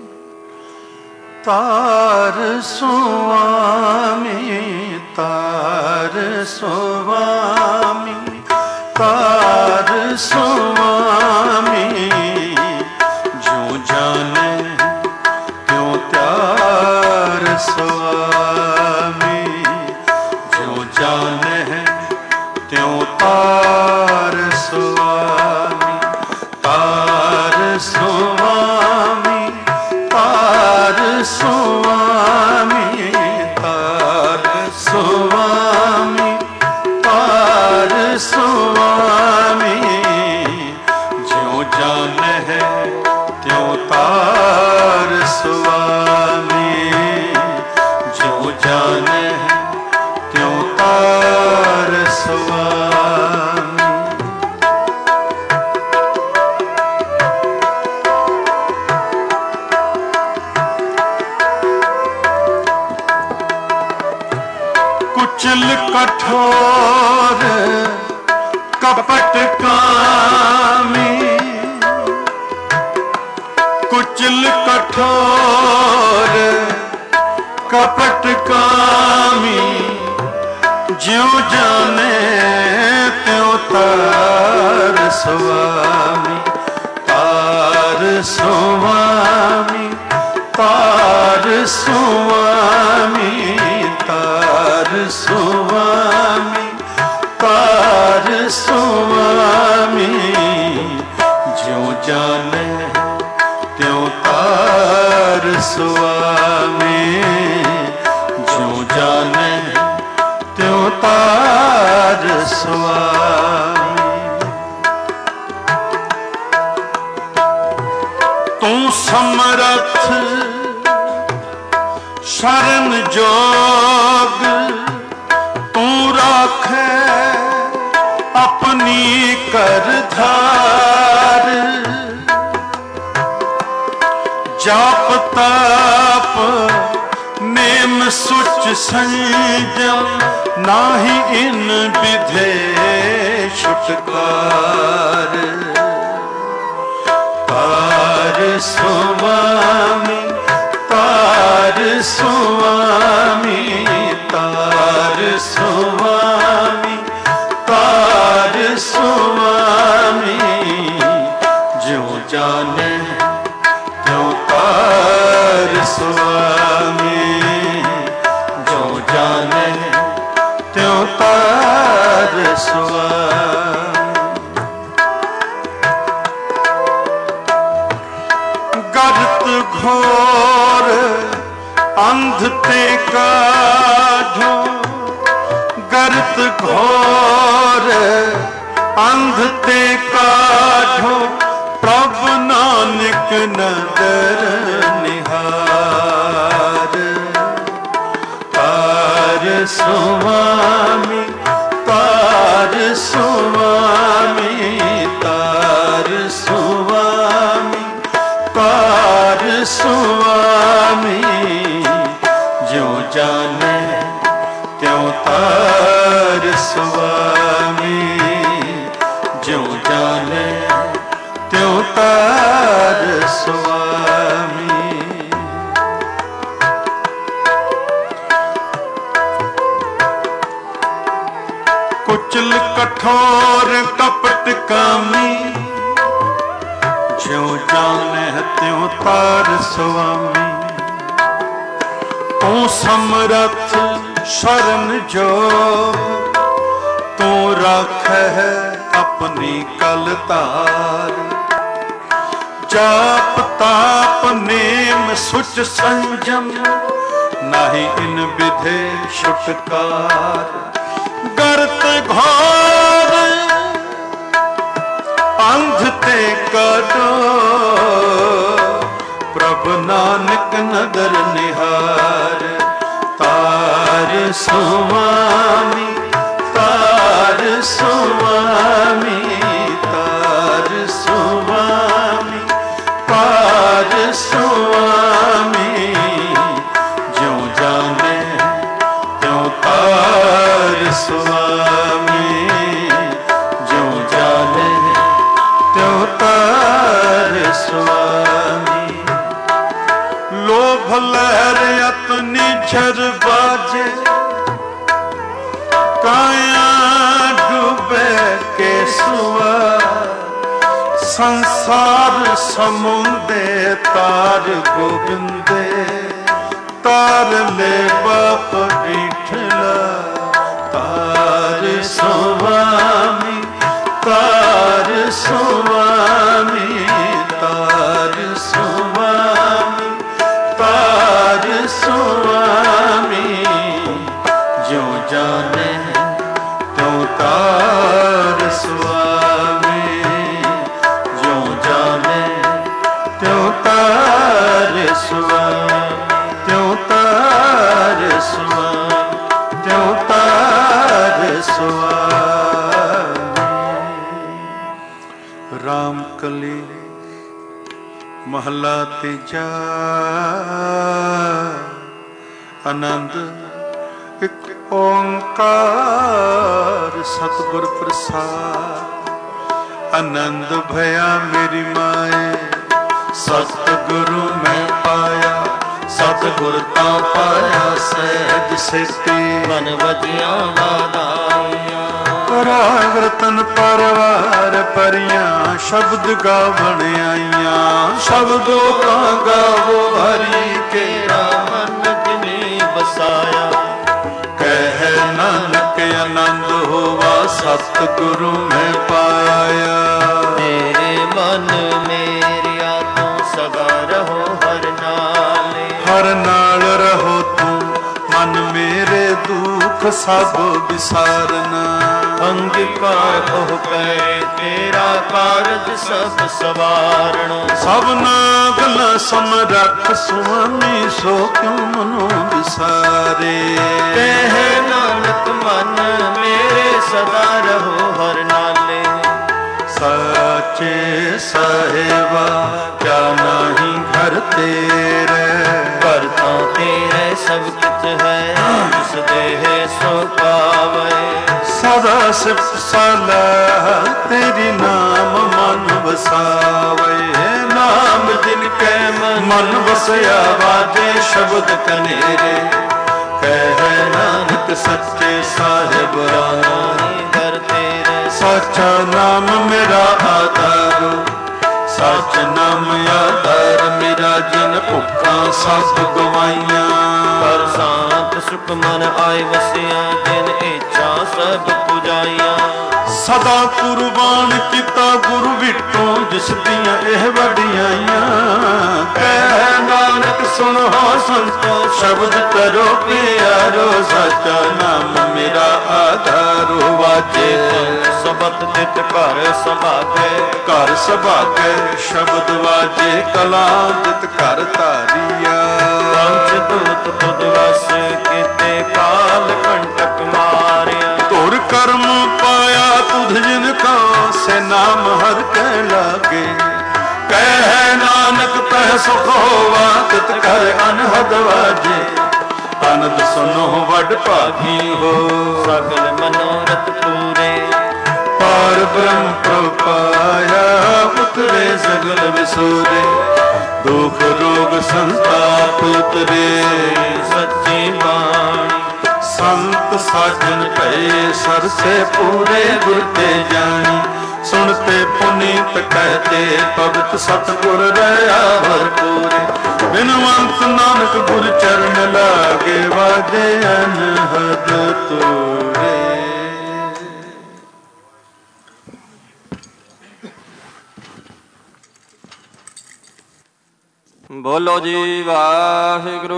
ਤਾਰ ਸੁਆਮੀ, ਤਾਰ ਸੁਆਮੀ, ਤਾਰ ਸੁਆਮੀ। ਜੋ ਜਾਣੇ ਤਿਉ ਤਿਆਰ ਸੁਆਮੀ, ਜੋ ਜਾਣੇ ਤਿਉ ਤਾਰ ਸੁਆਮੀ। ਤਾਰ ਸੁਆਮੀ, ਤਾਰ ਸੁਆਮੀ, ਤਾਰ ਸੁਆਮੀ, ਤਾਰ ਸੁਆਮੀ। ਜਿਉ ਜਾਣੈ ਤਿਉ ਤਾਰ ਸੁਆਮੀ, ਜਿਉ ਜਾਣੈ ਤਿਉ ਤਾਰ ਸੁਆਮੀ। कुचल कठोर कपट कामी, कुचल कठोर कपट कामी। ज्यों जाने त्यों तार स्वामी, तार स्वामी, तार स्वामी, तार स्वामी, तार स्वामी। ज्यों जाने त्यों तार स्वामी, ज्यों जाने त्यों तार स्वामी। तू समरथ शरण जोग, तू राखे अपनी कर धार। जाप ताप सुच संयम नाही इन विधे छुटकार। तार स्वामी तार स्वामी तार स्वामी तार स्वामी ज्यों जाने त्यों तार स्वामी ज्यों जाने त्यों तार स्वामी। गर्त घोर अंध ते काढ़ो गर्त घोर अंध ते काढ़ो प्रभु नानक नदर निहार। तार स्वामी तार स्वामी तार स्वामी तार स्वामी ज्यों जाने त्यों तार स्वामी ज्यों जाने त्यों तार स्वामी। कुचल कठोर कपट कामी ज्यों जाने त्यों तार स्वामी। तू समरथ शरण जो तू राख है अपनी कल तार। जाप ताप नेम सुच संयम नाही इन विधे छुटकार। गर्त घोर अंध ते काढ़ो प्रभु नानक नदर निहार। तार स्वामी तार स्वामी तार स्वामी तार स्वामी ज्यों जाने त्यों तार स्वामी ज्यों जाने त्यों तार स्वामी। लोभ लहर अतनी झर बाजे काया डूबे के सुआ। संसार समुंदे तार गोविंदे तार ले बाप विठला। तार स्वामी तार स्वामी तार स्वामी तार स्वामी ज्यों जाने त्यों तार स्वामी ज्यों जाने त्यों तार स्वामी त्यों तार स्वामी त्यों तार स्वामी। राम कली महला तीजा आनंद एक ओंकार सतगुर प्रसाद। आनंद भया मेरी माए सतगुरु मैं पाया। सतगुर ता पाया सहज सेती मन वजिया वादाइया। राग रतन परवार परियां शब्द गावण आईया। शब्दों का गावो हरि केरा मन जिने बसाया। कह नानक आनंद होवा सतगुरु में पाया। मेरे मन मेरिया तू सदा रहो हर नाले। हर नाल रहो तू मन मेरे दुख सब विसारना। अंगीकार हो गए तेरा कारज सब सवारण। सबना गला समरख स्वामी सो क्यों मनो विसारे। कह नानक मन मेरे सदा रहो हर नाले। साचे साहेबा क्या नहीं घर तेरे। करता तेरे ਸਭ ਕਿਛ ਹੈ ਜਿਸ ਦੇਹ ਸੋ ਪਾਵੇ। ਸਦਾ ਸਿਫਤ ਸਲਾਹ ਤੇਰੀ ਨਾਮ ਮਨ ਵਸਾਵੇ। ਨਾਮ ਜਿਨ ਕੈ ਮਨ ਵਸਿਆ ਵਾਜੇ ਸ਼ਬਦ ਕਨੇਰੇ। ਕਹਿ ਨਾਨਕ ਸੱਚੇ ਸਾਹਿਬ ਰਾਹੀਂ ਦਰ ਤੇਰੇ। ਸੱਚਾ ਨਾਮ ਮੇਰਾ ਆਧਾਰ, ਸੱਚ ਨਾਮ ਆਧਾਰ ਮੇਰਾ। ਜਿਨ ਭੁੱਖਾਂ ਸਭ ਗਵਾਈਆਂ, ਕਰ ਸ਼ਾਂਤ ਸੁਖ ਮਨ ਆਏ ਵਸਿਆ। ਜਿਨ ਇੱਛਾ ਸਭ ਪੁਜਾਈਆਂ। ਸਦਾ ਕੁਰਬਾਨ ਕੀਤਾ ਗੁਰੂ ਵਿਟੋਂ ਜਿਸ ਦੀਆਂ ਇਹ ਵਡਿਆਈਆਂ। ਕਹਿ ਨਾਨਕ ਸੁਣੋ ਸੰਤੋ ਸ਼ਬਦ ਕਰੋ ਪਿਆਰੋ। ਸੱਚਾ ਨਾਮ ਮੇਰਾ ਆਧਾਰੋ। ਵਾਜੇ ਸਬਦ ਤਿਤ ਘਰ ਸੁਭਾਗੇ। ਘਰ ਸੁਭਾਗੇ ਸ਼ਬਦ ਵਾਜੇ ਕਲਾ ਤਿਤ ਘਰ ਧਾਰੀਆ। ਪੰਜ ਦੂਤ ਤੁਧ ਵਸ ਕੀਤੇ ਕਾਲ ਕੰਟਕ ਮਾਰਿਆ। ਧੁਰ ਕਰਮ ਪਾਇਆ ਤੁਧ ਜਿਨ ਕਾ ਸੇ ਨਾਮ ਹਰ ਕਹਿ ਲਾਗੇ। ਕਹਿ ਨਾਨਕ ਤਹਿ ਸੁਖ ਹੋਵਾ ਤਿਤ ਕਰ ਅਨਹਦ ਵਾਜੇ। ਅਨੰਦ ਸੁਨੋ ਵਡ ਭਾਗੀ ਹੋ ਸਗਲ ਮਨੋਰਥ ਪੂਰੇ। ਪਾਰ ਬ੍ਰਹਮ ਪ੍ਰਪਾਇਆ ਉਤਰੇ ਸਗਲ ਵਿਸੂਰੇ। ਦੁਖ ਰੋਗ ਸੰਤਾਪ ਉਤਰੇ ਸੱਚੀ ਬਾਣੀ। ਸੰਤ ਸਾਜਨ ਭਏ ਸਰਸੇ ਪੂਰੇ ਗੁਰ ਤੇ ਜਾਣੀ। ਸੁਣਤੇ ਪੁਨੀਤ ਕਹਤੇ ਭਗਤ ਸਤਿਗੁਰ ਰਹਾ ਭਰਪੂਰੇ। ਬਿਨਵੰਤ ਨਾਨਕ ਗੁਰ ਚਰਨ ਲਾਗੇ ਵਾਜੇ ਅਨਹਦ ਤੂਰੇ। ਬੋਲੋ ਜੀ ਵਾਹਿਗੁਰੂ।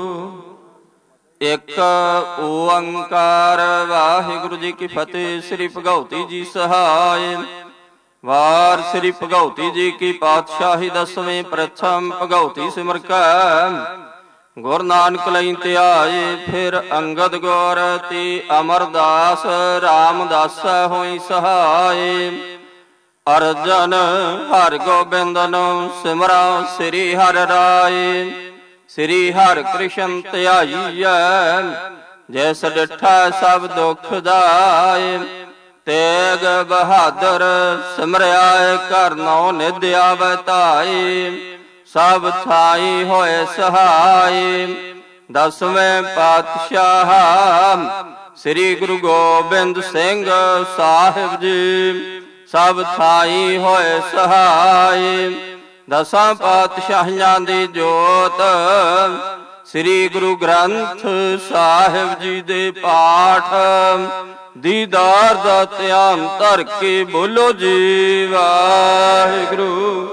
ਇੱਕ ਓੰਕਾਰ ਵਾਹਿਗੁਰੂ ਜੀ ਕੀ ਫਤਿਹ। ਸ੍ਰੀ ਭਗਉਤੀ ਜੀ ਸਹਾਇ। ਵਾਰ ਸ੍ਰੀ ਭਗਉਤੀ ਜੀ ਕੀ ਪਾਤਸ਼ਾਹੀ ਦਸਵੇਂ ਪ੍ਰਥਮ ਭਗਉਤੀ ਸਿਮਰ ਕੈ। ਗੁਰ ਨਾਨਕ ਲਈ ਧਿਆਏ ਫਿਰ ਅੰਗਦ ਗੌਰ ਤੇ ਅਮਰਦਾਸ। ਰਾਮਦਾਸ ਹੋਈ ਸਹਾਇ। ਅਰਜਨ ਹਰਿ ਗੋਬਿੰਦਨ ਸਿਮਰਾ ਸ੍ਰੀ ਹਰਿ ਰਾਏ। ਸ੍ਰੀ ਹਰਿ ਕ੍ਰਿਸ਼ਨ ਧਿਆਈਐ ਜੈਸ ਡਿਠਾ ਸਭ ਦੁਖ ਦਾਏ। ਤੇਗ ਬਹਾਦਰ ਸਿਮਰਿਆ ਘਰ ਨੌ ਨਿਧ ਆਵੈ ਧਾਏ। ਸਭ ਥਾਈ ਹੋਏ ਸਹਾਈ। ਦਸਵੇਂ ਪਾਤਸ਼ਾਹ ਸ੍ਰੀ ਗੁਰੂ ਗੋਬਿੰਦ ਸਿੰਘ ਸਾਹਿਬ ਜੀ। ਸਭ ਥਾਈ ਹੋਏ ਸਹਾਈ। ਦਸਾਂ ਪਾਤਸ਼ਾਹੀਆਂ ਦੀ ਜੋਤ ਸ੍ਰੀ ਗੁਰੂ ਗ੍ਰੰਥ ਸਾਹਿਬ ਜੀ ਦੇ ਪਾਠ ਦੀਦਾਰ ਦਾ ਧਿਆਨ ਧਰ ਕੇ ਬੋਲੋ ਜੀ ਵਾਹਿਗੁਰੂ।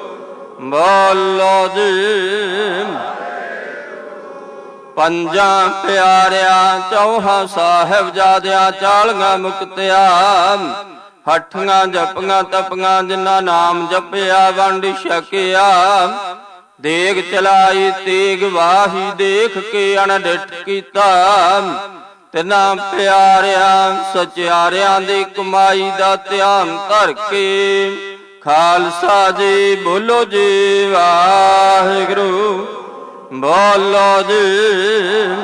ਬੋਲੋ ਜੀ। ਪੰਜਾਂ ਪਿਆਰਿਆਂ ਚੌਹਾਂ ਸਾਹਿਬਜ਼ਾਦਿਆਂ ਚਾਲੀਆਂ ਮੁਕਤਿਆਂ। ਹੱਠੀਆਂ ਜਪੀਆਂ ਤਪੀਆਂ ਜਿਨ੍ਹਾਂ ਨਾਮ ਜਪਿਆ ਵੰਡ ਛਕਿਆ। ਦੇਗ ਚਲਾਈ ਤੇਗ ਵਾਹੀ ਦੇਖ ਕੇ ਅਣਡਿਠ ਕੀਤਾ। ਤਿੰਨਾਂ ਪਿਆਰਿਆਂ ਸਚਿਆਰਿਆਂ ਦੀ ਕਮਾਈ ਦਾ ਧਿਆਨ ਧਰ ਕੇ ਖਾਲਸਾ ਜੀ ਬੋਲੋ ਜੀ ਵਾਹਿਗੁਰੂ। ਬੋਲੋ ਜੀ।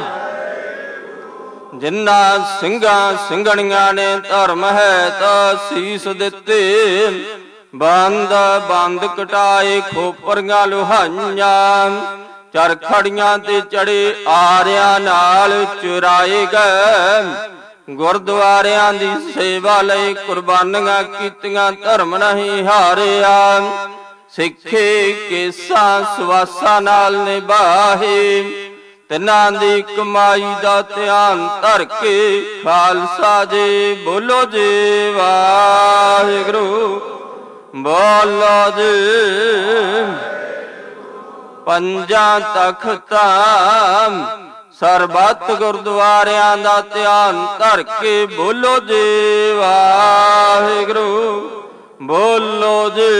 ਜਿਨ੍ਹਾਂ ਸਿੰਘਾਂ ਸਿੰਘਣੀਆਂ ਨੇ ਧਰਮ ਹੈ ਤਾਂ ਸੀਸ ਦਿੱਤੇ। ਬੰਦ ਬੰਦ ਕਟਾਏ ਖੋਪਰੀਆਂ ਲੁਹਾਈਆਂ। ਚਰਖੜੀਆਂ ਤੇ ਚੜੇ ਆਰਿਆਂ ਨਾਲ ਚੁਰਾਏ ਗਏ। ਗੁਰਦੁਆਰਿਆਂ ਦੀ ਸੇਵਾ ਲਈ ਕੁਰਬਾਨੀਆਂ ਕੀਤੀਆਂ ਧਰਮ ਨਹੀਂ ਹਾਰਿਆ। ਸਿੱਖੇ ਕੇਸਾਂ ਸਵਾਸਾਂ ਨਾਲ ਨਿਭਾਹੇ। ਤਿੰਨਾਂ ਦੀ ਕਮਾਈ ਦਾ ਧਿਆਨ ਧਰ ਕੇ ਖਾਲਸਾ ਜੀ ਬੋਲੋ ਜੀ ਵਾਹਿਗੁਰੂ। ਬੋਲੋ ਜੀ। ਪੰਜਾਂ ਤਖਤਾਂ ਸਰਬੱਤ ਗੁਰਦੁਆਰਿਆਂ ਦਾ ਧਿਆਨ ਧਰ ਕੇ ਬੋਲੋ ਜੀ ਵਾਹਿਗੁਰੂ। ਬੋਲੋ ਜੀ।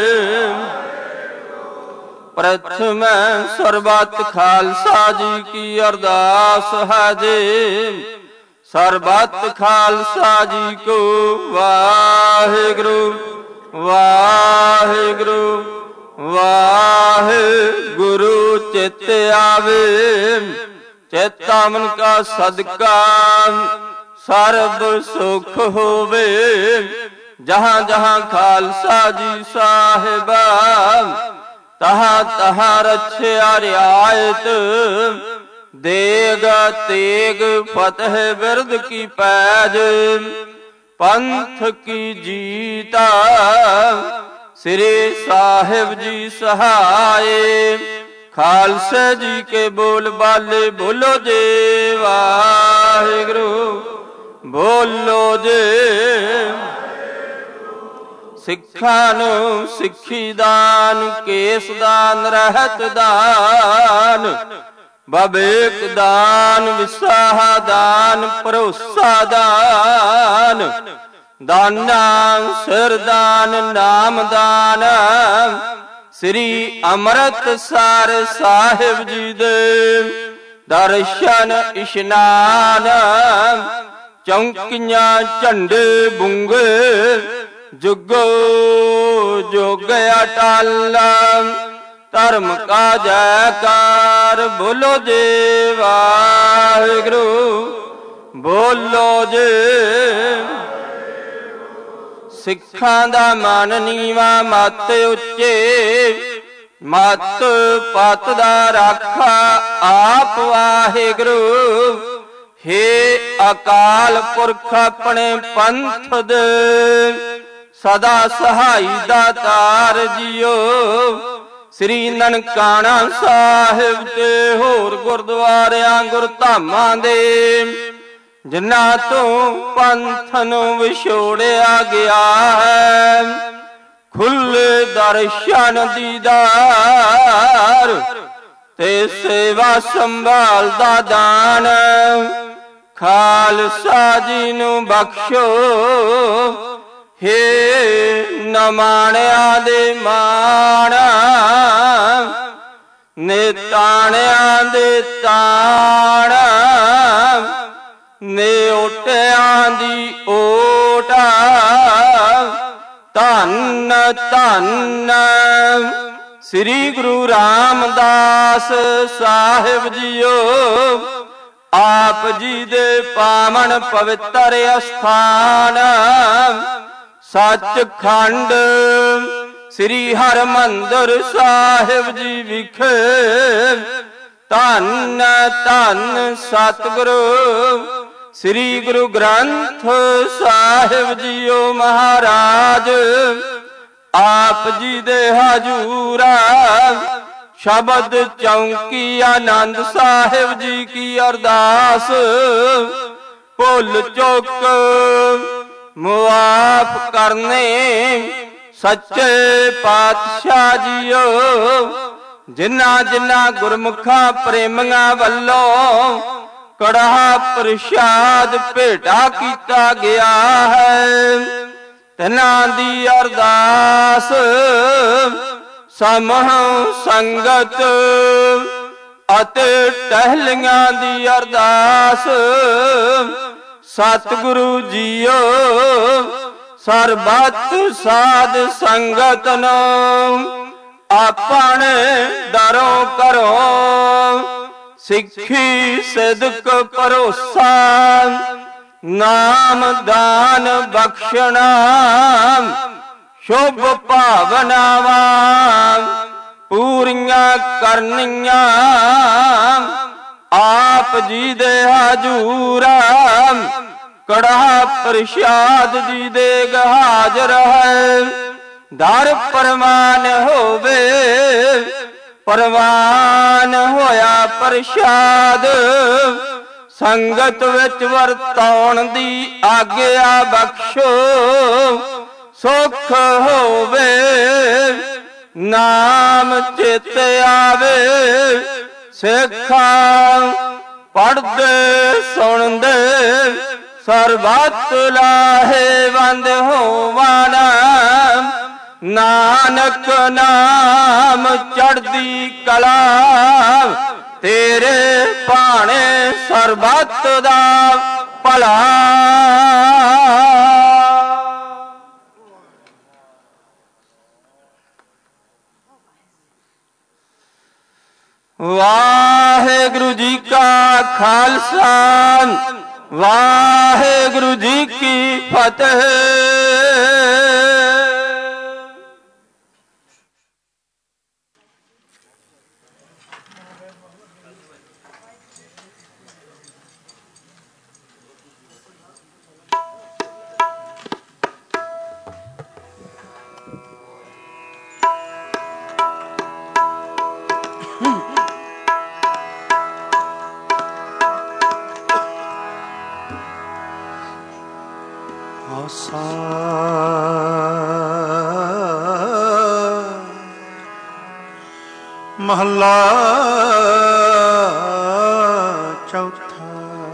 ਪ੍ਰਥਮ ਸਰਬੱਤ ਖਾਲਸਾ ਜੀ ਕੀ ਅਰਦਾਸ ਹੈ ਜੀ। ਸਰਬੱਤ ਖਾਲਸਾ ਜੀ ਕੋ ਵਾਹਿਗੁਰੂ ਵਾਹਿਗੁਰੂ ਵਾਹਿਗੁਰੂ ਚਿਤ ਆਵੇ। ਚੇਤਾਵਨ ਕਾ ਸਦਕਾ ਸਰਬ ਸੁਖ ਹੋਵੇ। ਜਹਾਂ ਜਹਾਂ ਖਾਲਸਾ ਜੀ ਸਾਹਿਬਾ ਤਹਾਂ ਤਹਾਂ ਰਛਿਆ ਰਿਆਇਤ। ਦੇਗ ਤੇਗ ਫਤਿਹ ਬਿਰਦ ਕੀ ਪੈਜ ਪੰਥ ਕੀ ਜੀਤਾ। ਸ੍ਰੀ ਸਾਹਿਬ ਜੀ ਸਹਾਏ ਖਾਲਸੇ ਜੀ ਕੇ ਬੋਲ ਬਾਲੇ ਬੋਲੋ ਜੇ ਵਾਹਿਗੁਰੂ ਬੋਲੋ ਜੇ। ਸਿੱਖਾਂ ਨੂੰ ਸਿੱਖੀ ਦਾਨ ਕੇਸ ਦਾਨ ਰਹਿਤ ਦਾਨ ਬਵੇਕ ਦਾਨ ਵਿਸਾਹਾ ਦਾਨ ਭਰੋਸਾ ਦਾਨ। ਦਾਨਾ ਸਿਰ ਦਾਨ ਨਾਮ ਦਾਨ ਸ੍ਰੀ ਅੰਮ੍ਰਿਤਸਰ ਸਾਹਿਬ ਜੀ ਦੇ ਦਰਸ਼ਨ ਇਸ਼ਨਾਨ। ਚੌਂਕੀਆਂ ਝੰਡੇ ਬੁੰਗੇ ਜੁਗੋ ਜੁਗ ਅਟਲ। ਧਰਮ ਕਾ ਜੈਕਾਰ ਬੋਲੋ ਜੇ ਵਾਹਿਗੁਰੂ ਬੋਲੋ ਜੇ। ਸਿੱਖਾਂ ਦਾ ਮਨ ਨੀਵਾ ਮਤ ਉੱਚੇ ਮਤ ਪਤ ਦਾ ਰਾਖਾ ਆਪ ਵਾਹਿਗੁਰੂ। ਹੇ ਅਕਾਲ ਪੁਰਖ ਆਪਣੇ ਪੰਥ ਦੇ ਸਦਾ ਸਹਾਈ ਦਾਤਾਰ ਜੀਓ। ਸ੍ਰੀ ਨਨਕਾਣਾ ਸਾਹਿਬ ਤੇ ਹੋਰ ਗੁਰਦੁਆਰਿਆਂ ਗੁਰਧਾਮਾਂ ਦੇ ਜਿਨ੍ਹਾਂ ਤੋਂ ਪੰਥ ਨੂੰ ਵਿਛੋੜਿਆ ਗਿਆ ਹੈ ਖੁੱਲੇ ਦਰਸ਼ਨ ਦੀਦਾਰ ਤੇ ਸੇਵਾ ਸੰਭਾਲ ਦਾ ਦਾਨ। ਖਾਲਸਾ ਜੀ ਨੂੰ ਬਖਸ਼ੋ ਹੇ ਨਮਾਣਿਆਂ ਦੇ ਮਾਣ ਨੇਤਾਣਿਆਂ ਦੇ ਤਾਣ ਨੇਓਟਿਆਂ ਦੀ ਓਟ। ਧੰਨ ਧੰਨ ਸ੍ਰੀ ਗੁਰੂ ਰਾਮਦਾਸ ਸਾਹਿਬ ਜੀਓ। ਆਪ ਜੀ ਦੇ ਪਾਵਨ ਪਵਿੱਤਰ ਅਸਥਾਨ ਸੱਚਖੰਡ ਸ੍ਰੀ ਹਰਿਮੰਦਰ ਸਾਹਿਬ ਜੀ ਵਿਖੇ ਧੰਨ ਧੰਨ ਸਤਿਗੁਰੂ ਸ੍ਰੀ ਗੁਰੂ ਗ੍ਰੰਥ ਸਾਹਿਬ ਜੀਓ ਮਹਾਰਾਜ। ਆਪ ਜੀ ਦੇ ਹਜੂਰਾ ਸ਼ਬਦ ਚੌਂਕੀ ਆਨੰਦ ਸਾਹਿਬ ਜੀ ਕੀ ਅਰਦਾਸ। ਭੁੱਲ ਚੁੱਕ ਮੁਆਫ ਕਰਨੇ ਸੱਚੇ ਪਾਤਸ਼ਾਹ ਜੀਓ। ਜਿਨ੍ਹਾਂ ਜਿਨ੍ਹਾਂ ਗੁਰਮੁਖਾਂ ਪ੍ਰੇਮੀਆਂ ਵੱਲੋਂ ਕੜਾਹ ਪ੍ਰਸ਼ਾਦ ਭੇਟਾ ਕੀਤਾ ਗਿਆ ਹੈ ਤਿਨਾਂ ਦੀ ਅਰਦਾਸ ਸਮੂਹ ਸੰਗਤ ਅਤੇ ਟਹਿਲੀਆਂ ਦੀ ਅਰਦਾਸ। ਸਤਿਗੁਰੂ ਜੀਓ ਸਰਬੱਤ ਸਾਧ ਸੰਗਤ ਨੂੰ ਆਪਣੇ ਦਰੋਂ ਕਰੋ ਸਿੱਖੀ ਸਿਦਕ ਭਰੋਸਾ ਨਾਮ ਦਾਨ ਬਖਸ਼ਣਾ ਸ਼ੁਭ ਭਾਵਨਾਵਾਂ ਪੂਰੀਆਂ ਕਰਨੀਆਂ। ਆਪ ਜੀ ਦੇ ਹਜੂਰਾ ਕੜਾਹ ਪ੍ਰਸ਼ਾਦ ਜੀ ਦੇ ਹਾਜ਼ਰ ਹੈ। ਦਰ ਪ੍ਰਮਾਨ ਹੋਵੇ ਪ੍ਰਵਾਨ ਹੋਇਆ ਪ੍ਰਸ਼ਾਦ। ਸੰਗਤ ਵਿੱਚ ਵਰਤਾਉਣ ਦੀ ਆਗਿਆ ਬਖਸ਼ੋ ਸੁਖ ਹੋਵੇ ਨਾਮ ਚਿਤ ਆਵੇ। ਸਿੱਖਾਂ ਪੜ੍ਹਦੇ ਸੁਣਦੇ ਸਰਬੱਤ ਲਾਹੇਵੰਦ ਹੋਵਨ। ਨਾਨਕ ਨਾਮ ਚੜ੍ਹਦੀ ਕਲਾ ਤੇਰੇ ਭਾਣੇ ਸਰਬੱਤ ਦਾ ਭਲਾ। ਵਾਹਿਗੁਰੂ ਵਾਹਿਗੁਰੂ ਜੀ ਕਾ ਖਾਲਸਾ ਵਾਹਿਗੁਰੂ ਜੀ ਕੀ ਫਤਿਹ। ਮਹੱਲਾ ਚੌਥਾ।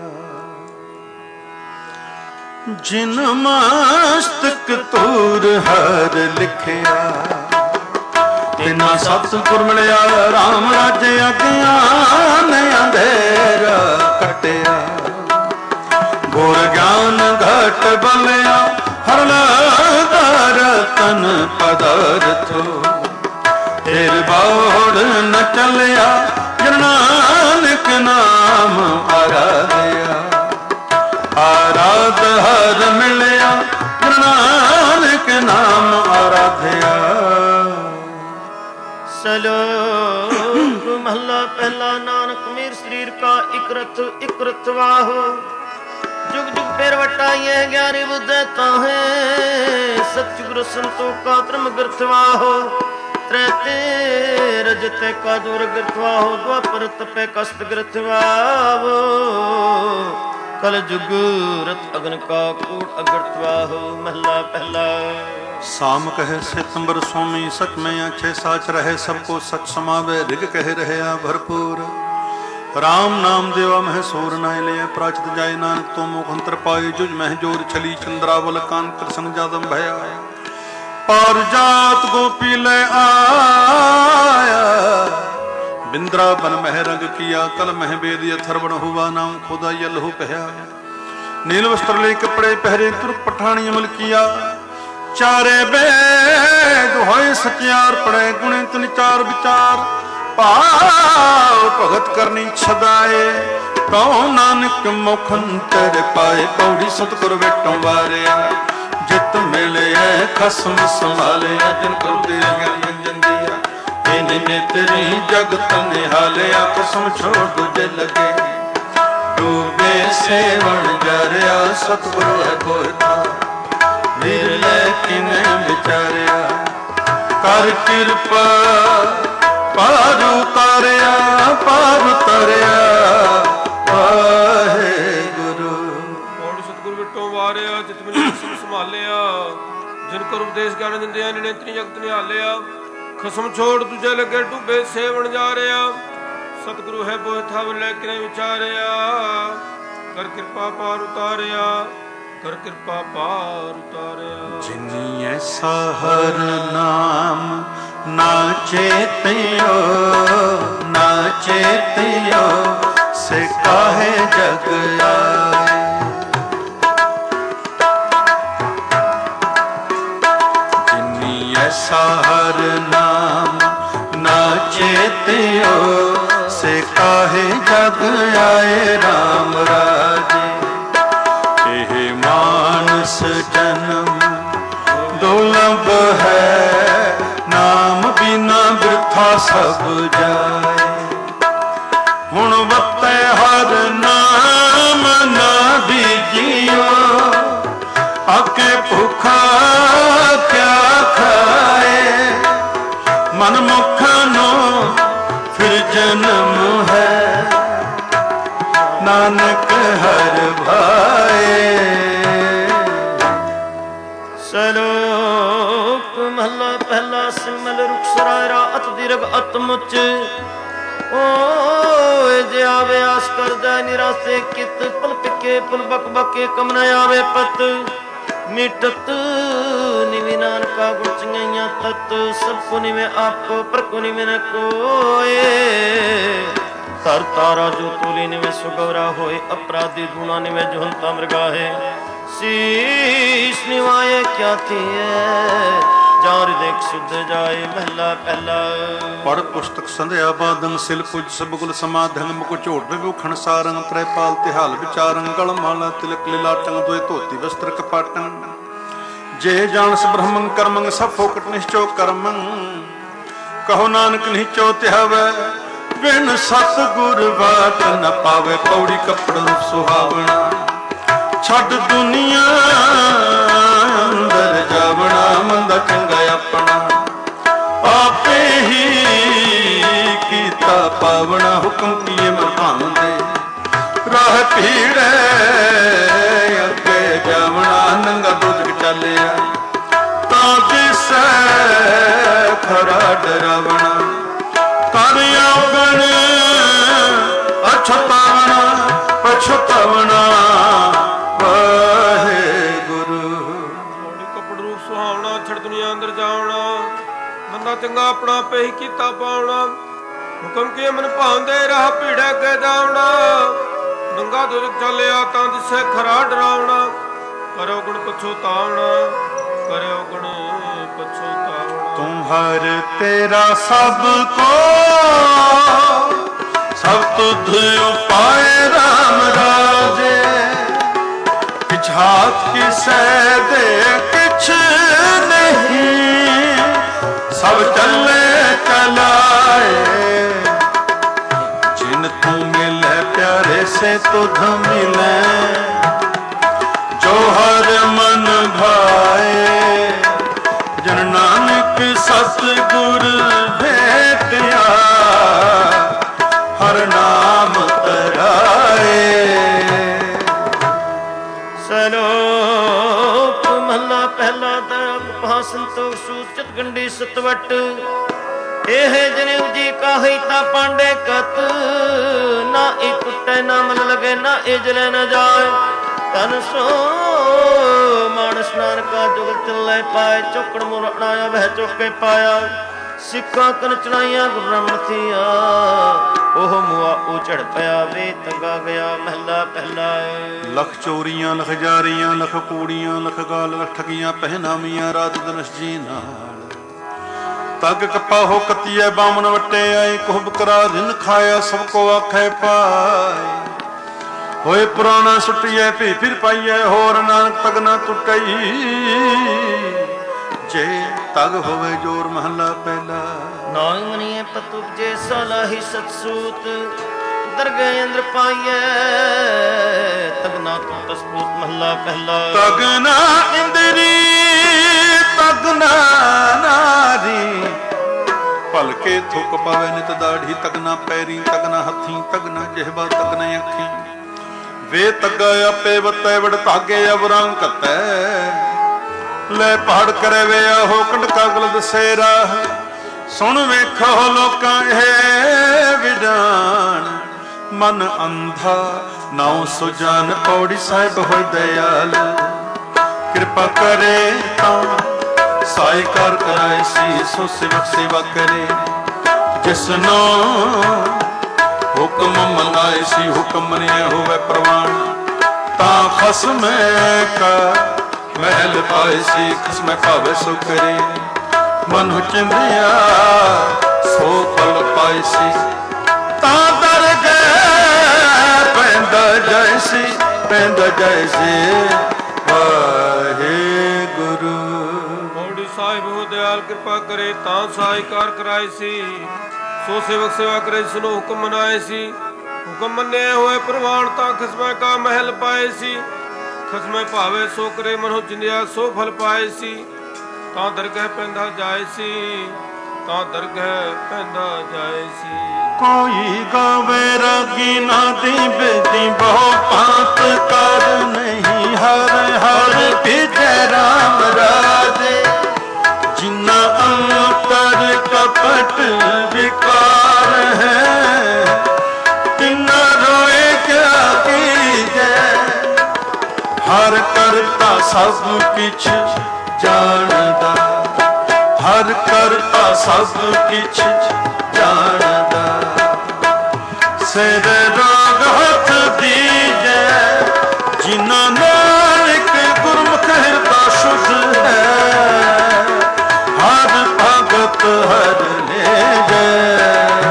ਜਿਨ ਮਸਤਕ ਤੂਰ ਹਰ ਲਿਖਿਆ, ਤਿਨਾ ਸਤਿਗੁਰ ਮਿਲਿਆ ਰਾਮ ਰਾਜੇ ਅਗਿਆਨ ਅੰਧੇਰਾ ਕੱਟਿਆ। ਗੁਰ ਗਿਆਨ ਘਟ ਬਲਿਆ ਹਰ ਲਾਦਰ ਤਨ ਪਦਾਰਥੋ। ਫਿਰ ਬੋੜ ਨ ਚੱਲਿਆ ਜਨ ਨਾਨਕ ਨਾਮ ਆਰਾਧਿਆ। ਆਰਾਧ ਹਰ ਮਿਲਿਆ ਜਨ ਨਾਨਕ ਨਾਮ ਆਰਾਧਿਆ। ਸਲੋਕ ਮਹਲਾ ਪਹਿਲਾ। ਨਾਨਕ ਮੇਰ ਸਰੀਰ ਕਾ ਇਕ ਰਥ ਇਕ ਰਥ ਵਾਹੋ। जुग जुग फेर वटाइए ग्यारह बुद्धे ताहे। सतगुरु संतोखा धर्म ग्रथवाहो। त्रैते रजते का दूर ग्रथवाहो। द्वापर तपे कस्त ग्रथवाहो। कल जुग रथ अग्न का कूट अग्रथवाहो। महला पहला। साम कहे सितंबर स्वामी सच में अच्छे साच रहे। सबको सच समावे रिग कह रहे भरपूर। राम नाम देवा मह सोर नाय लिया। प्राचित जाय नानक तो मुख अंतर पाए। जुज मह जोर छली चंद्रावल कांत संग जादम भया। पार जात गोपी ले आया। बिंद्रा बन मह रंग किया। कल मह बेद अथर्वण हुआ। नाम खुदा यलहु कहा। नील वस्त्र ले कपड़े पहरे तुर पठानी अमल किया। चारे बेद होए सचियार पड़े। गुणे तिन चार विचार। भाव भगत करनी छदाए। कहो नानक मुखंतर पाए। पौड़ी सतगुर वेटों वारिया। जित मिले खसम संभालिया। जिन गुरु दे अंजन दिया। इन्हें में तेरी जगत निहालिया। कसम छोड़ दूजे लगे डूबे सेवन जरिया। सतगुरु है बोलता वीर लेकिन विचारिया। कर कृपा पार उतारिया पार उतारिया वाहेगुरु। पौड़ी सतगुरु विटों वारिया। जित मिले खसम संभालिया। जिन को उपदेश ज्ञान दिंदिया। निनेत्री जगत निहालिया। खसम छोड़ दूजे लगे डूबे सेवन जा रहा। सतगुरु है बोह था लेकिन विचारिया। कर कृपा पार उतारिया। कर कृपा पार उतारिया। जिनी ऐसा हर नाम ना चेतियो ना चेतियो से काहे जग आए। जिनी ऐसा हर नाम ना चेतियो से काहे जग आए। राम राजे एह मानस जन्म दुर्लभ है। नाम बिना बिरथा सब जाए। हुण वत्ते हर नाम ना बीजियो। आके भूखा क्या खाए। मन मुखा नो फिर जन्म है। नानक हर भाए। सलोक महला पहला। सिमल रुख सरायरा अत दीर्घ अत मुच। ओ जे आवे आस कर जाए निराशे कित। पल पिके पुल बक बके कम न आवे पत। मिटत निवि नानका गुण चिंगैया तत। सबको निवे आपको पर को निवे न कोए। तर तारा जो तोली निवे सुगौरा होए। अपराधी धूना निवे जोहंता मृगा है। शीश निवाए क्या थी ਜਾਂ ਹਿਰਦੇ ਸੁਧ ਜਾਏ। ਮਹਿਲਾ ਪਹਿਲਾ। ਪੜ ਪੁਸਤਕ ਸੰਧਿਆ ਬਾਦੰ ਸਿਲ ਪੁਜ ਸਭ ਗੁਲ ਸਮਾਧੰ ਮੁਕ ਝੋੜ ਵਿਖਣ ਸਾਰੰ ਤ੍ਰੈਪਾਲ ਤਿਹਾਲ ਵਿਚਾਰੰ ਗਲ ਮਾਲਾ ਤਿਲਕ ਲਿਲਾਟੰ ਦੋਇ ਧੋਤੀ ਵਸਤਰ ਕਪਾਟੰ ਜੇ ਜਾਣਸ ਬ੍ਰਹਮੰ ਕਰਮੰ ਸਭ ਫੋਕਟ ਨਿਸ਼ਚੋ ਕਰਮੰ ਕਹੋ ਨਾਨਕ ਨਿਚੋ ਤਿਹਾਵੈ ਬਿਨ ਸਤ ਗੁਰ ਬਾਟ ਨ ਪਾਵੇ। ਪੌੜੀ ਕੱਪੜ ਰੂਪ ਸੁਹਾਵਣਾ ਛੱਡ ਦੁਨੀਆ ਅੰਦਰ ਜਾਵਣਾ ਮੰਦਾ ਚੰਗਾ ਆਪਣਾ ਆਪੇ ਹੀ ਕੀਤਾ ਪਾਵਣਾ ਹੁਕਮ ਕੀਏ ਮਰਹਾਨ ਦੇ ਰਾਹ ਭੀੜੈ ਅੱਗੇ ਜਾਵਣਾ ਨੰਗਾ ਦੁੱਧ ਚੱਲਿਆ ਤਾਂ ਦਿਸੈ ਖਰਾ ਡਰਾਵਣਾ ਕਰ ਆਵਣ ਅਛਤਾਵਣਾ ਪਛਤਾਵਣਾ ਛੜ ਦੁਨੀਆ ਅੰਦਰ ਜਾਵਣਾ ਬੰਦਾ ਚੰਗਾ ਆਪਣਾ ਆਪੇ ਹੀ ਕੀਤਾ ਪਾਉਣਾ ਹੁਕਮ ਕੀ ਮਨ ਭਾਉਂਦੇ ਰਾਹ ਭੀੜੈ ਕੇ ਜਾਵਣਾ ਨੰਗਾ ਦੁੱਧ ਚੱਲਿਆ ਤਾਂ ਦਿਸੇ ਖਰਾ ਡਰਾਵਣਾ ਕਰੋ ਗੁਣ ਪਛੋਤਾਵਣਾ ਕਰਿਓ ਗੁਣ ਪਛੋਤਾਵਣਾ। ਤੁਮਹਰ ਤੇਰਾ ਸਭ ਕੋ ਸਭ ਤੁਧ ਉਪਾਏ ਰਾਮ ਰਾਜੇ ਪਿਛਾਤ ਕਿਸੈ ਦੇ ਕਿਛ ਨਹੀਂ ਸਭ ਚੱਲੇ ਚਲਾਏ ਜਿਨ ਤੂੰ ਮਿਲੇ ਪਿਆਰੇ ਸੇ ਤੁਧ ਮਿਲੇ ਜੋ ਹਰ ਮਨ ਭਾਏ ਜਨ ਨਾਨਕ ਸਤਿਗੁਰ ਭੇਟਿਆ ਹਰ ਨਾਮ ਤਰਾਏ। ਸਲੋਕ ਮਹਲਾ ਪਹਿਲਾ ਦਾ ਸੰਤੋਖ ਸੂਚਿਤ ਗੰਢੀ ਸਤਵਟ ਇਹ ਜਨੇਊ ਜੀ ਕਾਹੀ ਤਾਂ ਪਾਂਡੇ ਕਤ ਨਾ ਇਹ ਟੁੱਟੇ ਨਾ ਮਨ ਲਗੇ ਨਾ ਇਹ ਜਲੇ ਨਾ ਜਾਏ ਤਨ ਸੋ ਮਾਨਸ ਨਾਨਕਾ ਜੁਗ ਚੱਲੇ ਪਾਏ ਚੌਕੜ ਮੁਰਣਾ ਵਹਿ ਚੁੱਕੇ ਪਾਇਆ ਸਿੱਖਾਂ ਕਨ ਚੜਾਈਆਂ ਗੁਰੂ ਰਮਨ ਥੀਆ ਉਹ ਮੁਆ ਉਹ ਝੜ ਪਿਆ ਵੇ ਤੰਗਾ ਗਿਆ। ਮਹਿਲਾ ਪਹਿਲਾ। ਲਖ ਚੋਰੀਆਂ ਲਖ ਜਾਰੀਆਂ ਲਖ ਕੂੜੀਆਂ ਲਖ ਗਾਲ ਲਖ ਠਗੀਆਂ ਪਹਿਨਾਵੀਆਂ ਰਾਤ ਦਿਨ ਜੀ ਨਾਲ ਤਗ ਕੱਪਾ ਹੋ ਕਤੀਐ ਬਾਮਨ ਵਟੇ ਆਏ ਕੁਹਬ ਕਰਾ ਰਿਨ ਖਾਇਆ ਸਭ ਕੋ ਆਖੇ ਪਾਏ ਹੋਏ ਪੁਰਾਣਾ ਸੁੱਟੀਐ ਭੀ ਫਿਰ ਪਾਈਐ ਹੋਰ ਨਾਨਕ ਤਗ ਨਾ ਟੁੱਟਈ ਜੇ ਤਗ ਹੋਵੇ ਜੋਰ। ਮਹਲਾ ਪਹਿਲਾ। ਨਾਮ ਮਨੀਏ ਪਤੁ ਜੇ ਸਲਾਹੀ ਸਤਸੂਤ ਦਰਗਹਿ ਅੰਦਰ ਪਾਈਐ ਤਗਨਾ ਤੂੰ ਤਸਬੂਤ। ਮਹਲਾ ਪਹਿਲਾ। ਤਗਨਾ ਇੰਦਰੀ ਤਗਨਾ ਨਾਰੀ ਭਲਕੇ ਥੁੱਕ ਪਵੇ ਨਿਤ ਦਾੜੀ ਤਗਨਾ ਪੈਰੀ ਤਗਨਾ ਹੱਥੀ ਤਗਨਾ ਜਿਹਬਾ ਤਗਨਾ ਅੱਖੀ ਵੇ ਤਗਾ ਆਪੇ ਵਤੈ ਵੜ ਧਾਗੇ ਅਵਰਾਂ ਘਤੈ ਲੈ ਪਹਾੜ ਕਰੇ ਵੇ ਆਹੋ ਕੰਡਕਾ ਗਲ ਦਸੇ ਰਾਹ ਸੁਣ ਵੇਖੋ ਲੋਕਾਂ ਇਹ ਵਿਡਾਨ ਮਨ ਅੰਧਾ ਨਾਉ ਸੁਜਾਨ ਪੌੜੀ ਸਾਹਿਬ ਹੋਇ ਦਇਆਲ ਕਿਰਪਾ ਕਰੇ ਤਾਂ ਸਾਈ ਕਰ ਕਰਾਏ ਸੀ ਸੋ ਸੇਵਕ ਸੇਵਾ ਕਰੇ ਜਿਸਨੋ ਹੁਕਮ ਮੰਨਾਏ ਸੀ ਹੁਕਮ ਮੰਨਿਆ ਹੋਵੇ ਪ੍ਰਵਾਨ ਤਾਂ ਖਸਮੈ ਕਾ ਮਹਿਲ ਪਾਏ ਸੀ ਖਸਮੈ ਭਾਵੇ ਸੋ ਕਰੇ ਮਨੁ ਚਿੰਦਿਆ ਸੋ ਫਲ ਪਾਏ ਸੀ ਤਾਂ ਦਰ ਗਏ ਪੈਂਦਾ ਜੈਸੀ ਪੈਂਦਾ ਜੈਸੀ ਵਾਹਿ ਗੁਰੂ। ਮੋੜੀ ਸਾਹਿਬ ਹੋ ਦਿਆਲ ਕਿਰਪਾ ਕਰੇ ਤਾਂ ਸਾਈਕਾਰ ਕਰਾਏ ਸੀ ਸੋ ਸੇਵਕ ਸੇਵਾ ਕਰੇ ਸੁਨੋ ਹੁਕਮ ਮਨਾਏ ਸੀ ਹੁਕਮ ਮੰਨੇ ਹੋਏ ਪ੍ਰਵਾਨ ਤਾਂ ਖਸਮੈ ਕਾ ਮਹਿਲ ਪਾਏ ਸੀ ਖਸਮੈ ਭਾਵੇ ਸੋ ਕਰੇ ਮਨੋ ਚਿੰਦਿਆ ਸੋ ਫਲ ਪਾਏ ਸੀ ਤਾਂ ਦਰਗਹਿ ਪੈਂਦਾ ਜਾਏ ਸੀ ਤਾਂ ਦਰਗਹਿ ਪੈਂਦਾ ਜਾਏ ਸੀ। ਕੋਈ ਗਾਵੇ ਰਾਗੀ ਨਾ ਦੀ ਬੇਦੀ ਬਹੁ ਪਾਤ ਕਰ ਨਹੀਂ ਹਰ ਹਰ ਭਿਜੈ ਰਾਮ ਰਾਜੇ ਜਿਨਾ ਅੰਤਰ ਕਪਟ ਵਿਕਾਰ ਹੈ ਤਿਨਾ ਰੋਏ ਕਿਆ ਕੀਜੈ ਹਰ ਕਰਤਾ ਸਭ ਕਿਛ ਜਾਣਦਾ ਹਰ ਕਰਤਾ ਸਭ ਕਿਛ ਜਾਣਦਾ ਸਿਰ ਰਾਗ ਹੱਥ ਦੀਜੈ ਜਿਨ੍ਹਾਂ ਨਾਨਕ ਗੁਰਮੁਖ ਹਿਰਦਾ ਸ਼ੁੱਧ ਹੈ दुख हर ले जय।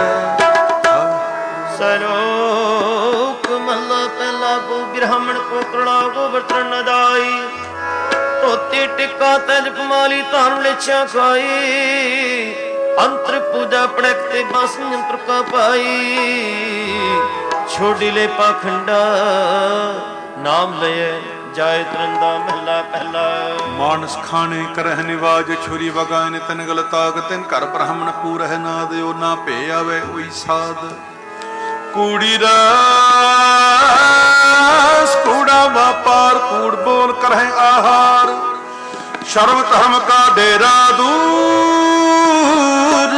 सलोक महला पहला को ब्राह्मण को करुणा को बर्तन दाई धोती टिक्का तज पमाली धान लेछा खाई अंतर पूजा पड़कते बस यंत्र का पाई छोड़ी ले पाखंडा नाम लय जाय तरंदा महला पहला। मानस खाने करह निवाज छुरी वगान तन गल ताग तिन कर ब्राह्मण पूर है ना दो ना पे आवे कोई साध कूड़ी रास कूड़ा व्यापार कूड़ बोल करह आहार शर्म धर्म का डेरा दूर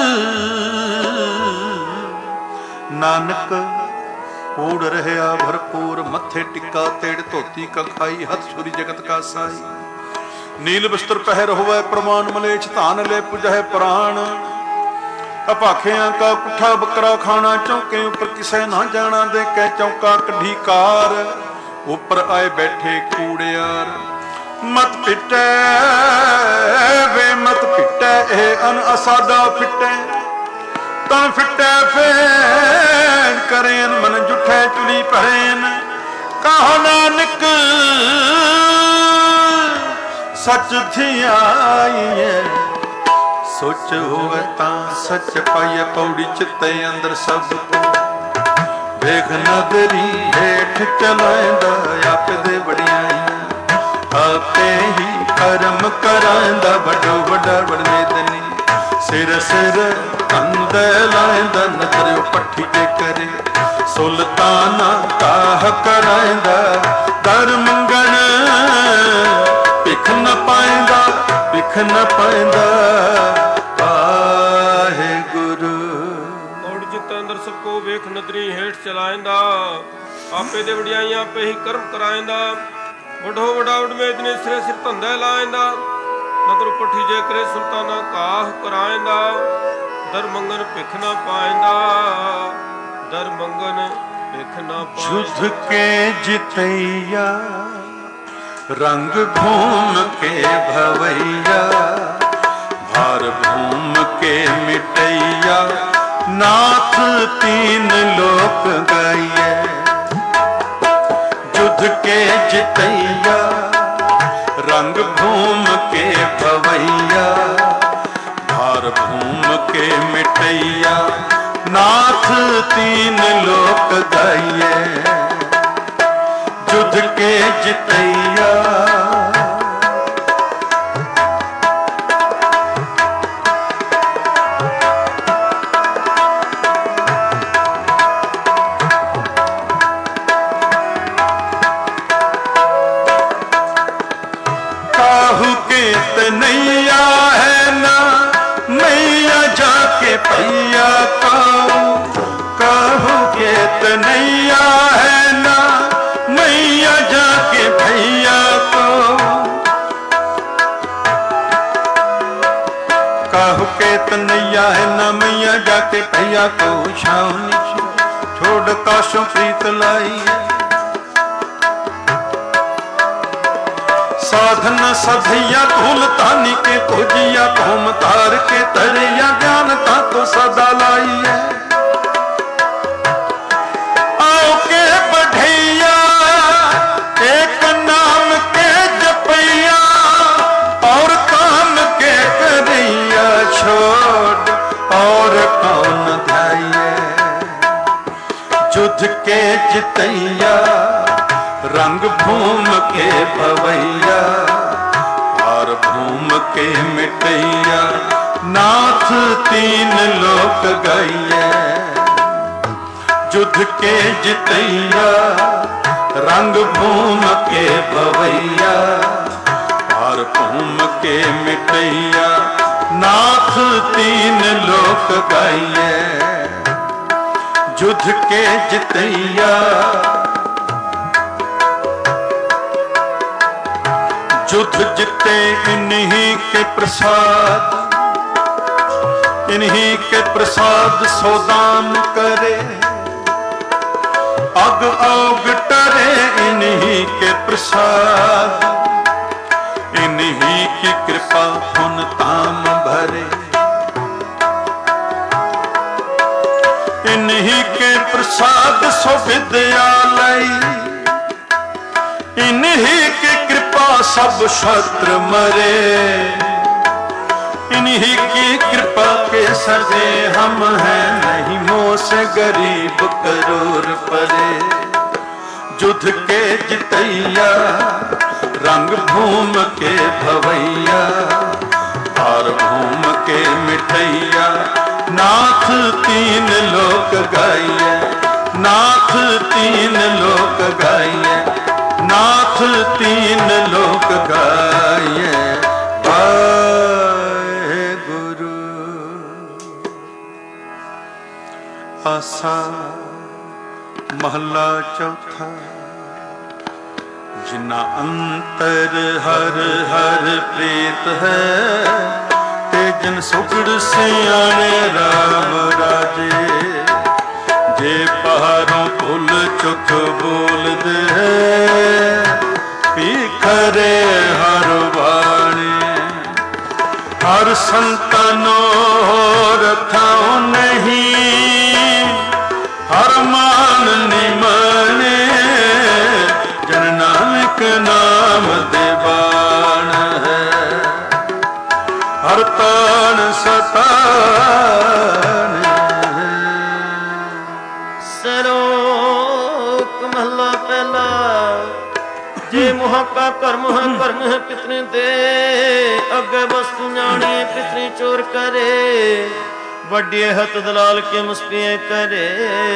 नानक कूड़ रहया भरपूर मथे टिक्का तेड़ धोती का खाई हथ छुरी जगत का साई नील वस्त्र पहर होवे प्रमाण मलेच धान ले पुजह प्राण अपाखियां का कुठा बकरा खाना चौके ऊपर किसे ना जाना दे के चौका कढ़ी कार ऊपर आए बैठे कूड़ियार मत पिटे वे मत पिटे ए अन असादा फिटे तन फिटे फेन करेन मन जुठे चुली पहन कहो नानक सच थी आई सोच होवे ता सच पाइए पौड़ी चित्ते अंदर सब देख नगरी हेठ चलांदा आप दे बड़ियाई आपे ही कर्म करांदा बड़ो बड़ा बड़े दनी सिर सिर कंद लांदा नजर पट्ठी ते करे सुल्ताना काह करांदा दर मंगण भिख न पाएंदा भिख न पाएंदा वाहे गुरु और जित अंदर सबको वेख नदरी हेठ चलाएंदा आपे दे वडियाई आपे ही कर्म कराएंदा वडो वडा उड़मे इतने सिरे सिर धंधे लाएंदा नगर पट्ठी जे करे सुल्ताना काह कराएंदा दर मंगन भिख न पाएंदा दर मंगन भिख न पाएंदा। युद्ध के जितैया रंग भूम के भवैया भार भूम के मिटैया नाथ तीन लोक गाइए युद्ध के जितैया रंग भूम के भवैया भार भूम के मिटैया नाथ तीन लोक गाइए युद्ध के जितैया। नैया है ना नैया जाके भैया कहू के नैया है ना नैया जाके भैया को कहू के नैया है ना मैया जाके भैया को छावनी छोड़ काशों प्रीत लाई साधन सधैया धूल तानी के खोजिया घूम तार के तरिया ज्ञान ता तो सदा लाई है आओ के बढ़ैया एक नाम के जपैया और काम के करैया छोड़ और कौन ध्याये युद्ध के जितैया रंग भूम के भवैया और भूम के मिटैया नाथ तीन लोक गाइए युद्ध के जितैया रंग भूम के भवैया और भूम के मिटैया नाथ तीन लोक गाइए युद्ध के जितैया। युद्ध जिते इन्हीं के प्रसाद इन्हीं के प्रसाद सोदान करे अग औग टरे इन्हीं के प्रसाद इन्हीं की कृपा पुन ताम भरे इन्हीं के प्रसाद सो विद्यालय, इन्हीं की कृपा सब शत्रु मरे, इन्हीं की कृपा के सजे हम हैं, नहीं मोह से गरीब करोड़ परे। युद्ध के जितैया रंग भूम के भवैया, और भूम के मिठैया, नाथ तीन लोक गाइए, नाथ तीन लोक गाइए, नाथ तीन लोक गाइए। वाहे गुरु आसा महला चौथा। जिना अंतर हर हर प्रीत है, ते जन सुगड़ सियाणे राम राजे। जे बाहरों भुल चुक बोल दे, पीखरे हर बाणे। हर संतनो रथाओ नहीं, हर मान निमने। जन नानक नाम देवान है, हर तान सतान है। सरोक महला पहला। जे मुहा का कर्म है कर्म है पितने दे, अगे वस्तु जाने पितने चोर करे। वड्डे हथ दलाल के मुस्पिए करे,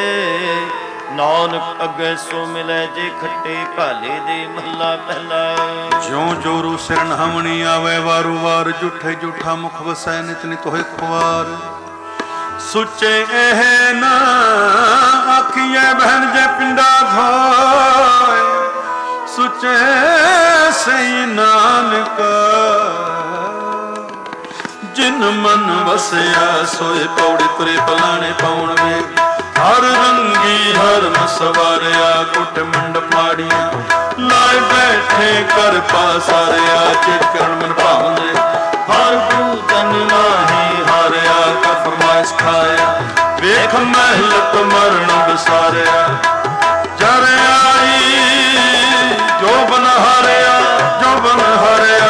नानक अगे सो मिले जे खट्टे काले दे। महला पहला। ज्यों जोरू सिर नहावणी आवे, वारू वार जूठे जूठा मुख वसै, नित नित होए खुआर। सुचे एह ना आखिए बहन जे पिंडा धोए, सुचे सही नानका। जिन मन वसया सोए पौड़ी तुरे पलाने पाउण वे। हर रंगी हर मसवारिया, कुट मंडप माड़िया, लाए बैठे कर पासारिया। चितकरण मन भावने हर पूजन नाही हारिया, का फरमाइश खाया वेख महलत मरण बसारिया। जर आई जो बन हारिया, जो बन हारिया।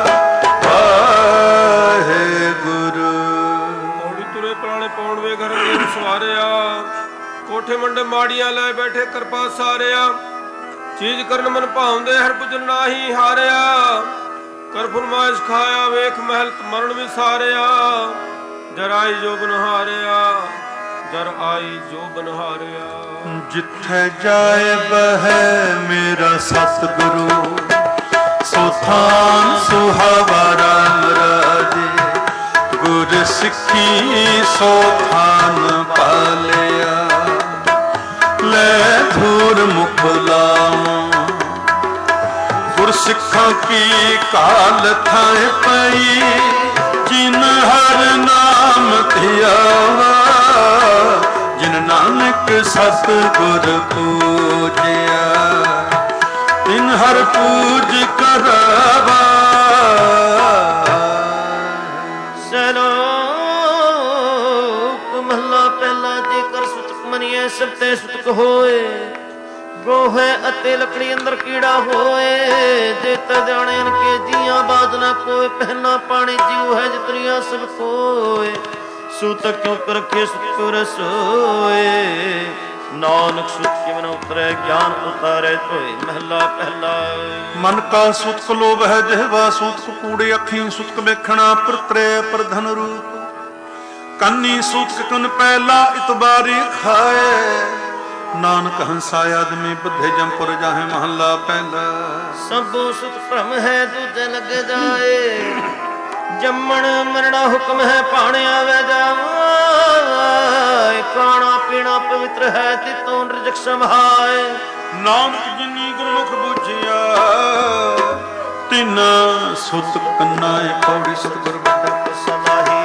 वाहे गुरु पौड़ी तुरे पुराने पौड़ वे घर में सवारिया। कोठे मंडे माड़ियां लै बैठे कृपा सारिया। चीज करन मन भावदे हर पुजन नाही हारिया। कर फरमाइश खाया वेख महल मरण विसारिया। जर आई जो बन हारिया, जर आई जो बन हारिया। जिथे जाए बह मेरा सतगुरु, सो थान सुहावा राम राजे। गुर सिੱਖੀ सो थान पालिया, ले धूर मुख लावां। गुर सिੱਖਾਂ की काल थाए पई, जिन हर नाम धियावा। जिन नानक सतगुर पूजिया, तिन हर पूज करावा। सब ते सुतक होए, गोहे अते लकड़ी अंदर कीड़ा होए। जेता जाने के जिया बाज ना कोई, पहना पानी जीव है जितरिया सब कोय। सूतक क्यों कर रखे सुत रसोए, नानक सुत के मन उतरे ज्ञान उतारे तोय। महला पहला। मन का सुतक लोभ है जहवा, सुतक कूड़े अखी सुतक वेखना। परतरे पर धन रूप कानी, सूतक कुन पहला इतबारी खाए। नानक हंसा आदमी बधे जमपुर जाहे। महला पहला। सबो सुत भ्रम है दूजे लग जाए, जम्मण मरना हुक्म है पाने आवे जाए। खाना पीना पवित्र है तितों रजक समाए। नानक जिनी गुरमुख बुझिया, तिना सुत कन्नाए। पौड़ी सतगुर बड़ा सलाही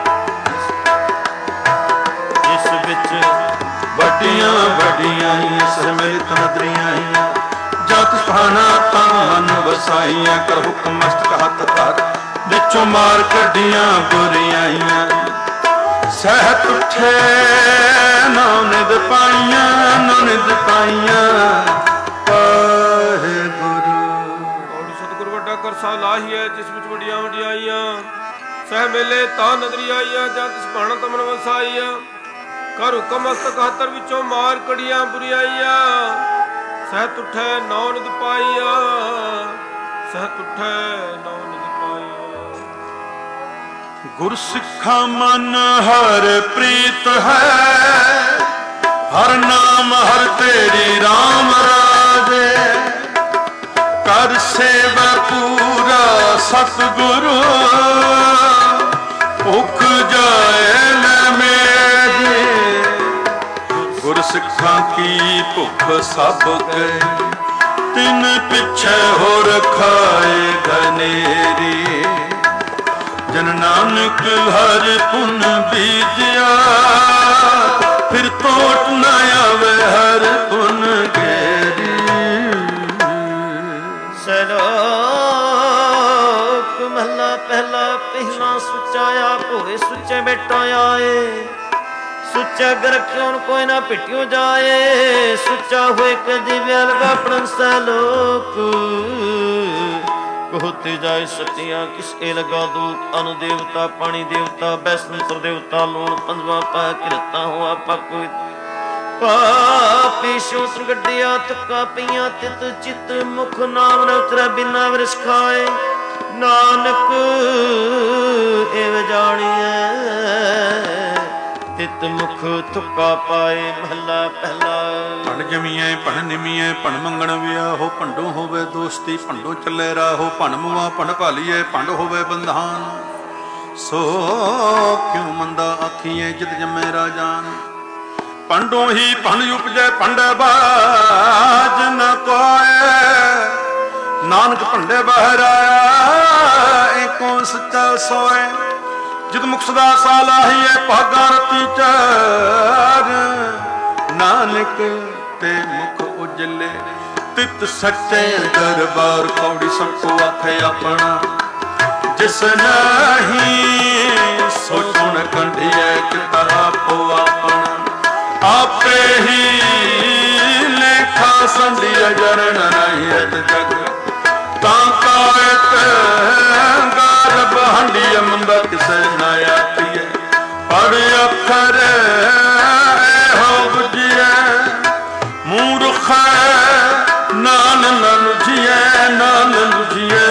इस बिच वड्डियां वड्डियां समृत नदरियां। जत पाना तन मन वसाइया, कर हुक्म मस्तक हथ धर। विचों मार कड्डियां बुरियां। ਸਹਿਤ ਉੱਠੇ ਨੌ ਨਿਦ ਪਾਈਆਂ, ਨੌ ਨਿਦ ਪਾਈਆਂ ਵਾਹਿਗੁਰੂ। ਔਰ ਸਤਿਗੁਰ ਵੱਡਾ ਕਰਸਾ ਲਾਹੀਐ ਜਿਸ ਵਿੱਚ ਵੱਡੀਆਂ ਵਡਿਆਈਆਂ, ਸਹਿ ਮੇਲੇ ਤਾਂ ਨਦਰੀ ਆਈਆਂ, ਜਾਂ ਤਿਸ ਭਾਣਾ ਤਮਨ ਵਸਾਈਆਂ। ਕਰ ਹੁਕਮ ਮਸਤਕ ਹੱਤਰ ਵਿੱਚੋਂ ਮਾਰ ਕੜੀਆਂ ਬੁਰੀਆਈਆਂ, ਸਹਿਤ ਉੱਠੈ ਨੌ ਨਿਦ ਪਾਈਆਂ, ਸਹਿਤ ਉੱਠੈ ਨੌ ਨਿਦ ਪਾਈਆਂ। ਗੁਰ ਸਿੱਖਾ ਮਨ ਹਰ ਪ੍ਰੀਤ ਹੈ, ਹਰ ਨਾਮ ਹਰ ਤੇਰੀ ਰਾਮ ਰਾਜੇ। ਕਰ ਸੇਵਾ ਪੂਰਾ ਸਤਿਗੁਰੂ, ਭੁਖ ਜਾਏ ਨਾ ਮੇਰੀ। ਗੁਰ ਸਿੱਖਾਂ ਕੀ ਭੁੱਖ ਸਭ ਗਏ, ਤਿਨ ਪਿੱਛੇ ਹੋਰ ਖਾਏ ਗਨੇਰੀ। ਜਨ ਨਾਨਕ ਹਰ ਪੁਨ ਬੀਜਿਆ, ਫਿਰ ਤੋਟ ਨਾ ਆਵੇ ਹਰ ਪੁਨ ਗੇਰੀ। ਸਲੋਕ ਮਹਲਾ ਪਹਿਲਾ ਪਹਿਲਾ ਸੁੱਚਾ ਆਪ ਹੋਏ, ਸੁੱਚੇ ਬੇਟਾ ਆਏ। ਸੁੱਚਾ ਗਰ ਕਿਉਂ ਕੋਈ ਨਾ ਪਿਟਿਓ ਜਾਏ, ਸੁੱਚਾ ਹੋਏ ਕਦੀ ਵਿਆਲਗਾ ਪੜਨ ਸਲੋਕ। ਹੋਤੇ ਜਾਏ ਸੱਚੀਆਂ ਕਿਸ ਏ ਲਗਾ ਦੂਤ। ਅਨ ਦੇਵਤਾ ਪਾਣੀ ਦੇਵਤਾ ਬੈਸੰਤਰ ਦੇਵਤਾ, ਲੂਣ ਪੰਜਵਾ ਪਾ ਕਿਰਤਾ ਹੋਆ ਪਕੁ। ਪਾਪੀ ਸ਼ੋਤਰ ਗੱਡਿਆ ਤੁਕਾ ਪਈਆਂ, ਤਿਤ ਚਿਤ ਮੁਖ ਨਾਮ ਨ ਉਤਰੈ ਬਿਨਾ ਵਿਰਸ ਖਾਏ। ਨਾਨਕ ਏਵ ਜਾਣੀਐ ਤਿਤ ਮੁਖ ਤੁਕਾ ਪਾਏ। ਮਹਲਾ ਪਹਿਲਾ। ਭਣ ਜਮੀਐ ਭਣ ਨਿਮੀਐ ਭਣ ਮੰਗਣ ਵਿਆਹੋ, ਭੰਡੋ ਹੋਵੇ ਦੋਸਤੀ ਭੰਡੋ ਚੱਲੇ ਰਾਹੋ। ਭਣ ਮੁਆ ਭਣ ਭਾਲੀਐ ਭੰਡ ਹੋਵੇ ਬੰਧਾਨ, ਸੋ ਕਿਉ ਮੰਦਾ ਆਖੀਐ ਜਿਤ ਜੰਮੈ ਰਾਜਾਨ। ਭੰਡੋ ਹੀ ਭਣ ਉਪਜੈ ਭੰਡ ਬਾਜ ਨ ਕੋਇ, ਨਾਨਕ ਭੰਡੇ ਬਾਹਰ ਆਇਆ ਏਕੋ ਸੱਚਾ ਸੋਇ। ਜਿਤ ਮੁਖ ਸਦਾ ਸਾ ਲਾਹੀਐ ਭਾਗਾ ਰਤੀ ਚਾਰ, ਨਾਨਕ ਤੇ ਮੁਖ ਉਜਲੇ ਤਿਤ ਸੱਚੇ ਦਰਬਾਰ। ਕੌੜੀ ਸਭ ਕੋ ਆਖੇ ਆਪਣਾ, ਜਿਸ ਨਹੀਂ ਸੋ ਸੁਣ ਕੰਢੀਐ ਕਿਤਾ ਆਪੋ ਆਪਣਾ। ਆਪੇ ਹੀ ਲੇਖਾ ਸੰਧੀਐ ਜਰਨ ਨਹੀਂ ਇਤ ਜਗ। ਤਾਂ ਕਾਇਤ ਗਰਭ ਹੰਡੀਐ ਮੰਦਾ ਕਿਸੇ ਨਾ ਆਖੀਐ। ਪੜ ਅੱਖਰ ਇਹੋ ਬੁਝੀਐ, ਮੂਰਖ ਨਾਨ ਨ ਲੁਝੀਐ, ਨਾਨ ਲੁਝੀਐ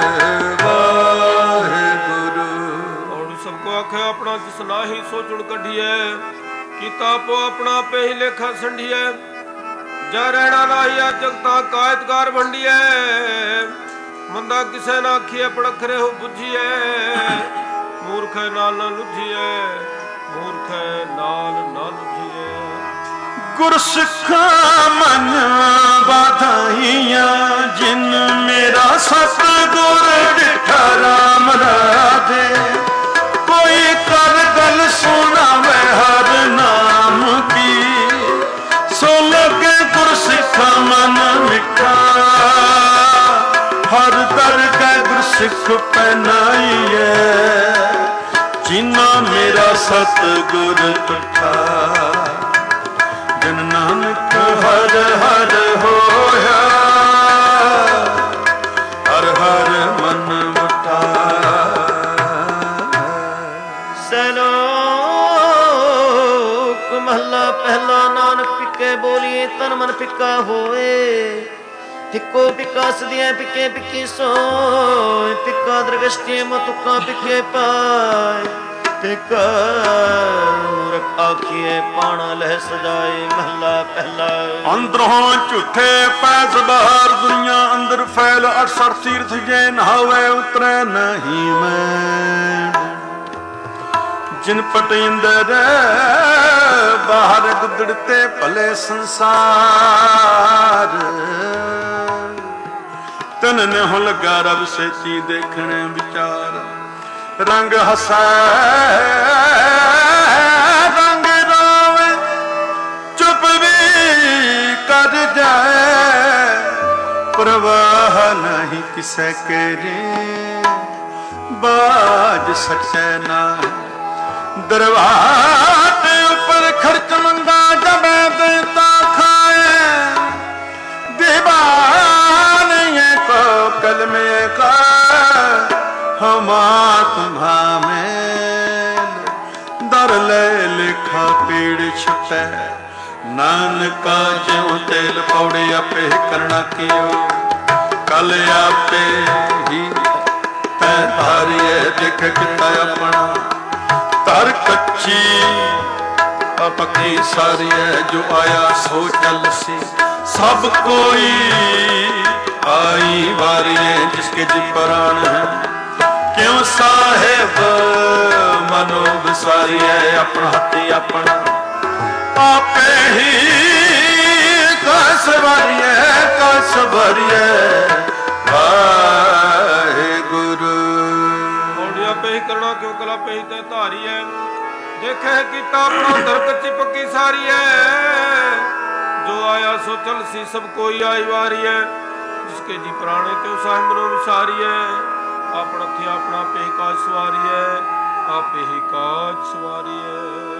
ਵਾਹਿਗੁਰੂ। ਔਰ ਸਭ ਕੋ ਆਖੇ ਆਪਣਾ ਜਿਸ ਨਾਹੀ ਸੋਚਣ ਕੱਢੀਐ। ਕੀਤਾ ਆਪੋ ਆਪਣਾ ਪੇ ਹੀ ਲੇਖਾ ਸੰਢੀਐ। ਜਾ ਰਹਿਣਾ ਨਾਹੀਆ ਜਗਤਾ ਕਾਇਤਕਾਰ ਵੰਡੀਐ। ਮੰਦਾ ਕਿਸੇ ਨਾ ਆਖੀਐ ਪੜਖਰੇ ਹੋ ਬੁਝੀਐ। ਮੂਰਖ ਨਾਲ ਨਾ ਲੁਝੀਐ, ਮੂਰਖ ਨਾਲ ਨਾ ਲੁਝੀਐ। ਗੁਰ ਸਿੱਖਾਂ ਮਨ ਵਾਧਾਈਆਂ, ਜਿਨ ਮੇਰਾ ਸਤਿਗੁਰ ਡਿਠਾ ਰਾਮ ਰਾਜੇ। ਕੋਈ ਕਰ ਗੱਲ ਸੁਣਾਵੇ ਹਰ ਨਾਮ ਕੀ, ਸੋ ਲਗੇ ਗੁਰ ਸਿੱਖਾਂ ਮਨ ਮਿੱਠਾ। ਹਰ ਦਰ ਕੈ ਗੁਰ ਸਿੱਖ ਪਹਿਨਾਈਐ, ਜਿਨਾ ਮੇਰਾ ਸਤਿਗੁਰ ਤੁਠਾ। ਜਨ ਨਾਨਕ ਹਰ ਹਰ ਹੋਇਆ, ਹਰ ਹਰ ਮਨ ਵਟਾ। ਸਲੋਕ ਮਹਲਾ ਪਹਿਲਾ। ਨਾਨਕ ਪਿੱਕੇ ਬੋਲੀਏ ਤਨ ਮਨ ਫਿੱਕਾ ਹੋਏ। ਫਿੱਕੋ ਪਿੱਕਾ ਸਦੀਆਂ ਪਿੱਕੇ ਪਿੱਕੀ ਸੋਏ। ਪਿੱਕਾ ਦਰਗਸ਼ਟੇ ਮਤੁਕਾ ਪਿੱਕੇ ਪਾਏ। ਫਿੱਕਾ ਮੂਰਖ ਆਖੀਏ ਪਾਣਾ ਲਹਿ ਸਜਾਏ। ਮਹਲਾ ਪਹਿਲਾ। ਅੰਦਰੋਂ ਝੂਠੇ ਪੈਸ ਬਾਹਰ ਦੁਨੀਆ ਅੰਦਰ ਫੈਲ। ਅਠਸਠ ਤੀਰਥ ਜੇ ਨਹਾਵੇ ਉਤਰੈ ਨਹੀਂ ਮੈਂ। ਜਿਨ ਪਟ ਇੰਦਰ ਬਾਹਰ ਗੁਦੜਤੇ ਭਲੇ ਸੰਸਾਰ। ਤਨ ਨੇ ਹੋ ਲੱਗਾ ਰਬ ਸੇਤੀ ਦੇਖਣ ਵਿਚਾਰ। ਰੰਗ ਹਸੈ ਰੰਗ ਰੋਵੇ, ਚੁੱਪ ਵੀ ਕਰ ਜਾਏ। ਪ੍ਰਵਾਹ ਨਹੀਂ ਕਿਸੈ ਕਰੇ, ਬਾਜ ਸੱਚੈ ਨਾ दरबार ऊपर खर्च मंदा जब देता खाए दीवान ये को कल में का हमा तुम्हा में दर ले लिखा पीड़ छुटे नानका ज्यों तेल पौड़े आपे करना कियो कल आपे ही तै धारिए देख किता अपना तर कच्ची पक्की सारी है जो आया सो चल सी सब कोई आई वारी है जिसके जी प्राण है क्यों साहेब मनो विसारी है अपना हाथी अपना आपे ही कस वारी है कस वारी है वाहे गुरु पे ही करना क्यों कला पे ही तय धारी है देखे कीता अपना दर कच्ची पक्की सारी है जो आया सो चल सी सब कोई आई वारी है जिसके जी प्राणे क्यों साहिब मनो विसारी है अपना थी अपना पे ही काज सवारी है आपे ही काज सवारी है।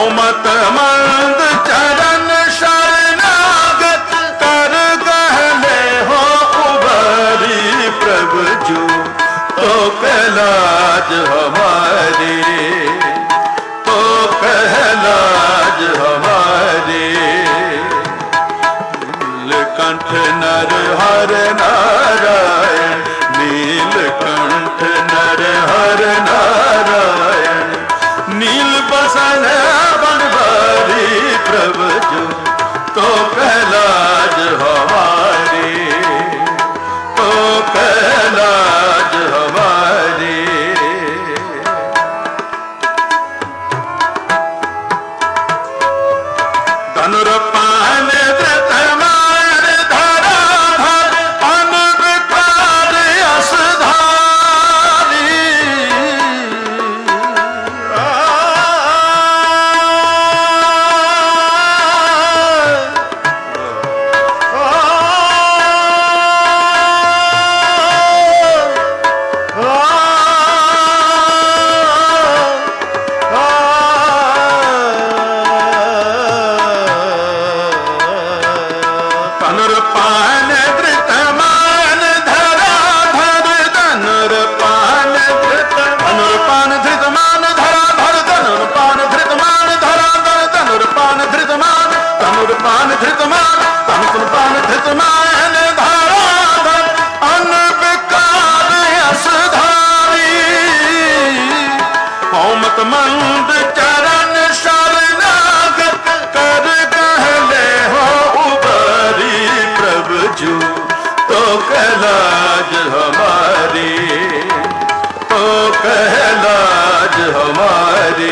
ਮਤ ਮੰਦ ਚਰਨ ਸ਼ਰਨਾਗਤ ਕਰ ਗਹਿਲੇ ਹੋ ਉਬਾਰੀ ਪ੍ਰਭ ਜੋ तो कहलाज हमारे तो कहलाज हमारे नीलकंठ नर हर नारायण नीलकंठ नर हर नारायण नील बसन बनवारी प्रभु जो तो कहलाज हमारे तो कहलाज हमारे धनुर्पान धृतमान धरा धर अनविकार असधारी धनुर्पान धृतमान धरा धर धनुर्पान धृत धनुर्पान धृतमान धरा धर धनुर्पान धृतमान धरा धर धनुर्पान धृतमान धनुर्पान धृतमान धनुर्पान धृतमान धरा धर अनविकार असधारी मत मंद चरण शरणागत कर कहले हो उबारी प्रभु जो तो कहलाज हमारी तो कहलाज हमारी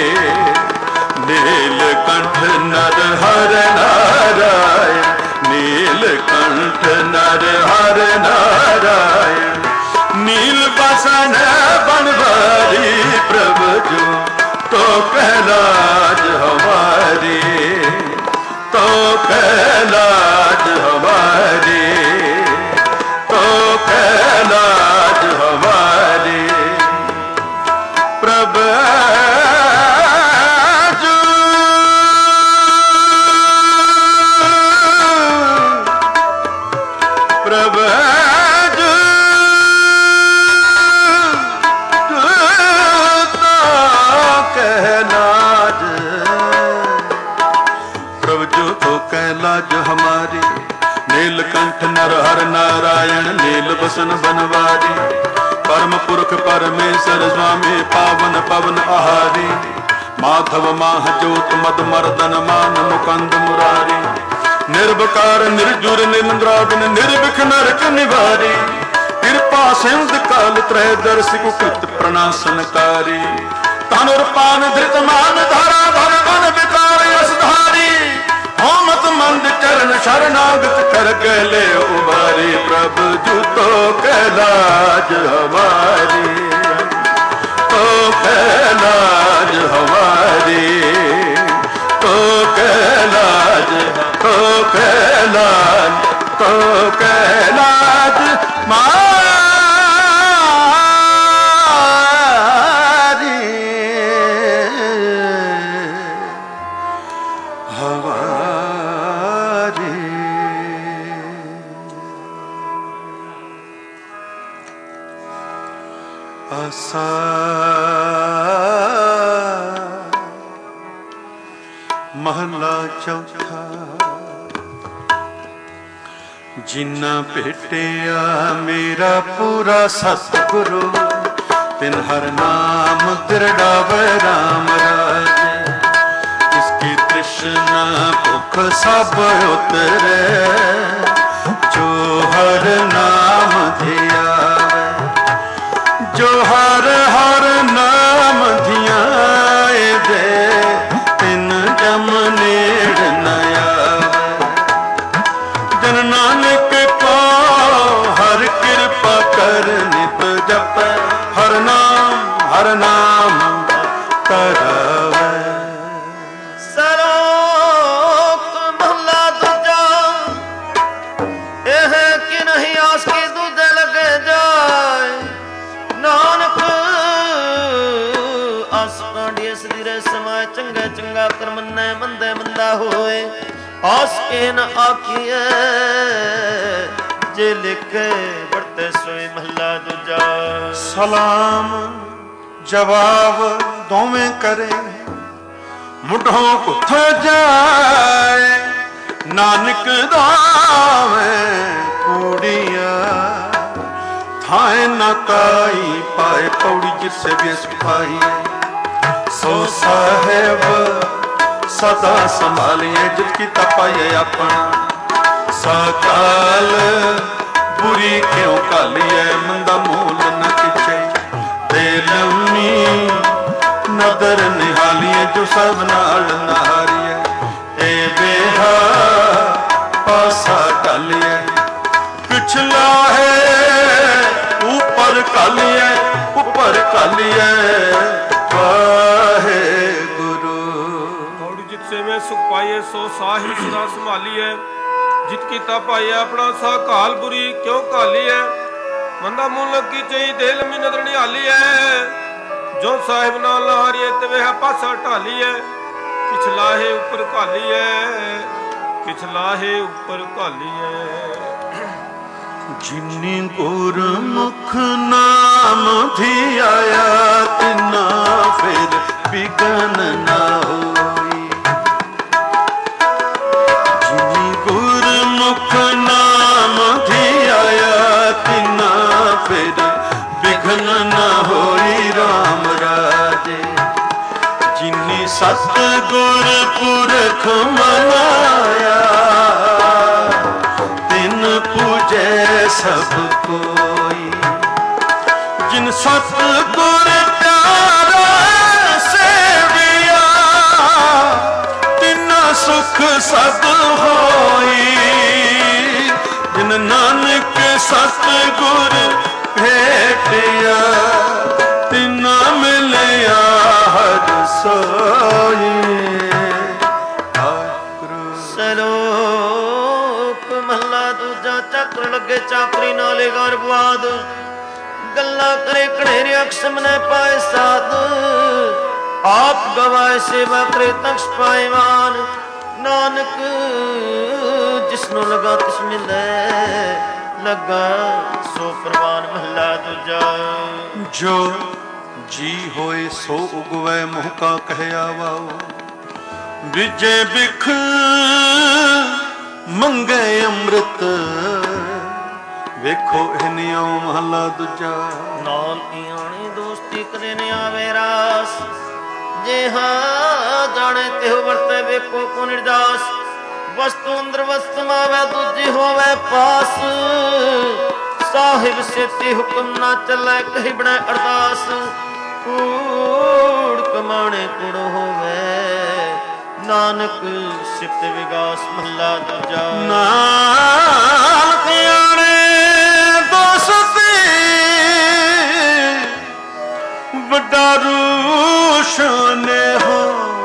नीलकंठ नर हर नारायण नीलकंठ नर हर नारायण नील बसन बनवारी प्रभु जो तो कहलाज हमारी तो कहलाज हमारी तो कहलाज हमारी प्रभु जो प्रभु जो कहलाज प्रभु जो तो कहलाज हमारी नीलकंठ नर हर नारायण नील बसन बनवारी परम पुरख परमेश्वर स्वामी पावन पवन आहारी माधव माह ज्योत मद मर्दन मान मुकंद मुरारी निर्विकार निर्जुर निन्द्राविन निर्विघ्न नरक निवारी कृपा सिंध काल त्रय दर्शि कुकृत प्रणाशनकारी धनुर्पान धृतमान धरा धर अनविकार असधारी होमत मंद चरण शरणागत कर गले उबारी प्रभु जो तो कहलाज हमारी तो कहलाज हमारी तो कहलाज तो कहलाज तो कहलाज मारी हमारी आसा महला चौथा जिन्ना भेटिया मेरा पूरा सतगुरु तिन हर नाम दृढ़ावे राम राज इसकी तृष्णा भुख सब उतरे जो हर नाम धियावे जो हर हर नाम धियाए दे तिन जम नेड़ न आवे जन नानक को हर कृपा कर नित जप हर नाम हर नाम करावे सरोक्त महला दूजा एह कि नहीं आस की दूजे लगे जाए नानक आस पांडिय सिरे समय चंगा चंगा ਸੱਚਾ ਹੋਏ ਆਸ ਕੇ ਨ ਆਖੀਐ ਜੇ ਲਿਖੇ ਵਰਤੇ ਸੋਈ ਮਹਲਾ ਦੂਜਾ। ਸਲਾਮ ਜਵਾਬ ਦੋਵੇਂ ਕਰੇ ਮੁਢੋਂ ਕੁੱਥ ਜਾਏ ਨਾਨਕ ਦਾਵੇਂ ਕੂੜੀਆਂ ਥਾਏ ਨਾ ਕਾਈ ਪਾਏ ਪੌੜੀ ਜਿਸੇ ਵੀ ਸੁਖਾਈ ਸੋ ਸਾਹਿਬ ਸਦਾ ਸੰਭਾਲੀਏ ਜਿਤ ਕੀਤਾ ਪਾਈਏ ਆਪਣਾ ਸਕਾਲ ਬੁਰੀ ਕਿਉਂ ਕਾਲੀਏ ਮੰਦਾ ਮੂਲ ਨ ਕਿਚੇ ਤੇ ਲੰਮੀ ਨਦਰ ਨਿਹਾਲੀਏ ਜੋ ਸਭ ਨਾਲ ਨਹਾਰੀਏ ਤੇ ਬੇਹਾ ਪਾਸਾ ਢਾਲੀਏ ਪਿਛਲਾ ਹੈ ਉੱਪਰ ਕਾਲੀਏ ਉੱਪਰ ਕਾਲੀਏ ਵਾਹਿਗੁਰੂ। थोड़ी जित से मैं सुख पाइए सो साहिब सदा संभालिए जित कीता पाइए अपना सा काल बुरी क्यों काली है मंदा मूल की चई दिल में नजर नहीं आली है जो साहिब नाल नहारिए ते वह पासा ढाली है पिछला है ऊपर काली है पिछला है ऊपर काली है। जिन्नी गुरमुख नाम धियाया तिना फिर बिगन ना होई जिन्नी गुरमुख नाम धियाया तिना फिर बिघन ना होई राम राजे जिन्नी सतगुर पुरख मनाया तिन पूजे सब कोई जिन सतगुर प्यारा सेविया तिना सुख सद होई जिन नानक सतगुर भेटिया तिना मिलिया हर सोई। ਚੱਕਰ ਲੱਗੇ ਚਾਕਰੀ ਨਾਲੇ ਘਰ ਬਾਦ ਗੱਲਾਂ ਕਰੇ ਘੜੇਰੇ ਅਕਸਮ ਨੇ ਪਾਏ ਸਾਧ ਆਪ ਗਵਾਏ ਸੇਵਾ ਕਰੇ ਤਖਸ਼ ਪਾਏ ਮਾਨ ਨਾਨਕ ਜਿਸਨੂੰ ਲਗਾ ਤਿਸ ਮਿਲੇ ਲੱਗਾ ਸੋ ਪ੍ਰਵਾਨ ਮਹਲਾ ਦੂਜਾ। ਜੋ ਜੀ ਹੋਏ ਸੋ ਉਗਵੈ ਮੋਹ ਕਾ ਕਹਿਆ ਵਾਓ ਵਿਜੇ ਬਿਖ ਮੰਗੇ ਅੰਮ੍ਰਿਤ ਵੇਖੋ ਇਹ ਨਿਉ ਮਹਲਾ ਦੂਜਾ। ਨਾਲ ਇਆਣੀ ਦੋਸਤੀ ਕਦੇ ਨ ਆਵੇ ਰਾਸ ਜੇ ਹਾਂ ਜਾਣੇ ਤਿਹੁ ਵਰਤੇ ਵੇਖੋ ਕੋ ਨਿਰਦਾਸ ਵਸਤੂ ਅੰਦਰ ਵਸਤ ਮਾਵੇ ਦੂਜੀ ਹੋਵੇ ਪਾਸ ਸਾਹਿਬ ਸੇਤੀ ਹੁਕਮ ਨਾ ਚੱਲੇ ਕਹੀ ਬਣਾ ਅਰਦਾਸ ਕੂੜ ਕਮਾਣੇ ਕੁੜ ਹੋਵੇ ਨਾਨਕ ਸਿਫਤ ਵਿਗਾਸ ਮਹਲਾ ਦੂਜਾ। ਨਾਲ ਕਿਆਣੇ ਦੋਸਤੀ ਵੱਡਾ ਰੋਸ਼ਨ ਹੋ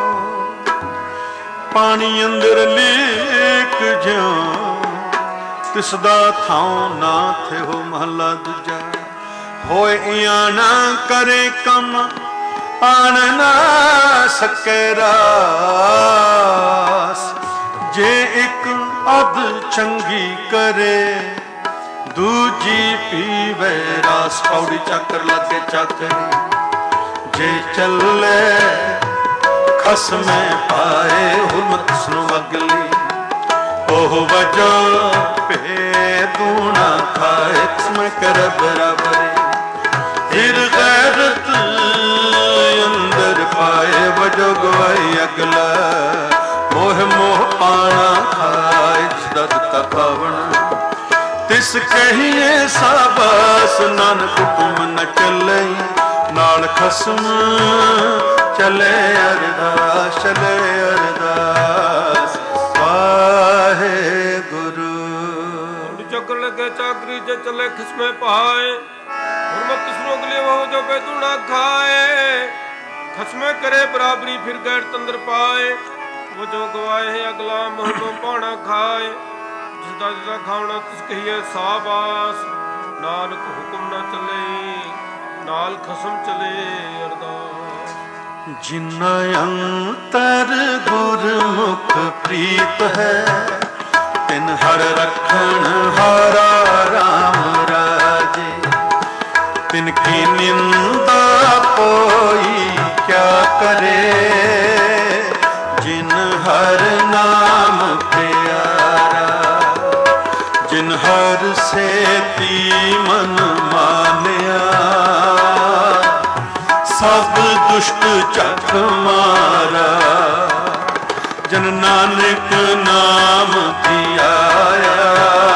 ਪਾਣੀ ਅੰਦਰ ਲੀਕ ਜਿਉ ਤਿਸ ਦਾ ਥਾਂ ਨਾ ਥਿਓ ਮਹਲਾ ਦੂਜਾ। ਹੋਏ ਇਆਂ ਨਾ ਕਰੇ ਕੰਮ ਆਣ ਨਾ ਸਕੇ ਰਾਸ ਜੇ ਇੱਕ ਅਧ ਚੰਗੀ ਕਰੇ ਦੂਜੀ ਪੀਵੇ ਰਾਸ ਪੌੜੀ ਚੱਕਰ ਲੱਗੇ ਚੱਕਰੀ ਜੇ ਚੱਲੇ ਖਸਮੇ ਪਾਏ ਹੁਰਮਤ ਸੁਣੋ ਅਗਲੀ ਉਹ ਵਜੋ ਪੇ ਦੂਣਾ ਖਾਏ ਕਿਸਮ ਕਰ ਬਰਾਬਰੀ ਫਿਰ ਗੈਰਤ ਅੰਦਰ ਪਾਏ ਵਜੋ ਗਵਾਈ ਅਗਲਾ ਮੋਹ ਮੋਹ ਪਾਣਾ ਖਾਏ ਜਿਸਦਾ ਦਿੱਤਾ ਖਾਵਣ ਤਿਸ ਕਹੀਏ ਸਾਬਾਸ ਨਾਨਕ ਹੁਕਮ ਨ ਚੱਲੇ ਨਾਲ ਖਸਮ ਚਲੇ ਅਰਦਾਸ ਚਲੇ ਅਰਦਾਸ ਵਾਹਿਗੁਰੂ। ਚੱਕਰ ਲੱਗੇ ਚਾਕਰੀ ਜੇ ਚੱਲੇ ਖਿਸਮੇ ਪਾਏ ਹੁਰਮਤ ਸੁਣੋ ਅਗਲੇ ਉਹ ਜੋ ਬੇਦੂਣਾ ਖਾਏ ਖਸਮੇ ਕਰੇ ਬਰਾਬਰੀ ਫਿਰ ਗੈਰ ਤੰਦਰ ਪਾਏ ਉਹ ਜੋ ਗਵਾਏ ਅਗਲਾ ਮੋਹ ਪਾਣਾ ਖਾਏ ਜਿਸਦਾ ਜਿਸਦਾ ਖਾਵਣਾ ਤਿਸ ਕਹੀਏ ਸਾਬਾਸ ਨਾਨਕ ਹੁਕਮ ਨਾ ਚੱਲੇ ਨਾਲ ਖਸਮ ਚਲੇ ਅਰਦਾਸ। जिन अंतर गुरमुख प्रीत है, तिन हर रखण हारा राम राजे। तिनकी निंदा कोई क्या करे, जिन हर नाम प्यारा। जिन हर से ती मन मानिया, सब दुष्ट चख मारा। जन नानक नाम धियाया,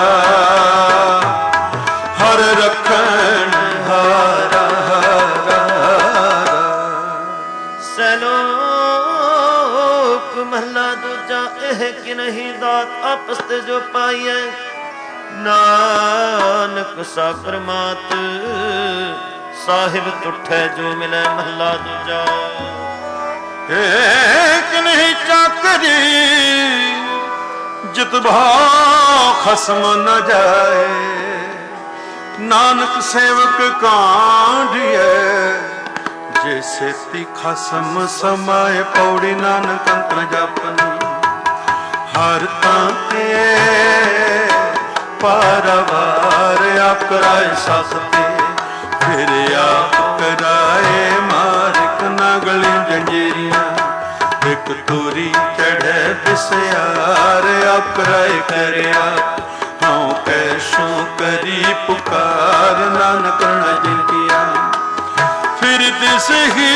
हर रखण हारा हारा। सलोक महला दूजा एह कि नहीं दात आपस ते जो पाइए। नानक सा परमात साहिब तुठै जो मिले महला दूजा। एक नहीं चाकरी जित भाव खसम न जाए। नानक सेवक कांडिए, जैसे ती खसम समाए। पौड़ी नानक अंतर जापन, हर ताके पारावार आप कराए सासते। फिर आप कराए मारिक नागली जंजीरियां। एक तूरी चढ़े बिस्यार, आप कराए करया हाँ कैसों करी पुकार। नानक जिनकिया फिर दिस ही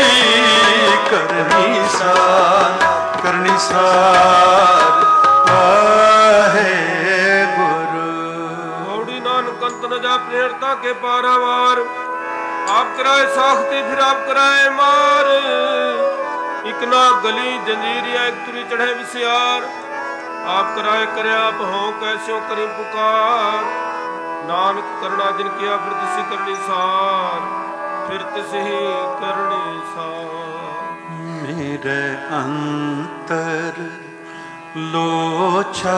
करनी सार करनी सार वाहे गुरु। गौड़ी नानक अंत न जा प्रेरता के पारावार। आप कराए साखती फिर आप कराए मार। एक ना गली जंजीरिया एक तुरी चढ़े विस्यार। आप कराए करे आप हों कैस्यों करी पुकार। नानक करना जिन किया फिर तिसी करनी सार, फिर तिसी करनी सार। मेरे अंतर लोचा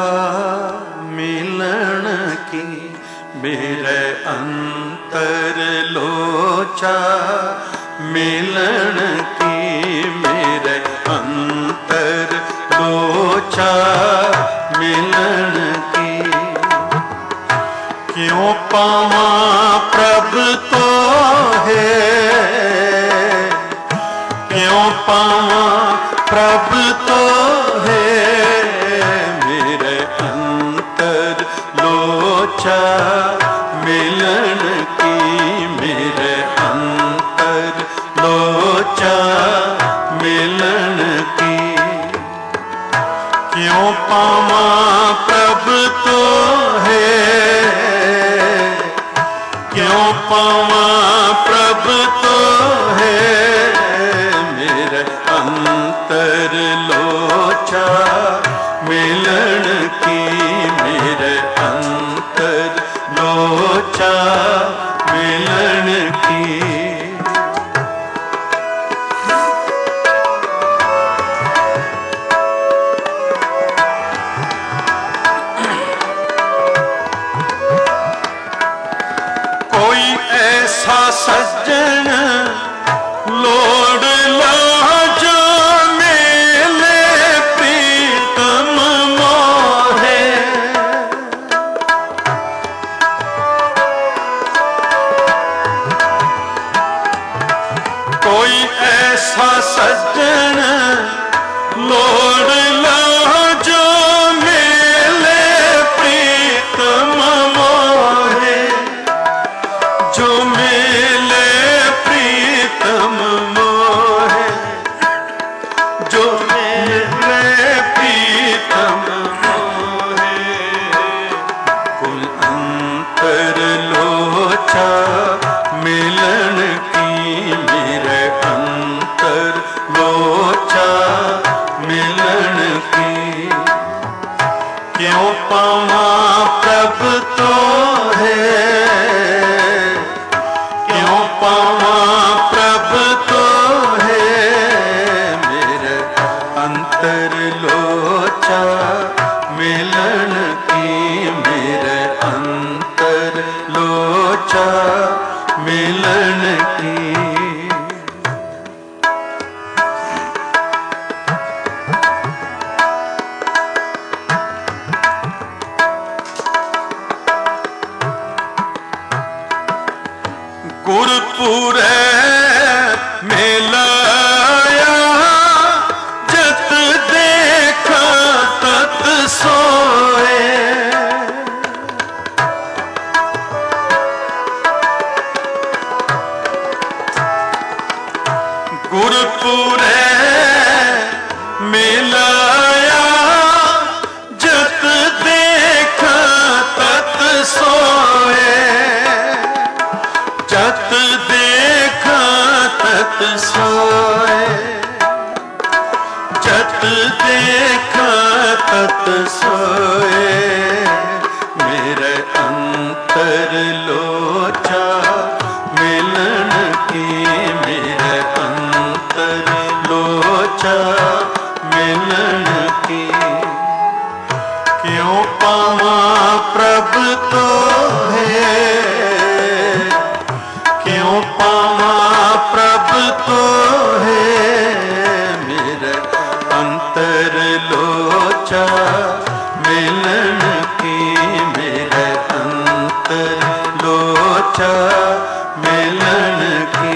मिलन की, मेरे अंतर लोचा मिलन की। मेरे अंतर लोचा मिलन की। क्यों पावा प्रभ तो है, क्यों पावा प्रभ तो है। मेरे अंतर लोचा मिलन की। मेरे अंतर लोचा मिलन की। क्यों पावा प्रभ तो है, क्यों पावा प्रभ तो है। मेरे अंतर लोचा मिलन की। मेरे अंतर लोचा मिलन की। कोई ऐसा सज्जन लोड़ ला जो मेले प्रीतम मोहे। कोई ऐसा सज्जन लोड़ ला जो मेले प्रीतम मोहे। जो मेले प्रीतम मोहे, जो मेले प्रीतम मोहे। कुल अंतर लोचा मिलन की। मेरे अंतर लोचा मिलन की। क्यों पावा प्रभ तो है, क्यों पावा प्रभ तो है। मेरे अंतर लोचा मिलन की। मेरे अंतर लोचा मिलन की। गुरपुरे मिलाया जत देखा तत सोए, जत देखा तत सोए, जत देखा तत सोए। मेरे अंतर लोचा मिलन की, मेरे अंतर लोचा मिलन की। क्यों पावा प्रभु तो है, क्यों पावा प्रभु तो है। मेरे अंतर लोचा मिलन की, मेरे अंतर लोचा मिलन की।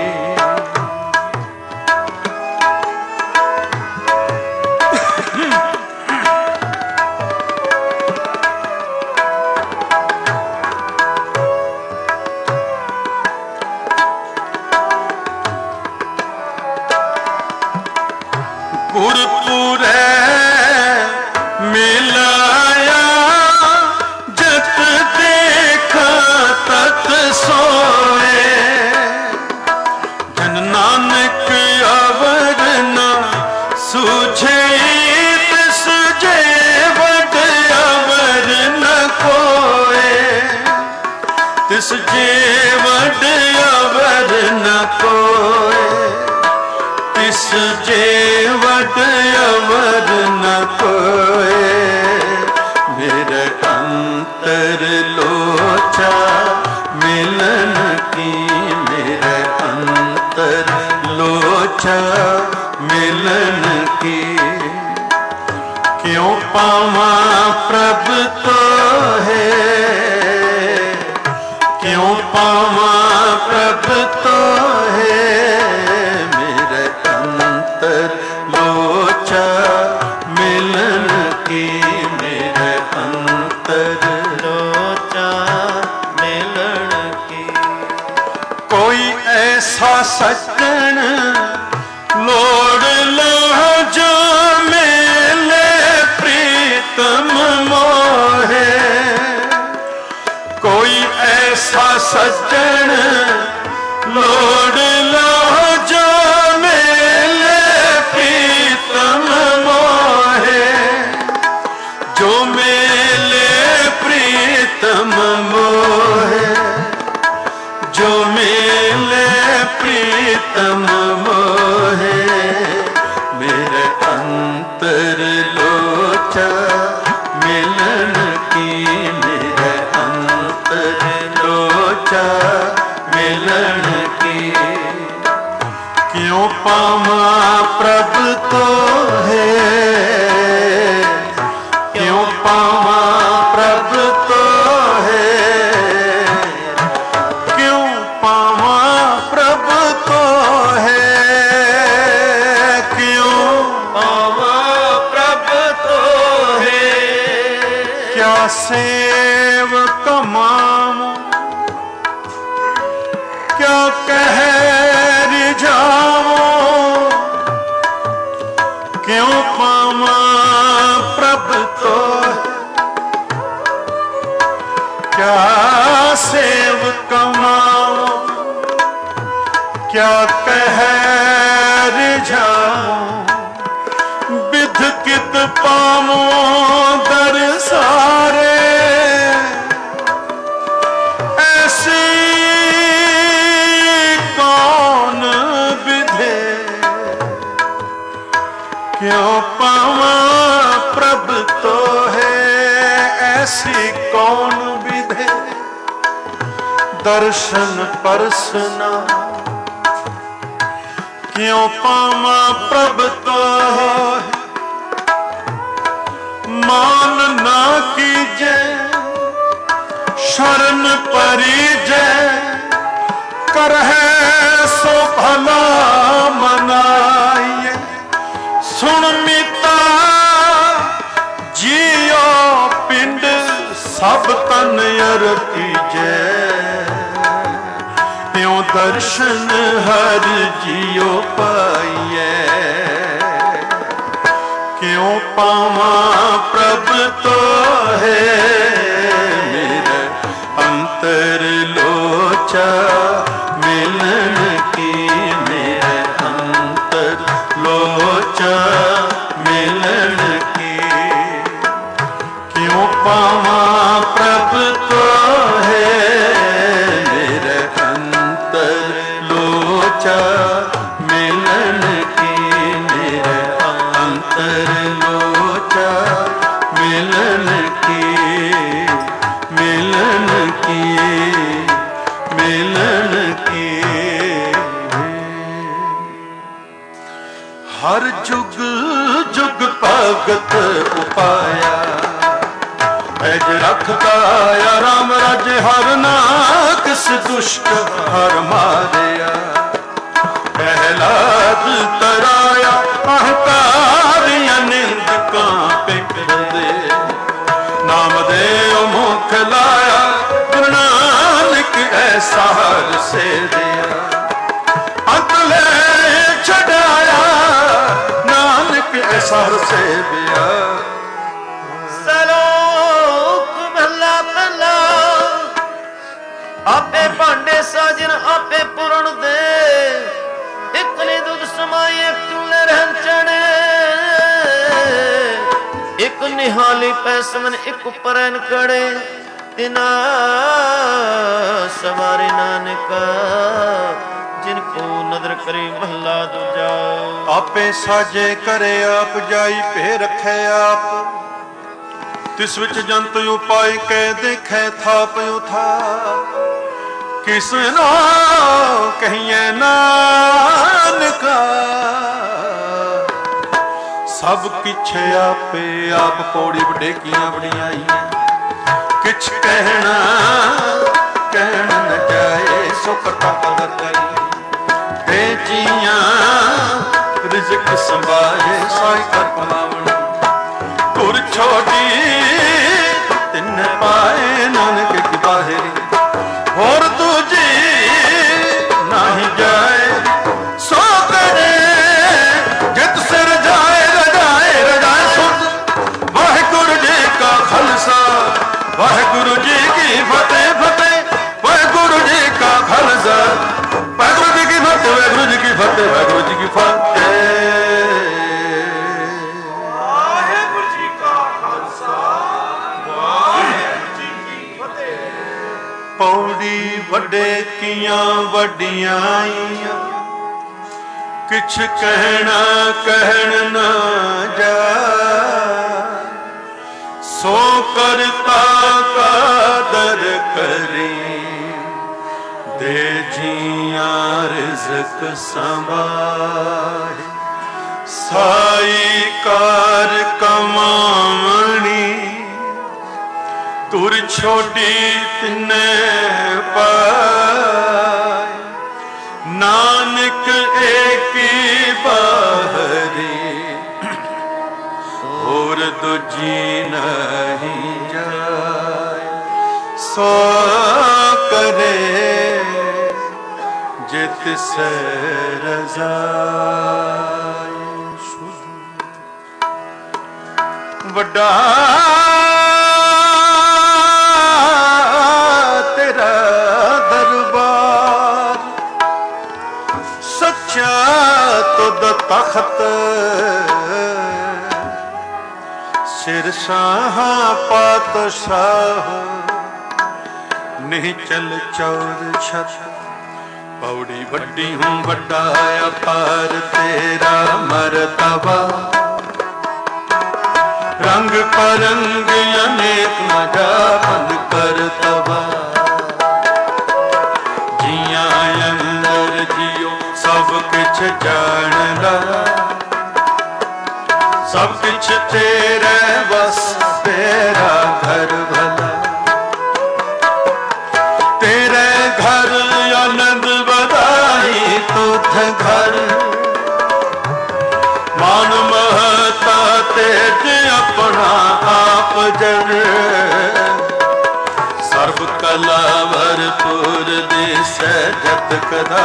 गुरपुरे मिलाया जत देखा तत सोए। जन नानक अवर न सूझे, तिस जेवट अवर न कोए, तिस जेवट अवर न कोए, तिस जेवट अवर न कोए। मेरे अंतर लोचा मिलन की, मेरे अंतर लोचा मिलन की। क्यों पावा प्रभु तो है, क्यों पावा प्रभु तो है। मेरे अंतर लोचा मिलन की, मेरे अंतर लोचा मिलन की। कोई ऐसा सज्जन लोड़ लो जो मेले प्रीतम मोहे, कोई ऐसा सज्जन लोड़ लो जो मेले प्रीतम मोहे, जो मेले प्रीतम मोहे, जो मेले प्रीतम मोहे। मेरे अंतर लोचा मिलन की, मेरे अंतर लोचा मिलन की। क्यों पावा प्रभु तो है, क्यों पावा प्रभु तो है। क्यों पावा प्रभु तो है, क्यों पावा प्रभु तो है। क्या सेव कमाऊं, क्या कह रिझाऊं। क्यों पावा प्रभु तो, क्या सेव कमाऊं, क्या कह रिझाऊं। विध कित पाऊं दर सारे, ऐसी कौन विधे। क्यों पावा प्रभु तो है, ऐसी कौन विधे। दर्शन परसना क्यों पावा प्रभु तो है। मान ना कीजे शरण परिजय, कर है सो भला मनाइए। सुन मिता जियो पिंड सब तन अर कीजे। त्यों ਦਰਸ਼ਨ ਹਰ ਜੀਉ ਪਾਈਐ। ਕਿਉ ਪਾਵਾਂ ਪ੍ਰਭ ਤੋਹੇ ਮੇਰੇ ਅੰਤਰ ਲੋਚਾ ਮਿਲਣ ਕੀ, ਮੇਰੇ ਅੰਤਰ ਲੋਚਾ ਮਿਲਣ ਕੀ। ਕਿਉ ਪਾਵਾਂ ਪ੍ਰਭ ਤੋਹੇ ਮੇਰੇ ਅੰਤਰ ਲੋਚਾ ਮਿਲਣ ਕੀ, ਮੇਰੇ ਅੰਤਰ ਲੋਚਾ ਮਿਲਣ ਕੀ, ਮਿਲਣ ਕੀ, ਮਿਲਣ ਕੀ। ਹਰ ਜੁਗ ਜੁਗ ਭਗਤ ਉਪਾਇਆ, ਐਜ ਰੱਖਦਾ ਆ ਰਾਮ ਰਾਜ ਹਰ ਨਾ ਕਿਸ ਦੁਸ਼ਟ ਹਰ ਮਾਰਿਆ। ਪਹਿਲਾਦ ਤਰਾਇਆ ਅਹੰਕਾਰੀਆਂ ਨਿੰਦਕਾਂ ਪਿਕਦੇ, ਨਾਮ ਦੇ ਮੁਖ ਲਾਇਆ ਗੁਰੂ ਨਾਨਕ ਐਸਾ ਹਰ ਸੇ ਦਿਆ। ਅੰਤ ਲੈ ਛਡਾਇਆ ਨਾਨਕ ਐਸਾ ਹਰ ਸੇ ਦਿਆ। ਆਪੇ ਭਾਂਡੇ ਸਾਜਨ ਆਪੇ ਪੁਰਨ ਦੇ, ਇੱਕ ਨੇ ਦੁੱਧ ਸਮਾਈ ਇੱਕ ਚੁੱਲ੍ਹੇ ਰਹਿਣ ਚੜੇ। ਇੱਕ ਨਿਹਾਲੀ ਪੈਸਮਨ ਇੱਕ ਉੱਪਰ ਕੜੇ, ਤਿਨਾ ਸਵਾਰੇ ਨਾਨਕਾ ਜਿਨ ਕੋ ਨਦਰ ਕਰੇ ਮਹਲਾ ਦੂਜਾ। ਆਪੇ ਸਾਜੇ ਕਰੇ ਆਪ ਜਾਈ ਭੇ ਰੱਖੇ ਆਪ, ਤਿਸ ਵਿੱਚ ਜੰਤ ਉਪਾਇ ਕੈ ਦੇਖੈ ਥਾਪ ਉਥਾ। ਕਿਸ ਨੋ ਕਹੀਏ ਨਾਨਕਾ ਸਭ ਕਿਛ ਆਪੇ ਆਪ। ਪੌੜੀ ਵਡੇਕੀਆਂ ਵਡਿਆਈਆਂ ਕਿਛ ਕਹਿਣਾ ਕਹਿਣ ਨ ਜਾਏ, ਸੋ ਕਰਤਾ ਕਦਰ ਕਰੀ ਤੇ ਜੀਆਂ ਰਿਜ਼ਕ ਸੰਭਾਲੇ ਸਾਈ ਕਰ ਪਵਾਵਣ। ਤੁਰ ਛੋਟੀ ਤਿੰਨ ਪਾਏ ਨਾਨਕ ਕੀ ਬਾਹਰੀ, ਹੋਰ ਦੂਜੀ ਨਹੀਂ ਜਾਏ। ਸੋ ਕਰੇ ਜਿਤ ਸਿਰ ਜਾਏ ਰਜਾਏ ਰਜਾਏ ਸੁਧ। ਵਾਹਿਗੁਰੂ ਜੀ ਕਾ ਖਾਲਸਾ ਵਾਹਿਗੁਰੂ ਜੀ ਕੀ ਫਤਿਹ ਫਤਿਹ। ਵਾਹਿਗੁਰੂ ਜੀ ਕਾ ਖਾਲਸਾ ਵਾਹਿਗੁਰੂ ਜੀ ਕੀ ਫਤਿਹ, ਵਾਹਿਗੁਰੂ ਜੀ ਕੀ ਫਤਿਹ, ਵਾਹਿਗੁਰੂ ਜੀ ਕੀ ਫਤਿਹ। ਪੌੜੀ ਵੱਡੇ ਕੀਆਂ ਵੱਡੀਆਂ, ਕਿਛ ਕਹਿਣਾ ਕਹਿਣ ਨਾ ਜਾ। ਸੋ ਕਰਤਾ ਕਾਦਰ ਕਰੀ ਦੇ ਜੀਆਂ ਰਿਜ਼ਕ ਸੰਭਾਏ। ਸਾਈ ਕਾਰ ਕਮਾਵਣੀ ਤੁਰ ਛੋਟੀ ਤਿੰਨੇ ਪਾਏ। ਨਾਨਕ ਏਕੀ ਬਾਹਰੀ ਹੋਰ ਦੂਜੀ ਨਹੀਂ ਜਾਏ। ਸੋ ਕਰੇ ਜਿਤ ਸੇ ਰਜ਼ਾਈ। ਵੱਡਾ ਤੇਰਾ ਦਰਬਾਰ, ਸੱਚਾ ਤੁਧ ਤਖਤ। ਸਿਰ ਸ਼ਾਹ ਪਾਤਸ਼ਾਹ ਨਹੀਂ ਚਲ ਚੌਰ ਛਤ। ਪੌੜੀ ਵੱਡੀ ਹੂੰ ਵੱਡਾ ਅਪਾਰ ਤੇਰਾ ਮਰਤਬਾ। ਰੰਗ ਪਰੰਗ ਅਨੇਕ ਮਜਾ ਬੰਦ ਕਰਤਬਾ। ਜੀਆਂ ਅੰਦਰ ਜੀਓ ਸਭ ਕਿਛ ਜਾਣ ਲਾ। ਸਭ ਕਿਛ ਤੇਰੇ ਬਸ ਤੇਰਾ ਘਰ ਭਲਾ। ਤੇਰੇ ਘਰ ਆਨੰਦ ਵਧਾਈ ਤੁਧ ਘਰ। ਮਾਨ ਮਹਤਾ ਤੇਜ ਆਪਣਾ ਆਪ ਜਨ। ਸਰ ਸਰਬ ਕਲਾ ਭਰਪੂਰ ਦਿਸੈ ਜਤ ਕਦਾ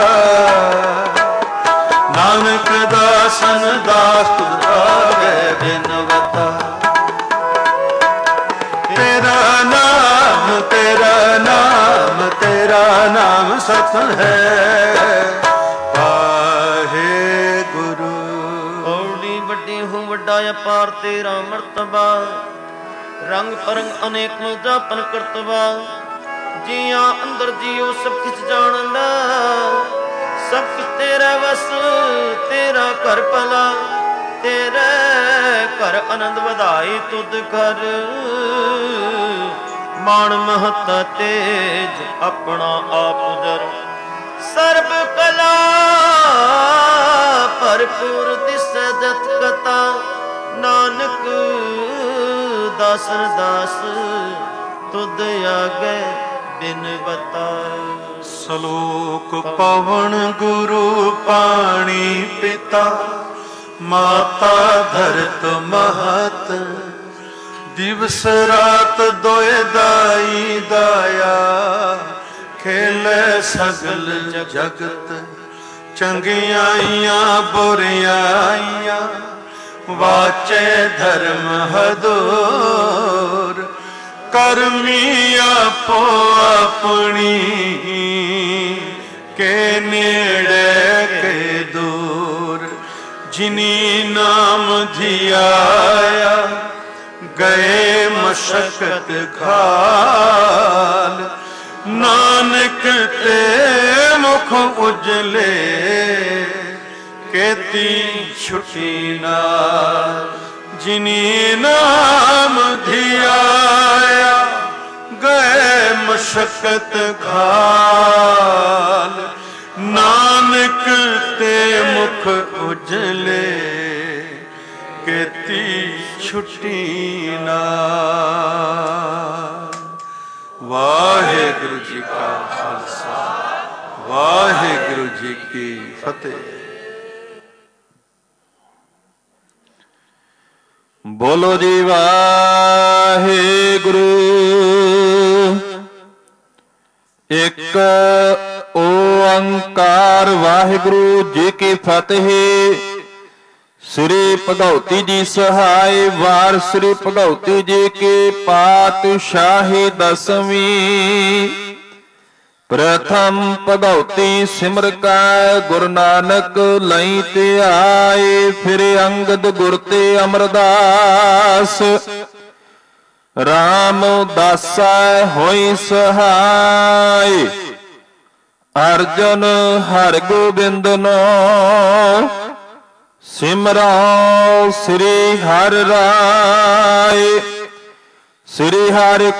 ਨਾਨਕ ਦਾਸਨ ਦਾਸ ਤੁਧ ਆਗੇ ਬਿਨਵਤਾ ਤੇਰਾ ਨਾਮ ਤੇਰਾ ਨਾਮ ਤੇਰਾ ਨਾਮ ਸਤ ਹੈ ਵਾਹਿਗੁਰੂ। ਔੜੀ ਵੱਡੀ ਹੂੰ ਵੱਡਾ ਅਪਾਰ ਤੇਰਾ ਮਰਤਬਾ ਰੰਗ ਪਰੰਗ ਅਨੇਕ ਜਾਪਨ ਕਰਤਵਾ ਜੀਆਂ ਅੰਦਰ ਜੀਓ ਸਭ ਕਿਛ ਜਾਣਦਾ ਸਭ ਕੁਛ ਤੇਰਾ ਵਸ ਤੇਰਾ ਘਰ ਭਲਾ ਤੇਰੇ ਘਰ ਆਨੰਦ ਵਧਾਈ ਤੁਧ ਕਰ ਮਾਣ ਮਹਤ ਤੇਜ ਆਪਣਾ ਆਪ ਉਦਰ ਸਰਬ ਕਲਾ ਭਰਪੂਰ ਦਿਸੈ ਜਤ ਕਤਾ ਨਾਨਕ ਦਾਸਨ ਦਾਸ ਤੁਧ ਆਗੇ ਬਿਨਵਤਾ। ਸਲੋਕ ਪਵਨ ਗੁਰੂ ਪਾਣੀ ਪਿਤਾ ਮਾਤਾ ਧਰਤ ਮਹਤ ਦਿਵਸ ਰਾਤ ਦੋਇ ਦਾਈ ਦਾਇਆ ਖੇਲੇ ਸਗਲ ਜਗਤ ਚੰਗਿਆਈਆਂ ਬੁਰਿਆਈਆਂ ਵਾਚੇ ਧਰਮ ਹਦੂਰ ਕਰਮੀ ਆਪੋ ਆਪਣੀ ਕੇ ਨੇੜੇ ਕੇ ਦੂਰ ਜਿਨੀ ਨਾਮ ਧਿਆਇਆ ਗਏ ਮਸ਼ਕਤ ਖਾਲ ਨਾਨਕ ਤੇ ਮੁਖ ਉਜਲੇ ਕੇਤੀ ਛੁਟੀ ਨਾਲ ਜਿਨੀ ਨਾਮ ਧਿਆਇਆ ਗਏ ਮਸ਼ਕਤ ਖਾਲ ਨਾਨਕ ਤੇ ਮੁਖ ਉਜਲੇ ਕੇਤੀ ਛੁਟੀ ਨਾਲ। ਵਾਹਿਗੁਰੂ ਜੀ ਕਾ ਖਾਲਸਾ ਵਾਹਿਗੁਰੂ ਜੀ ਕੀ ਫਤਿਹ। ਬੋਲੋ ਜੀ ਵਾਹਿਗੁਰੂ। ਇੱਕ ਓੰਕਾਰ ਵਾਹਿਗੁਰੂ ਜੀ ਕੀ ਫਤਿਹ। ਸ੍ਰੀ ਭਗਉਤੀ ਜੀ ਸਹਾਇ ਵਾਰ ਸ੍ਰੀ ਭਗਉਤੀ ਜੀ ਕੀ ਪਾਤਸ਼ਾਹੀ ਦਸਵੀਂ। ਪ੍ਰਥਮ ਭਗਉਤੀ ਸਿਮਰ ਕੈ ਗੁਰੂ ਨਾਨਕ ਲਈ ਤੇ ਆਏ। ਫਿਰ ਅੰਗਦ ਗੁਰ ਤੇ ਅਮਰਦਾਸ ਰਾਮ ਦਾਸੈ ਹੋਈ ਸਹਾਇ। ਅਰਜਨ ਹਰਿ ਗੋਬਿੰਦ ਨੋ ਸਿਮਰੋ ਸ੍ਰੀ ਹਰਿ ਰਾਏ। ਸ੍ਰੀ ਹਰਿ